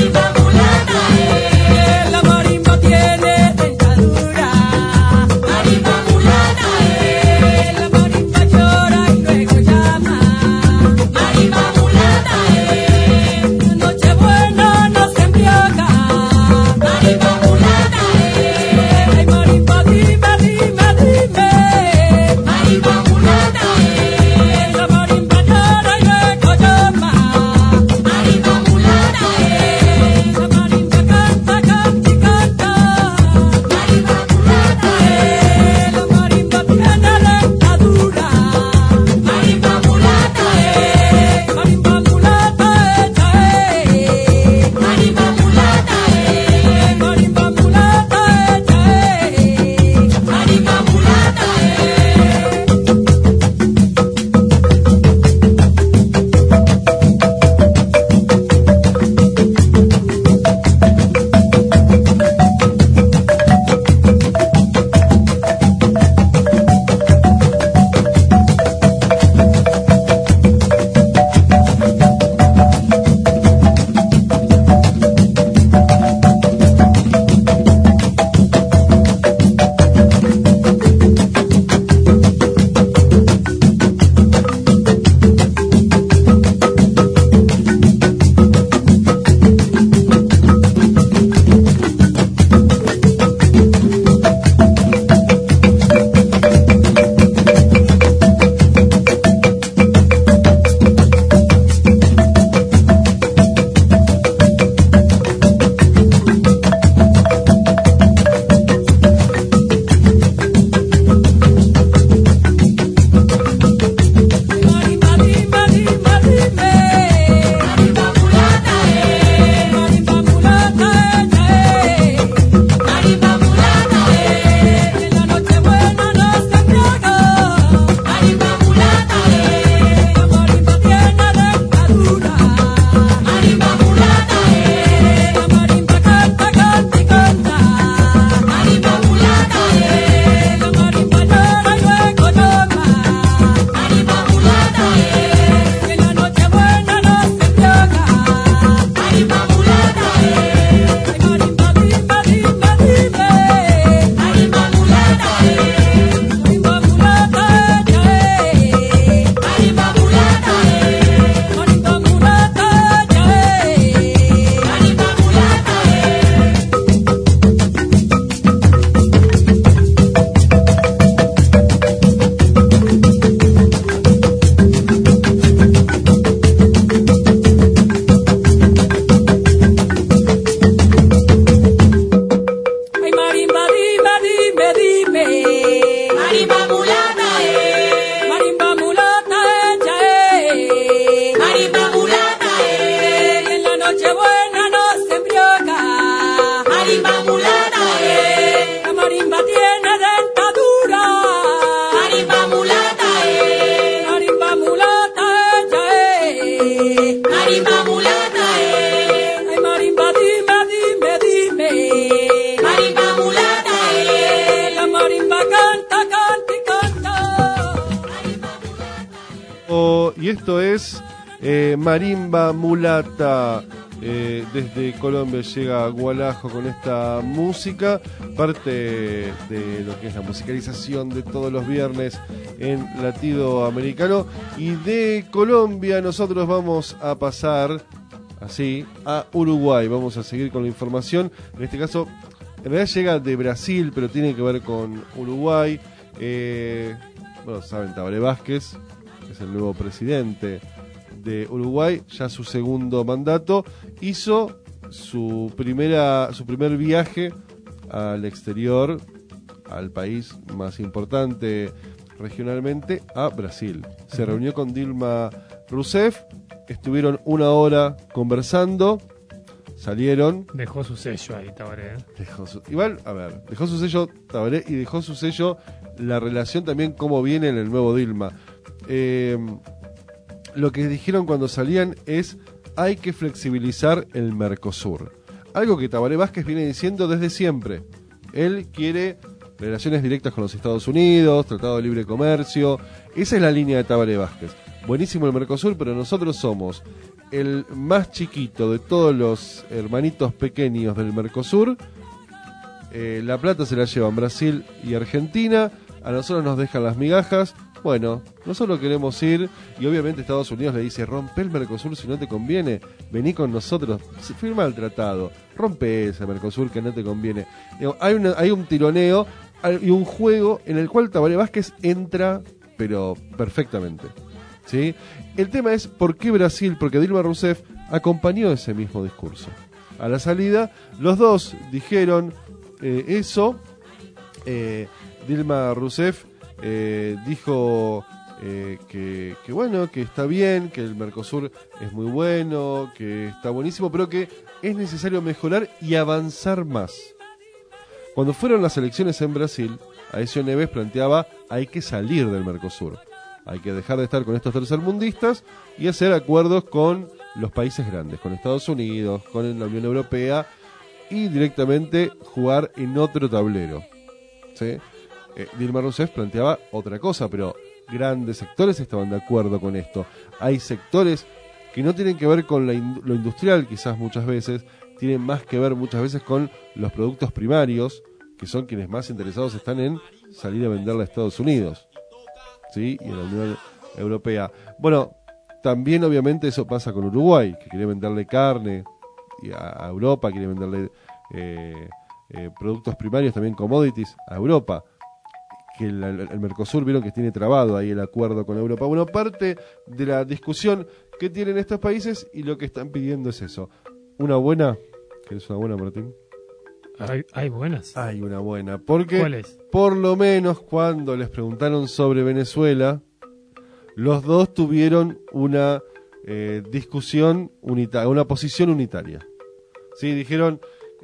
y esto es eh, Marimba Mulata. Eh, desde Colombia llega Gualajo con esta música, parte de lo que es la musicalización de todos los viernes en Latido Americano. Y de Colombia nosotros vamos a pasar así a Uruguay. Vamos a seguir con la información. En este caso, en realidad llega de Brasil, pero tiene que ver con Uruguay. Eh, bueno, saben, Tabaré Vázquez es el nuevo presidente de Uruguay, ya su segundo mandato, hizo su primera su primer viaje al exterior, al país más importante regionalmente, a Brasil. Se reunió con Dilma Rousseff, estuvieron una hora conversando, salieron. Dejó su sello ahí, Tabaré. Dejó su, igual, a ver, dejó su sello Tabaré y dejó su sello la relación también, cómo viene en el nuevo Dilma. Eh... Lo que dijeron cuando salían es: hay que flexibilizar el Mercosur. Algo que Tabaré Vázquez viene diciendo desde siempre. Él quiere relaciones directas con los Estados Unidos, tratado de libre comercio. Esa es la línea de Tabaré Vázquez. Buenísimo el Mercosur, pero nosotros somos el más chiquito de todos los hermanitos pequeños del Mercosur. Eh, la plata se la llevan Brasil y Argentina. A nosotros nos dejan las migajas. Bueno, nosotros queremos ir, y obviamente Estados Unidos le dice: rompe el Mercosur si no te conviene, vení con nosotros, firma el tratado, rompe ese Mercosur que no te conviene. Hay, una, hay un tironeo y un juego en el cual Tabaré Vázquez entra, pero perfectamente, ¿sí? El tema es por qué Brasil, porque Dilma Rousseff acompañó ese mismo discurso. A la salida, los dos dijeron eh, eso. eh, Dilma Rousseff Eh, dijo eh, que, que bueno, que está bien, que el Mercosur es muy bueno, que está buenísimo, pero que es necesario mejorar y avanzar más. Cuando fueron las elecciones en Brasil, Aécio Neves planteaba: hay que salir del Mercosur, hay que dejar de estar con estos tercermundistas y hacer acuerdos con los países grandes, con Estados Unidos, con la Unión Europea, y directamente jugar en otro tablero, ¿sí? Eh, Dilma Rousseff planteaba otra cosa, pero grandes sectores estaban de acuerdo con esto. Hay sectores que no tienen que ver con la in- lo industrial, quizás muchas veces, tienen más que ver muchas veces con los productos primarios, que son quienes más interesados están en salir a venderla a Estados Unidos, ¿sí? Y a la Unión Europea. Bueno, también obviamente eso pasa con Uruguay, que quiere venderle carne y a, a Europa, quiere venderle eh, eh, productos primarios, también commodities, a Europa. Que el, el Mercosur, vieron que tiene trabado ahí el acuerdo con Europa. Bueno, parte de la discusión que tienen estos países, y lo que están pidiendo es eso. Una buena, ¿querés una buena, Martín? ¿Hay, hay buenas? Hay una buena, porque ¿cuál es? Por lo menos cuando les preguntaron sobre Venezuela, los dos tuvieron una eh, discusión unitaria, una posición unitaria. Sí, dijeron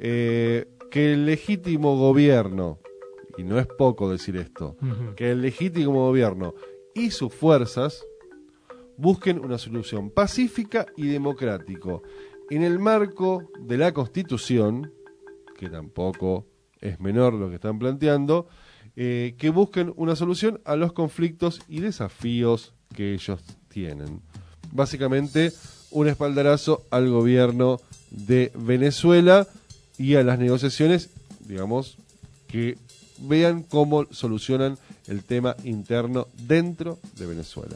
eh, que el legítimo gobierno, y no es poco decir esto, uh-huh. que el legítimo gobierno y sus fuerzas busquen una solución pacífica y democrática en el marco de la Constitución, que tampoco es menor lo que están planteando, eh, que busquen una solución a los conflictos y desafíos que ellos tienen. Básicamente, un espaldarazo al gobierno de Venezuela y a las negociaciones, digamos, que vean cómo solucionan el tema interno dentro de Venezuela.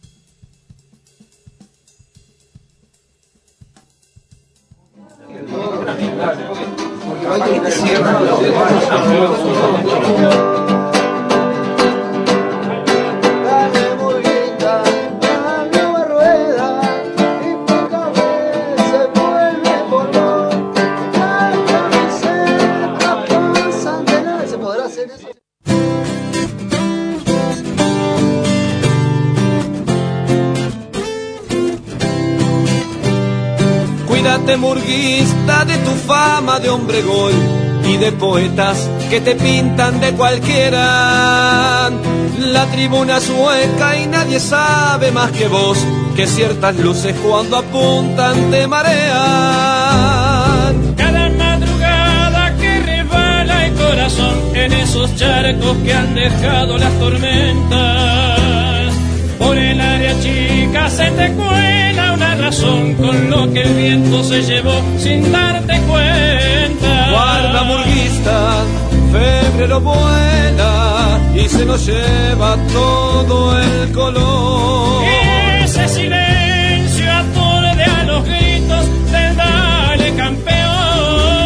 Cuídate, murguista, de tu fama de hombre gol y de poetas que te pintan de cualquiera. La tribuna sueca y nadie sabe más que vos que ciertas luces cuando apuntan te marean. Cada madrugada que resbala el corazón en esos charcos que han dejado las tormentas. Por el área chica se te cuela una razón con lo que el viento se llevó sin darte cuenta. Guarda murguista, febrero vuela y se nos lleva todo el color. Y ese silencio aturde a los gritos del dale campeón.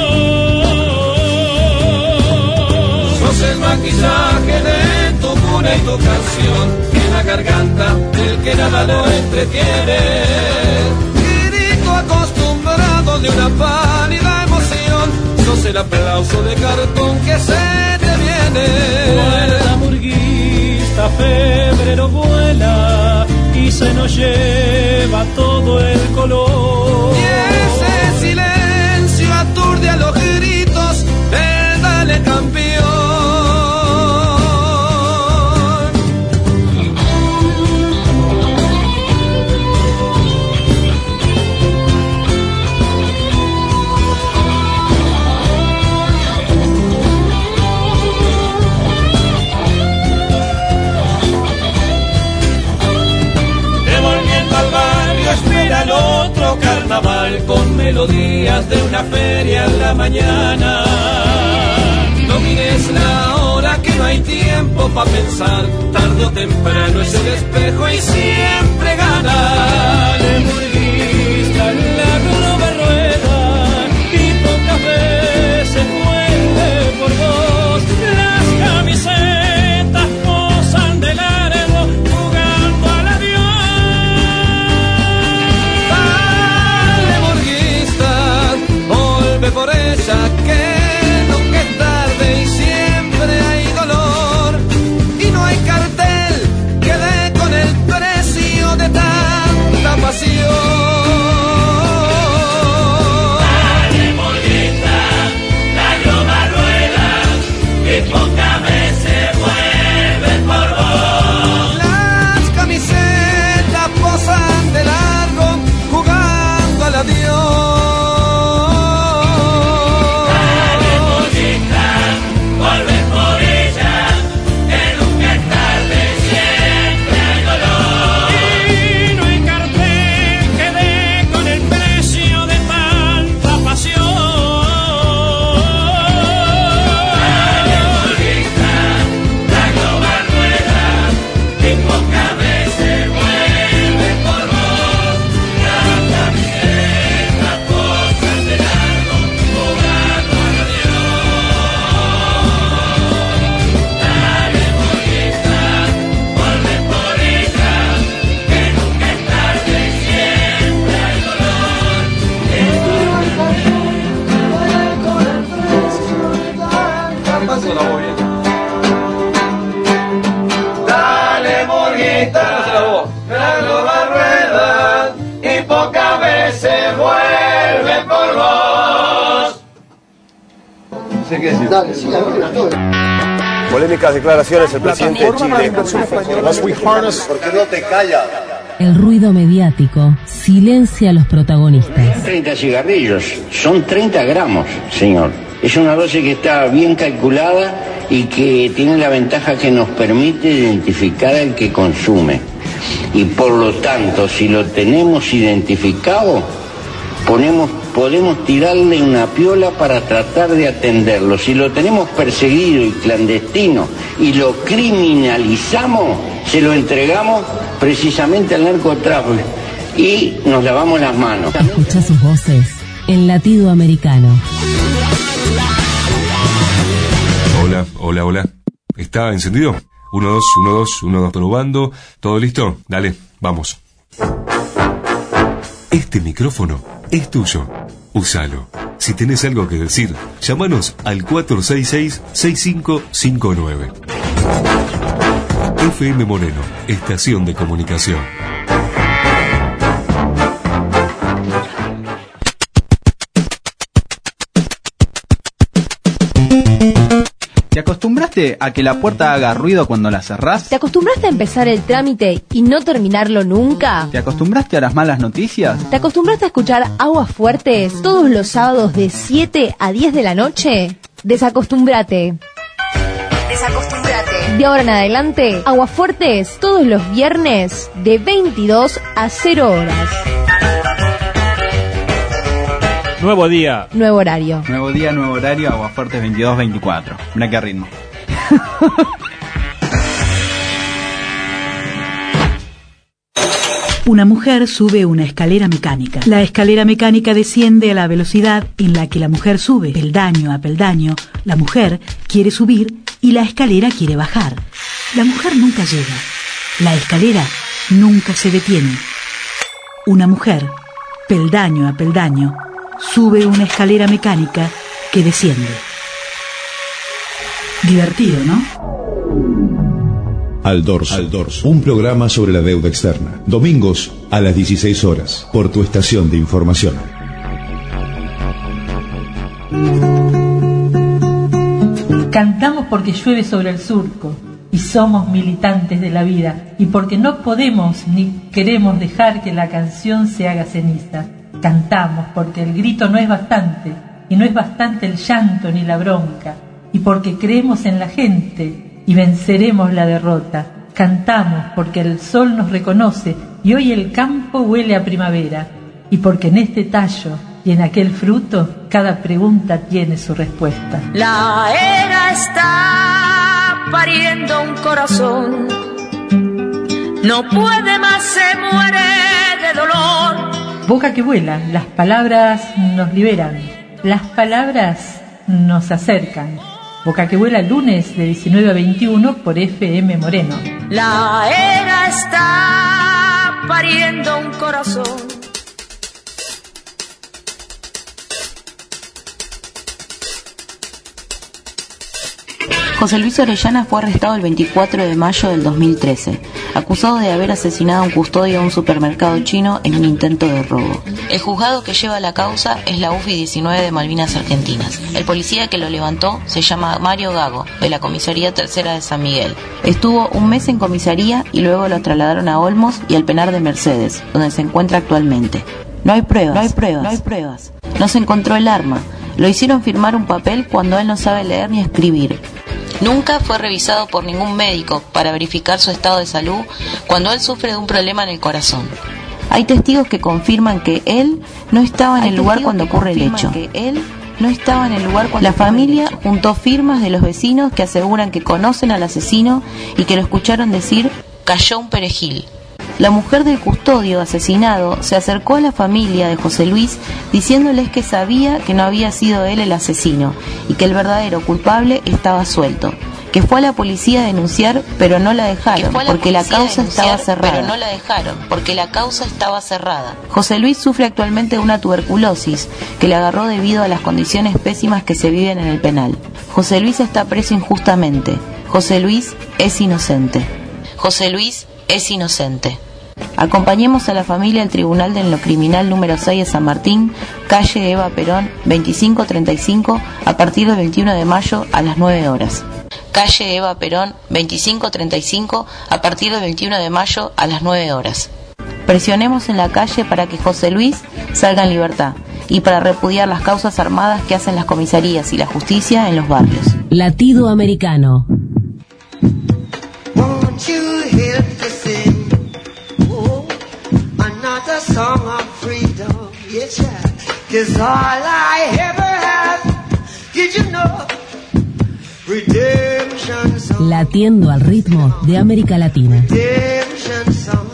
Sos el maquillaje de tu cuna y tu canción, en la garganta del que nada lo entretiene. Grito acostumbrado de una pálida emoción, sos el aplauso de cartón que se te viene. Guarda murguista, febrero vuela y se nos lleva todo el color. Y ese silencio aturde a los gritos del dale campeón. Espera el otro carnaval con melodías de una feria en la mañana. No mires la hora que no hay tiempo para pensar, tarde o temprano es el espejo y siempre gana. Dale murguista, la rueda rueda y pocas veces vuelve por vos. Las camisetas posan de largo jugando al avión. Por ella que nunca es tarde y siempre hay dolor, y no hay cartel que dé con el precio de tanta pasión. Dale murguista, la globa rueda y pocas veces vuelve por vos. Las camisetas posan de largo jugando al adiós. Dale murguita, la globa rueda y pocas veces vuelve por vos. No sé qué decir. Dale, sí, polémicas declaraciones del presidente de Chile. ¿Por qué no te callas? El ruido mediático silencia a los protagonistas. treinta cigarrillos, son treinta gramos, señor. Es una dosis que está bien calculada y que tiene la ventaja que nos permite identificar al que consume. Y por lo tanto, si lo tenemos identificado, ponemos, podemos tirarle una piola para tratar de atenderlo. Si lo tenemos perseguido y clandestino y lo criminalizamos, se lo entregamos precisamente al narcotráfico y nos lavamos las manos. Escucha sus voces en Latido Americano. Hola, hola, hola. ¿Está encendido? uno, dos, uno, dos, uno, dos, probando. ¿Todo listo? Dale, vamos. Este micrófono es tuyo. Úsalo. Si tenés algo que decir, llámanos al cuatro seis seis, seis cinco cinco nueve. F M Moreno, estación de comunicación. ¿Te acostumbraste a que la puerta haga ruido cuando la cerrás? ¿Te acostumbraste a empezar el trámite y no terminarlo nunca? ¿Te acostumbraste a las malas noticias? ¿Te acostumbraste a escuchar Aguas Fuertes todos los sábados de siete a diez de la noche? Desacostúmbrate. Desacostúmbrate. De ahora en adelante, Aguafuertes todos los viernes de veintidós a cero horas. Nuevo día. Nuevo horario. Nuevo día, nuevo horario, Aguafuertes veintidós veinticuatro. Mira qué ritmo. Una mujer sube una escalera mecánica. La escalera mecánica desciende a la velocidad en la que la mujer sube. Peldaño a peldaño, la mujer quiere subir y la escalera quiere bajar. La mujer nunca llega. La escalera nunca se detiene. Una mujer, peldaño a peldaño, sube una escalera mecánica que desciende. Divertido, ¿no? Al dorso. Al dorso. Un programa sobre la deuda externa. Domingos a las dieciséis horas. Por tu estación de información. Cantamos porque llueve sobre el surco y somos militantes de la vida y porque no podemos ni queremos dejar que la canción se haga ceniza. Cantamos porque el grito no es bastante y no es bastante el llanto ni la bronca y porque creemos en la gente y venceremos la derrota. Cantamos porque el sol nos reconoce y hoy el campo huele a primavera y porque en este tallo y en aquel fruto cada pregunta tiene su respuesta. La era está pariendo un corazón, no puede más, se muere de dolor. Boca que vuela, las palabras nos liberan, las palabras nos acercan. Boca que vuela, lunes de diecinueve a veintiuno por F M Moreno. La era está pariendo un corazón. José Luis Orellana fue arrestado el veinticuatro de mayo del dos mil trece, acusado de haber asesinado a un custodio de un supermercado chino en un intento de robo. El juzgado que lleva la causa es la U F I diecinueve de Malvinas Argentinas. El policía que lo levantó se llama Mario Gago, de la Comisaría Tercera de San Miguel. Estuvo un mes en comisaría y luego lo trasladaron a Olmos y al penal de Mercedes, donde se encuentra actualmente. No hay pruebas, no hay pruebas, no hay pruebas. No se encontró el arma. Lo hicieron firmar un papel cuando él no sabe leer ni escribir. Nunca fue revisado por ningún médico para verificar su estado de salud cuando él sufre de un problema en el corazón. Hay testigos que confirman que él no estaba en el lugar cuando ocurre el hecho. Que él no estaba en el lugar cuando La familia juntó firmas de los vecinos que aseguran que conocen al asesino y que lo escucharon decir «cayó un perejil». La mujer del custodio asesinado se acercó a la familia de José Luis diciéndoles que sabía que no había sido él el asesino y que el verdadero culpable estaba suelto, que fue a la policía a denunciar pero no la dejaron porque la causa estaba cerrada. Pero no la dejaron porque la causa estaba cerrada. José Luis sufre actualmente de una tuberculosis que le agarró debido a las condiciones pésimas que se viven en el penal. José Luis está preso injustamente. José Luis es inocente. José Luis es inocente. Acompañemos a la familia al Tribunal de lo Criminal número seis de San Martín, calle Eva Perón, veinticinco treinta y cinco, a partir del veintiuno de mayo a las nueve horas. Calle Eva Perón, veinticinco treinta y cinco, a partir del veintiuno de mayo a las nueve horas. Presionemos en la calle para que José Luis salga en libertad y para repudiar las causas armadas que hacen las comisarías y la justicia en los barrios. Latido Americano. Another song of freedom, yeah, child, 'cause all I ever have, did you know, redemption songs, Latiendo al ritmo de América Latina. redemption songs.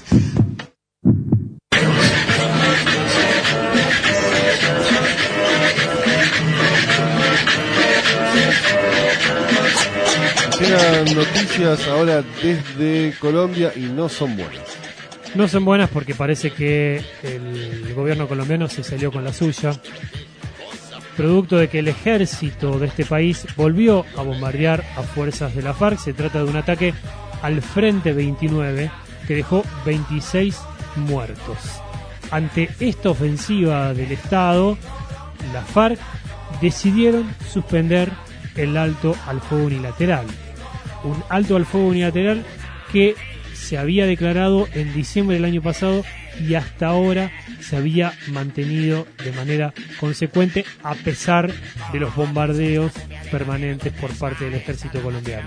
Llegan noticias ahora desde Colombia y no son buenas. No son buenas porque parece que el gobierno colombiano se salió con la suya, producto de que el ejército de este país volvió a bombardear a fuerzas de la FARC. Se trata de un ataque al Frente veintinueve que dejó veintiséis muertos. Ante esta ofensiva del Estado, la FARC decidieron suspender el alto al fuego unilateral. Un alto al fuego unilateral que se había declarado en diciembre del año pasado y hasta ahora se había mantenido de manera consecuente a pesar de los bombardeos permanentes por parte del ejército colombiano.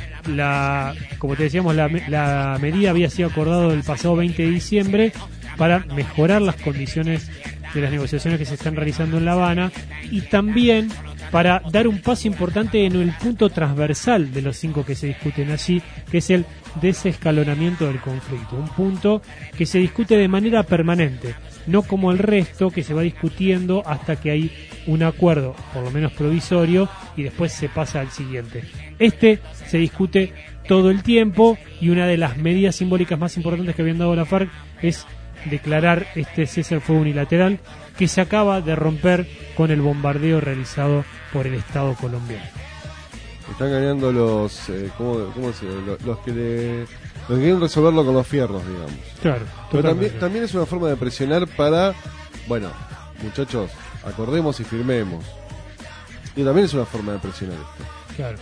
La, como te decíamos, la, la medida había sido acordada el pasado veinte de diciembre para mejorar las condiciones de las negociaciones que se están realizando en La Habana y también para dar un paso importante en el punto transversal de los cinco que se discuten allí, que es el desescalonamiento del conflicto, un punto que se discute de manera permanente, no como el resto que se va discutiendo hasta que hay un acuerdo, por lo menos provisorio, y después se pasa al siguiente. Este se discute todo el tiempo y una de las medidas simbólicas más importantes que habían dado la FARC es declarar este cese al fuego unilateral que se acaba de romper con el bombardeo realizado por el Estado colombiano. Están ganando los, eh, ¿cómo, cómo se, los, los que le, los que quieren resolverlo con los fierros, digamos. Claro. Pero también, también es una forma de presionar para, bueno, muchachos, acordemos y firmemos. Y también es una forma de presionar esto. Claro.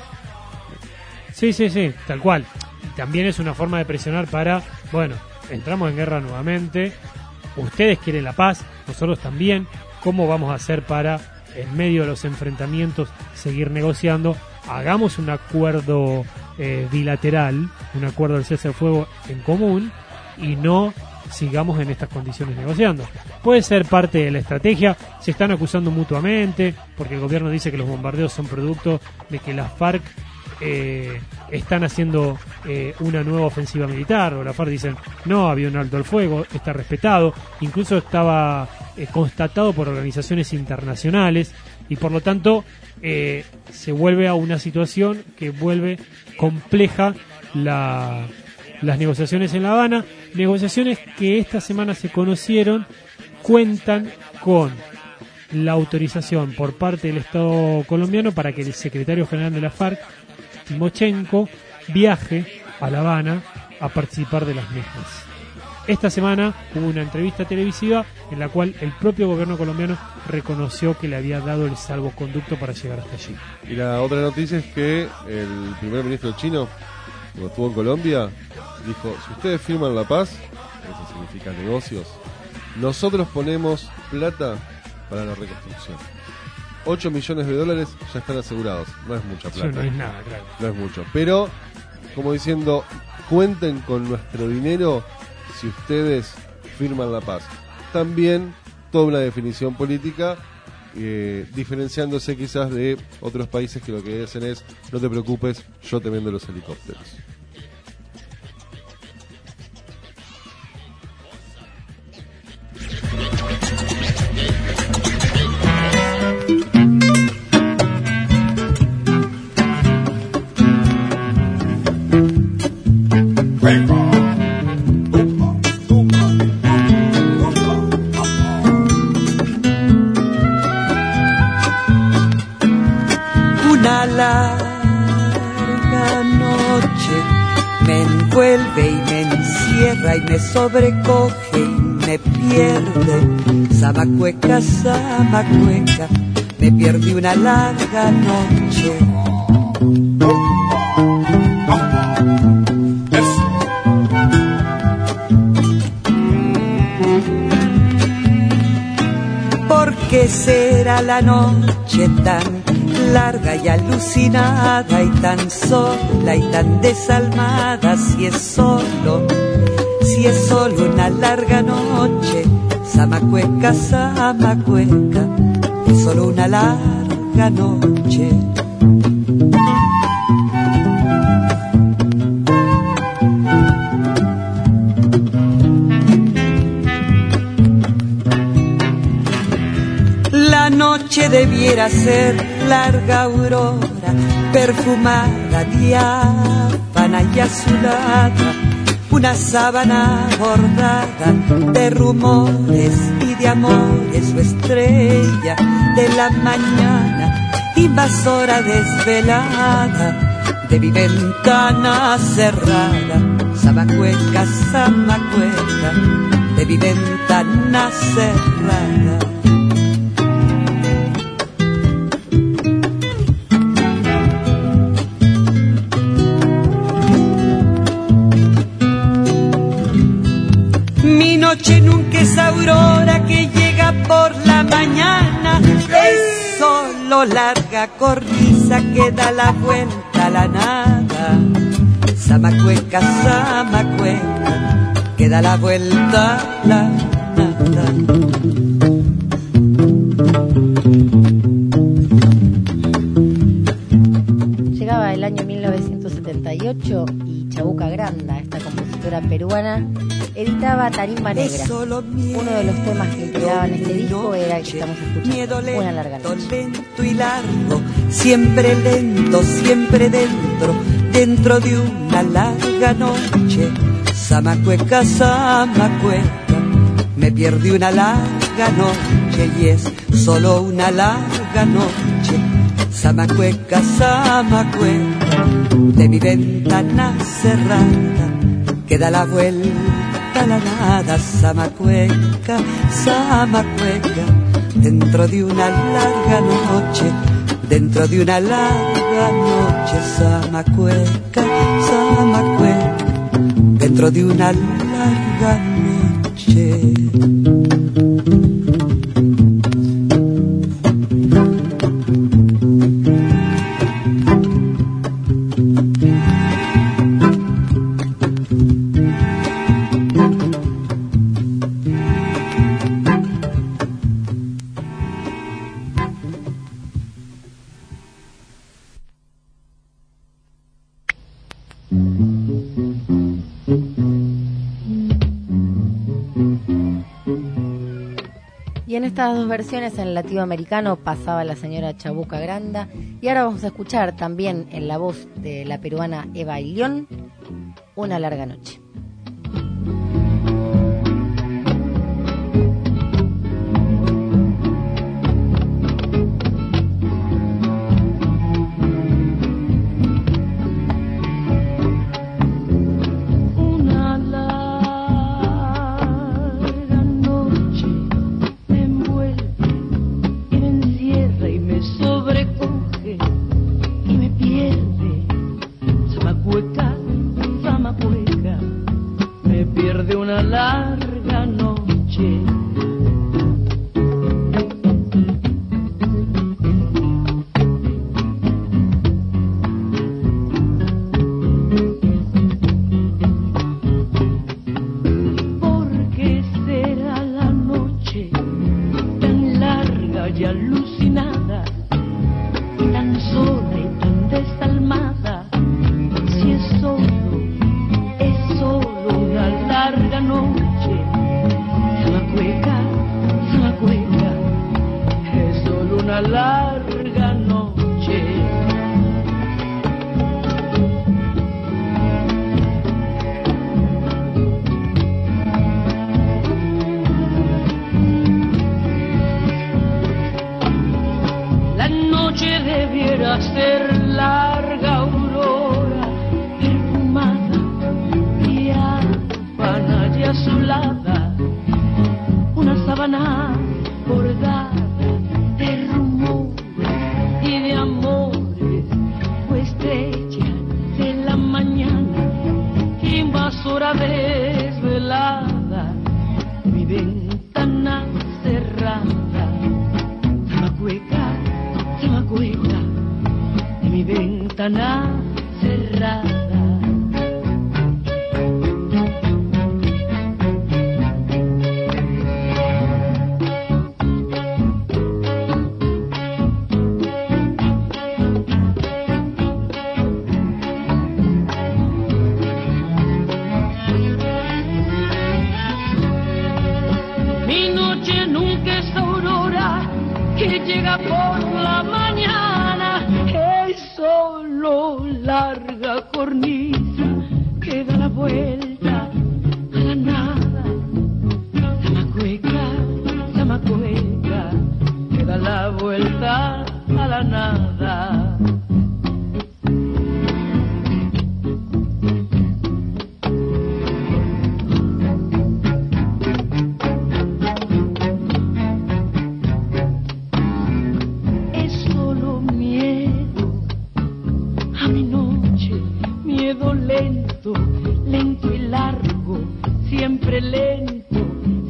Sí, sí, sí, tal cual. Y también es una forma de presionar para, bueno, entramos en guerra nuevamente, ustedes quieren la paz, nosotros también, ¿cómo vamos a hacer para, en medio de los enfrentamientos, seguir negociando? Hagamos un acuerdo eh, bilateral, un acuerdo del cese al fuego en común y no sigamos en estas condiciones negociando. Puede ser parte de la estrategia, se están acusando mutuamente, porque el gobierno dice que los bombardeos son producto de que las FARC eh, están haciendo eh, una nueva ofensiva militar, o la FARC dicen, no, había un alto al fuego, está respetado, incluso estaba eh, constatado por organizaciones internacionales, y por lo tanto eh, se vuelve a una situación que vuelve compleja la, las negociaciones en La Habana, negociaciones que esta semana se conocieron, cuentan con la autorización por parte del Estado colombiano para que el secretario general de la FARC, Timochenko, viaje a La Habana a participar de las mismas. Esta semana hubo una entrevista televisiva en la cual el propio gobierno colombiano reconoció que le había dado el salvoconducto para llegar hasta allí. Y la otra noticia es que el primer ministro chino, cuando estuvo en Colombia, dijo, si ustedes firman la paz, eso significa negocios, nosotros ponemos plata para la reconstrucción. ocho millones de dólares ya están asegurados, no es mucha plata. Eso no es nada, claro. No es mucho, pero como diciendo, cuenten con nuestro dinero si ustedes firman la paz. También toda una definición política, eh, diferenciándose quizás de otros países que lo que dicen es, no te preocupes, yo te vendo los helicópteros. Una larga noche me envuelve y me encierra y me sobrecoge y me pierde. Samacueca, Samacueca, me pierde una larga noche. ¿Por qué será la noche tan larga y alucinada y tan sola y tan desalmada? Si es solo, si es solo una larga noche, Samacueca, Samacueca, es solo una larga noche. La noche debiera ser larga aurora, perfumada, diáfana y azulada, una sábana bordada de rumores y de amores, su estrella de la mañana, invasora desvelada de mi ventana cerrada. Samacueca, Samacueca, de mi ventana cerrada. noche nunca es aurora que llega por la mañana, es solo larga cornisa que da la vuelta a la nada. Zamacueca, zamacueca, que da la vuelta a la nada. Llegaba el año mil novecientos setenta y ocho y Chabuca Granda, esta compositora peruana, editaba Tarimba Negra. Uno de los temas que integraban este disco era el que estamos escuchando, Una larga noche. Lento y largo, siempre lento, siempre dentro, dentro de una larga noche. Zamacueca, zamacueca, me perdí una larga noche y es solo una larga noche. Zamacueca, zamacueca, de mi ventana cerrada, que da la vuelta a la nada. Zamacueca, zamacueca, dentro de una larga noche, dentro de una larga noche. Zamacueca, zamacueca, dentro de una larga noche. Y en estas dos versiones, en latinoamericano pasaba la señora Chabuca Granda, y ahora vamos a escuchar también en la voz de la peruana Eva Ilión, Una larga noche. Lento, lento y largo, siempre lento,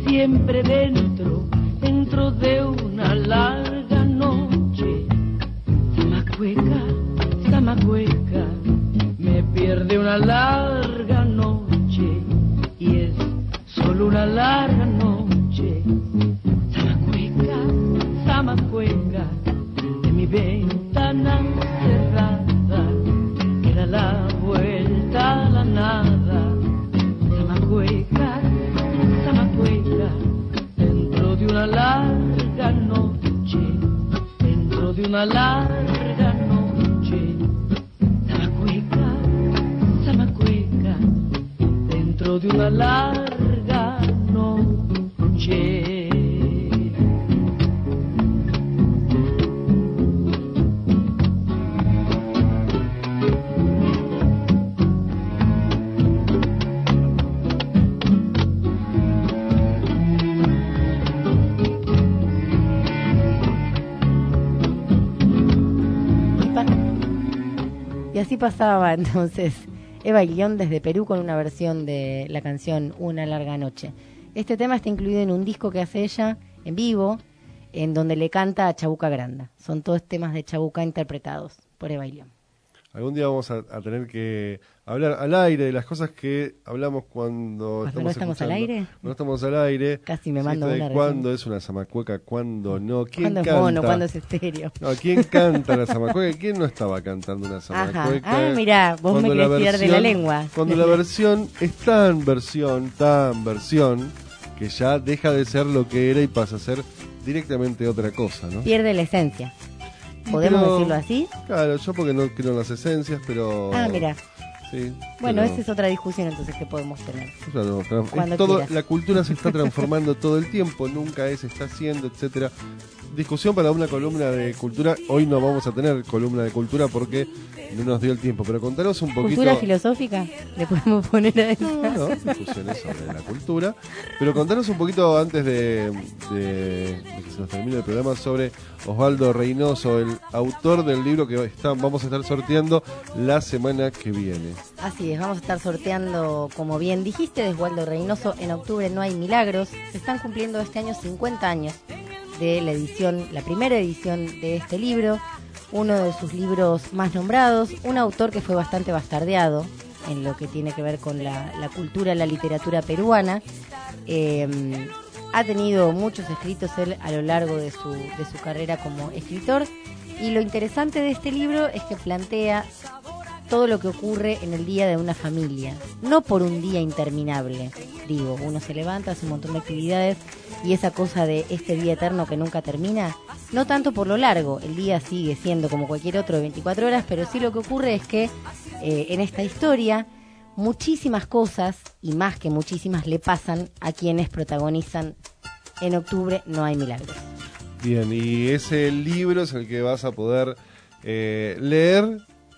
pierde una larga noche y es solo una larga noche. Zamacueca, zamacueca, de mi ventana cerrada queda la vuelta a la nada. Zamacueca, zamacueca, dentro de una larga noche, dentro de una larga noche. Zamacueca, zamacueca, dentro de una larga noche. Y así pasaba entonces Eva Guión desde Perú con una versión de la canción Una larga noche. Este tema está incluido en un disco que hace ella en vivo, en donde le canta a Chabuca Granda. Son todos temas de Chabuca interpretados por Eva Guión. Algún día vamos a, a tener que hablar al aire de las cosas que hablamos cuando, ¿Cuando estamos no estamos al escuchando. aire? No estamos al aire. Casi me Sí, mando esto de una cuándo es una zamacueca, cuándo no. ¿Quién ¿Cuándo es canta? mono? ¿Cuándo es estéreo? No, ¿quién canta la zamacueca? ¿Quién no estaba cantando una zamacueca? Ajá. Ah, mirá, vos me Cuando querés tirar de la lengua. Cuando la versión es tan versión, tan versión, que ya deja de ser lo que era y pasa a ser directamente otra cosa, ¿no? Pierde la esencia. ¿Podemos Pero, decirlo así? Claro, yo porque no creo en las esencias, pero... Ah, mira. Sí, bueno, pero- esa es otra discusión entonces que podemos tener. Claro, trans- Cuando es todo, quieras. la cultura se está transformando todo el tiempo, nunca es, está haciendo, etcétera. Discusión para una columna de cultura. Hoy no vamos a tener columna de cultura porque no nos dio el tiempo, pero contanos un poquito. ¿Cultura filosófica? ¿Le podemos poner a esa? No, no, discusiones sobre la cultura. Pero contanos un poquito antes de, de- de que se nos termine el programa sobre Osvaldo Reynoso, el autor del libro que está, vamos a estar sorteando la semana que viene. Así es, vamos a estar sorteando, como bien dijiste, de Osvaldo Reynoso. En octubre no hay milagros. Se están cumpliendo este año cincuenta años de la edición, la primera edición de este libro, uno de sus libros más nombrados, un autor que fue bastante bastardeado en lo que tiene que ver con la, la cultura, la literatura peruana. Eh, ha tenido muchos escritos él a lo largo de su, de su carrera como escritor, y lo interesante de este libro es que plantea todo lo que ocurre en el día de una familia, no por un día interminable, digo, uno se levanta, hace un montón de actividades y esa cosa de este día eterno que nunca termina, no tanto por lo largo, el día sigue siendo como cualquier otro de veinticuatro horas, pero sí lo que ocurre es que eh, en esta historia muchísimas cosas, y más que muchísimas, le pasan a quienes protagonizan En octubre no hay milagros. Bien, y ese libro es el que vas a poder eh, leer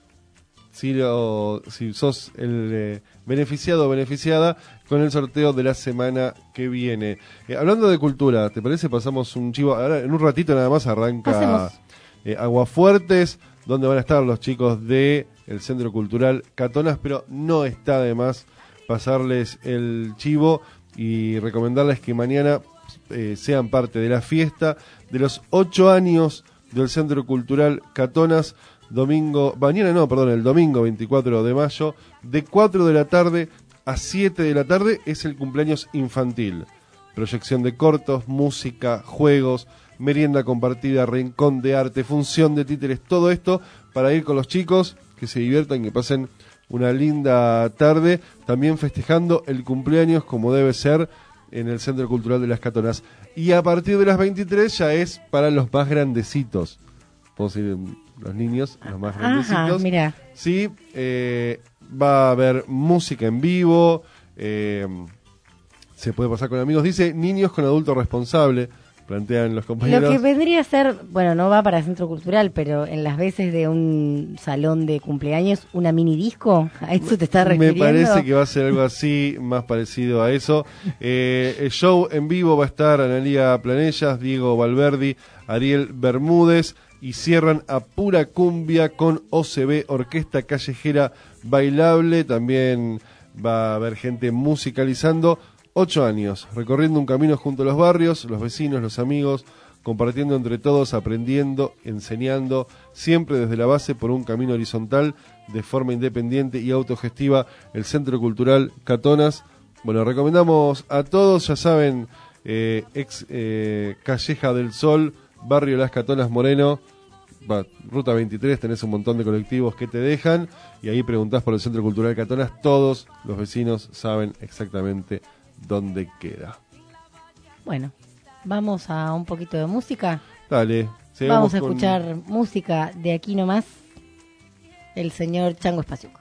si, lo, si sos el eh, beneficiado o beneficiada con el sorteo de la semana que viene. Eh, hablando de cultura, ¿te parece? Pasamos un chivo. Ahora, en un ratito nada más arranca eh, Aguafuertes, donde van a estar los chicos de el Centro Cultural Catonas, pero no está de más pasarles el chivo y recomendarles que mañana eh, sean parte de la fiesta de los ocho años del Centro Cultural Catonas. Domingo, mañana no, perdón, el domingo veinticuatro de mayo, de cuatro de la tarde a siete de la tarde es el cumpleaños infantil. Proyección de cortos, música, juegos, merienda compartida, rincón de arte, función de títeres, todo esto para ir con los chicos, que se diviertan, que pasen una linda tarde, también festejando el cumpleaños como debe ser en el Centro Cultural de las Catonas. Y a partir de las veintitrés ya es para los más grandecitos. Podemos ir los niños, los más grandecitos. Ajá, mira. Sí, eh, va a haber música en vivo, eh, se puede pasar con amigos. Dice niños con adulto responsable, plantean los compañeros. Lo que vendría a ser, bueno, no va para Centro Cultural, pero en las veces de un salón de cumpleaños, una mini disco, ¿a eso te estás Me refiriendo? parece que va a ser algo así, más parecido a eso. Eh, el show en vivo va a estar Analía Planellas, Diego Valverdi, Ariel Bermúdez, y cierran a pura cumbia con O C B, Orquesta Callejera Bailable. También va a haber gente musicalizando. Ocho años, recorriendo un camino junto a los barrios, los vecinos, los amigos, compartiendo entre todos, aprendiendo, enseñando, siempre desde la base por un camino horizontal, de forma independiente y autogestiva, el Centro Cultural Catonas. Bueno, recomendamos a todos, ya saben, eh, ex eh, Calleja del Sol, Barrio Las Catonas Moreno, va, Ruta veintitrés, tenés un montón de colectivos que te dejan, y ahí preguntás por el Centro Cultural Catonas, todos los vecinos saben exactamente dónde queda. Bueno, vamos a un poquito de música. Dale. Vamos a con... escuchar música de aquí nomás, el señor Chango Espasiuco.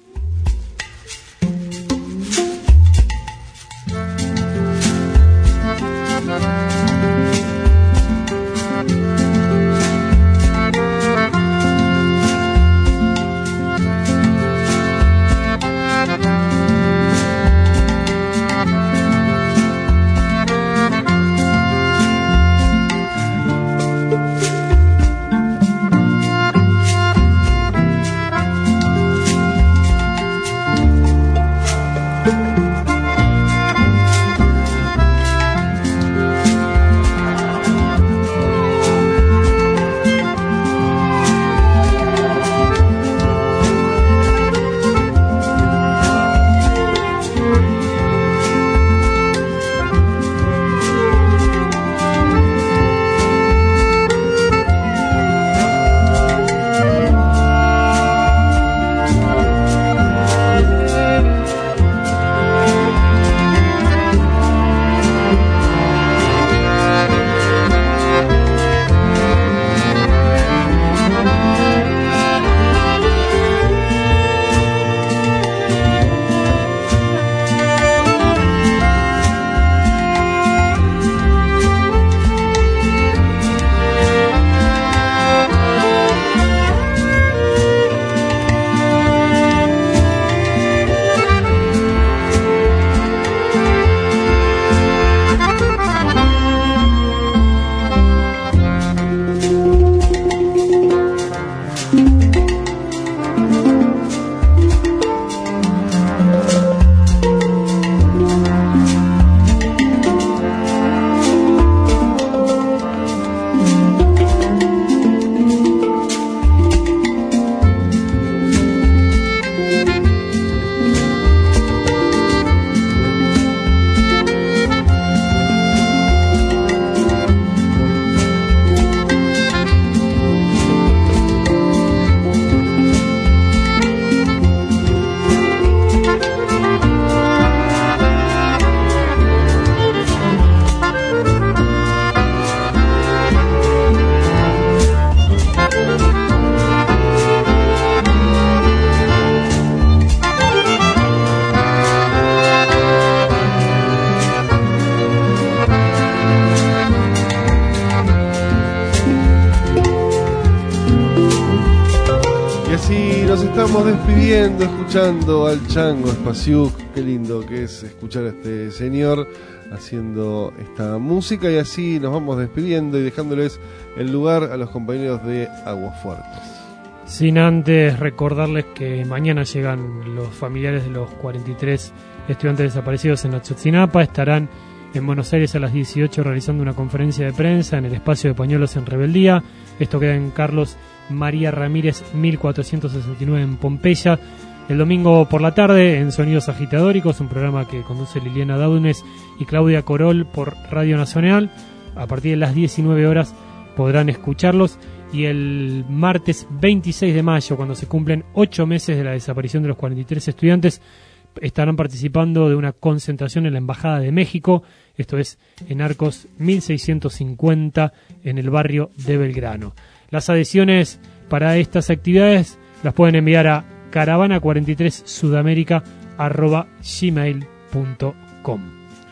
Estamos despidiendo, escuchando al Chango Espasiuk. Qué lindo que es escuchar a este señor haciendo esta música, y así nos vamos despidiendo y dejándoles el lugar a los compañeros de Aguafuertes. Sin antes recordarles que mañana llegan los familiares de los cuarenta y tres estudiantes desaparecidos en Ayotzinapa. Estarán en Buenos Aires a las dieciocho realizando una conferencia de prensa en el espacio de Pañuelos en Rebeldía. Esto queda en Carlos María Ramírez mil cuatrocientos sesenta y nueve en Pompeya. El domingo por la tarde en Sonidos Agitadóricos, un programa que conduce Liliana Daunes y Claudia Corol por Radio Nacional. A partir de las diecinueve horas podrán escucharlos. Y el martes veintiséis de mayo, cuando se cumplen ocho meses de la desaparición de los cuarenta y tres estudiantes, estarán participando de una concentración en la Embajada de México. Esto es en Arcos mil seiscientos cincuenta, en el barrio de Belgrano. Las adhesiones para estas actividades las pueden enviar a caravana cuarenta y tres sudamérica arroba gmail punto com.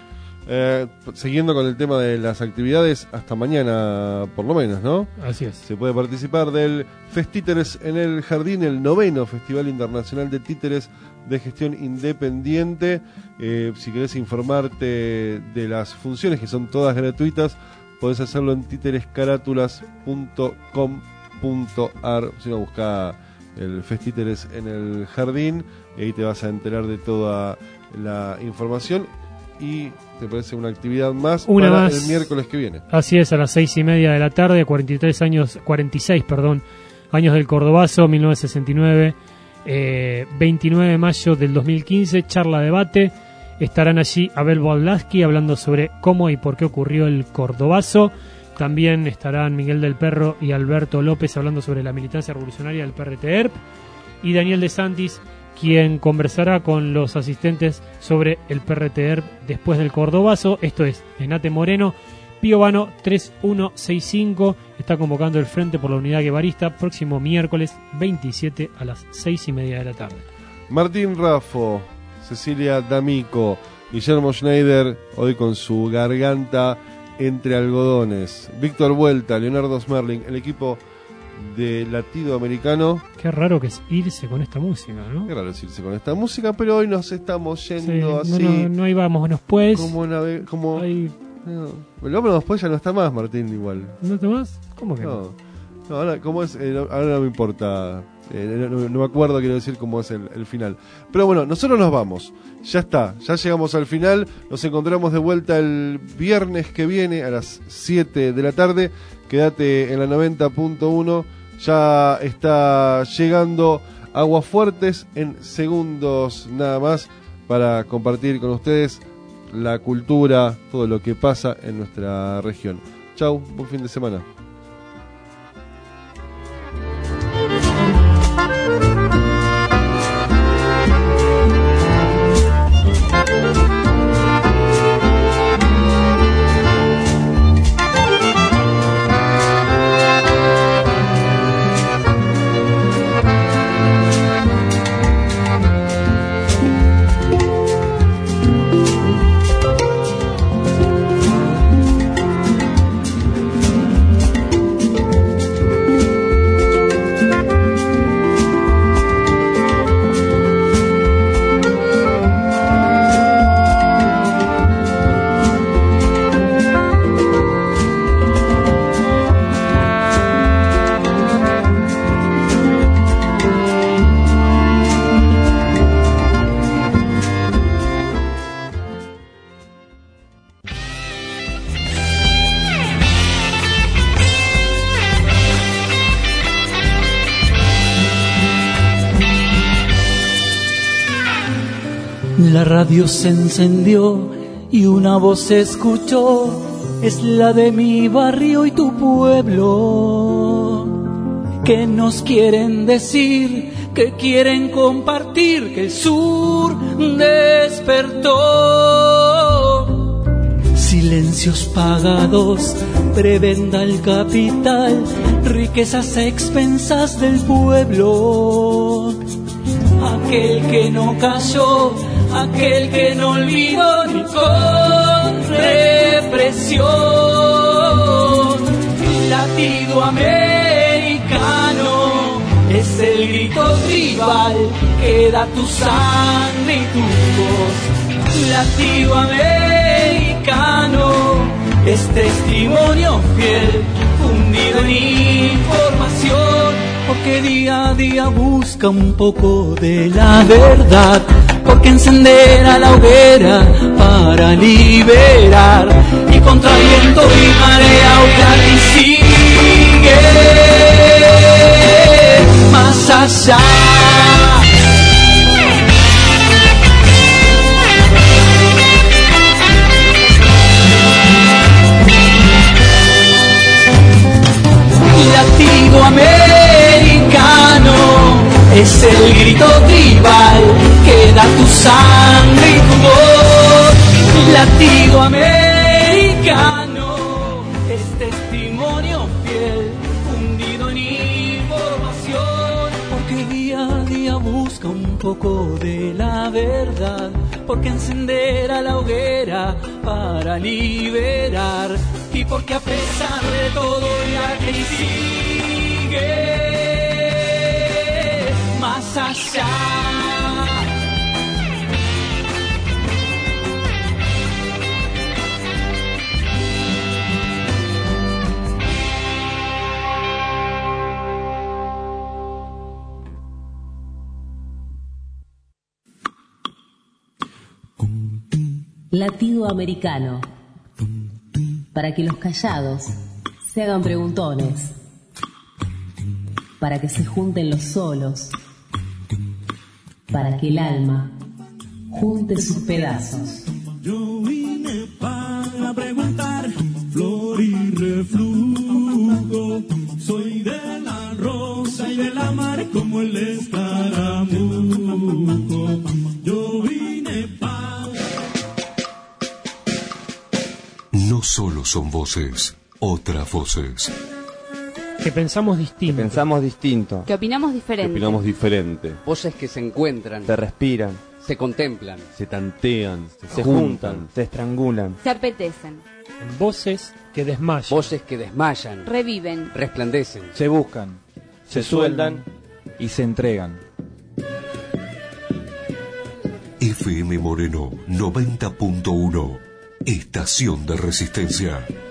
Eh, siguiendo con el tema de las actividades, hasta mañana por lo menos, ¿no? Así es. Se puede participar del Festíteres en el Jardín, el noveno Festival Internacional de Títeres de Gestión Independiente. Eh, si querés informarte de las funciones, que son todas gratuitas, podés hacerlo en títeres carátulas punto com punto ar. Si no, busca el Festíteres en el Jardín y ahí te vas a enterar de toda la información. y te parece una actividad más Una para más. el miércoles que viene. Así es, a las seis y media de la tarde, cuarenta y tres años, cuarenta y seis, perdón, años del Cordobazo, mil novecientos sesenta y nueve, eh, veintinueve de mayo del dos mil quince, charla debate. Estarán allí Abel Waldowski hablando sobre cómo y por qué ocurrió el Cordobazo. También estarán Miguel del Perro y Alberto López hablando sobre la militancia revolucionaria del P R T E R P. Y Daniel De Santis, quien conversará con los asistentes sobre el P R T E R P después del Cordobazo. Esto es Enate Moreno, Pío Vano tres uno seis cinco. Está convocando el Frente por la Unidad Guevarista próximo miércoles veintisiete a las seis y media de la tarde. Martín Raffo, Cecilia D'Amico, Guillermo Schneider, hoy con su garganta entre algodones. Víctor Vuelta, Leonardo Smerling, el equipo de Latido Americano. Qué raro que es irse con esta música, ¿no? Qué raro es irse con esta música, pero hoy nos estamos yendo Sí, así. No, no, no íbamos después. Como nave, como. Hay... No, el hombre después ya no está más, Martín, igual. ¿No está más? ¿Cómo que no? No, no ahora, ¿cómo es? Eh, ahora no me importa. Eh, no, no me acuerdo, quiero decir, cómo es el, el final. Pero bueno, nosotros nos vamos. Ya está, ya llegamos al final. Nos encontramos de vuelta el viernes que viene a las siete de la tarde. Quédate en la noventa punto uno. Ya está llegando Aguafuertes en segundos nada más para compartir con ustedes la cultura, todo lo que pasa en nuestra región. Chau, buen fin de semana. La radio se encendió y una voz se escuchó, es la de mi barrio y tu pueblo, que nos quieren decir, que quieren compartir, que el sur despertó. Silencios pagados, prebenda el capital, riquezas a expensas del pueblo. Aquel que no cayó, aquel que no olvidó ni con represión. Latido americano es el grito tribal que da tu sangre y tu voz. Latido americano es testimonio fiel, fundido en información, porque día a día busca un poco de la verdad, porque encenderá la hoguera para liberar, y contra viento y marea oirá y sigue más allá. Latido americano es el grito tribal que da tu sangre y tu voz. Latido americano es testimonio fiel, fundido en información, porque día a día busca un poco de la verdad, porque encenderá la hoguera para liberar, y porque a pesar de todo ya que sigue más allá. Latido americano. Para que los callados se hagan preguntones. Para que se junten los solos. Para que el alma junte sus pedazos. Yo vine para preguntar, flor y reflujo. Soy de la rosa y de la mar como el escaramujo. Yo vine para... No solo son voces, otras voces. Que pensamos distinto. Que pensamos distinto. Que opinamos diferente. Que opinamos diferente. Voces que se encuentran. Se respiran. Se contemplan. Se tantean. Se, se juntan, juntan. Se estrangulan. Se apetecen. Voces que desmayan. Voces que desmayan. Reviven. Resplandecen. Se buscan. Se, se sueldan y se entregan. F M Moreno noventa punto uno. Estación de Resistencia.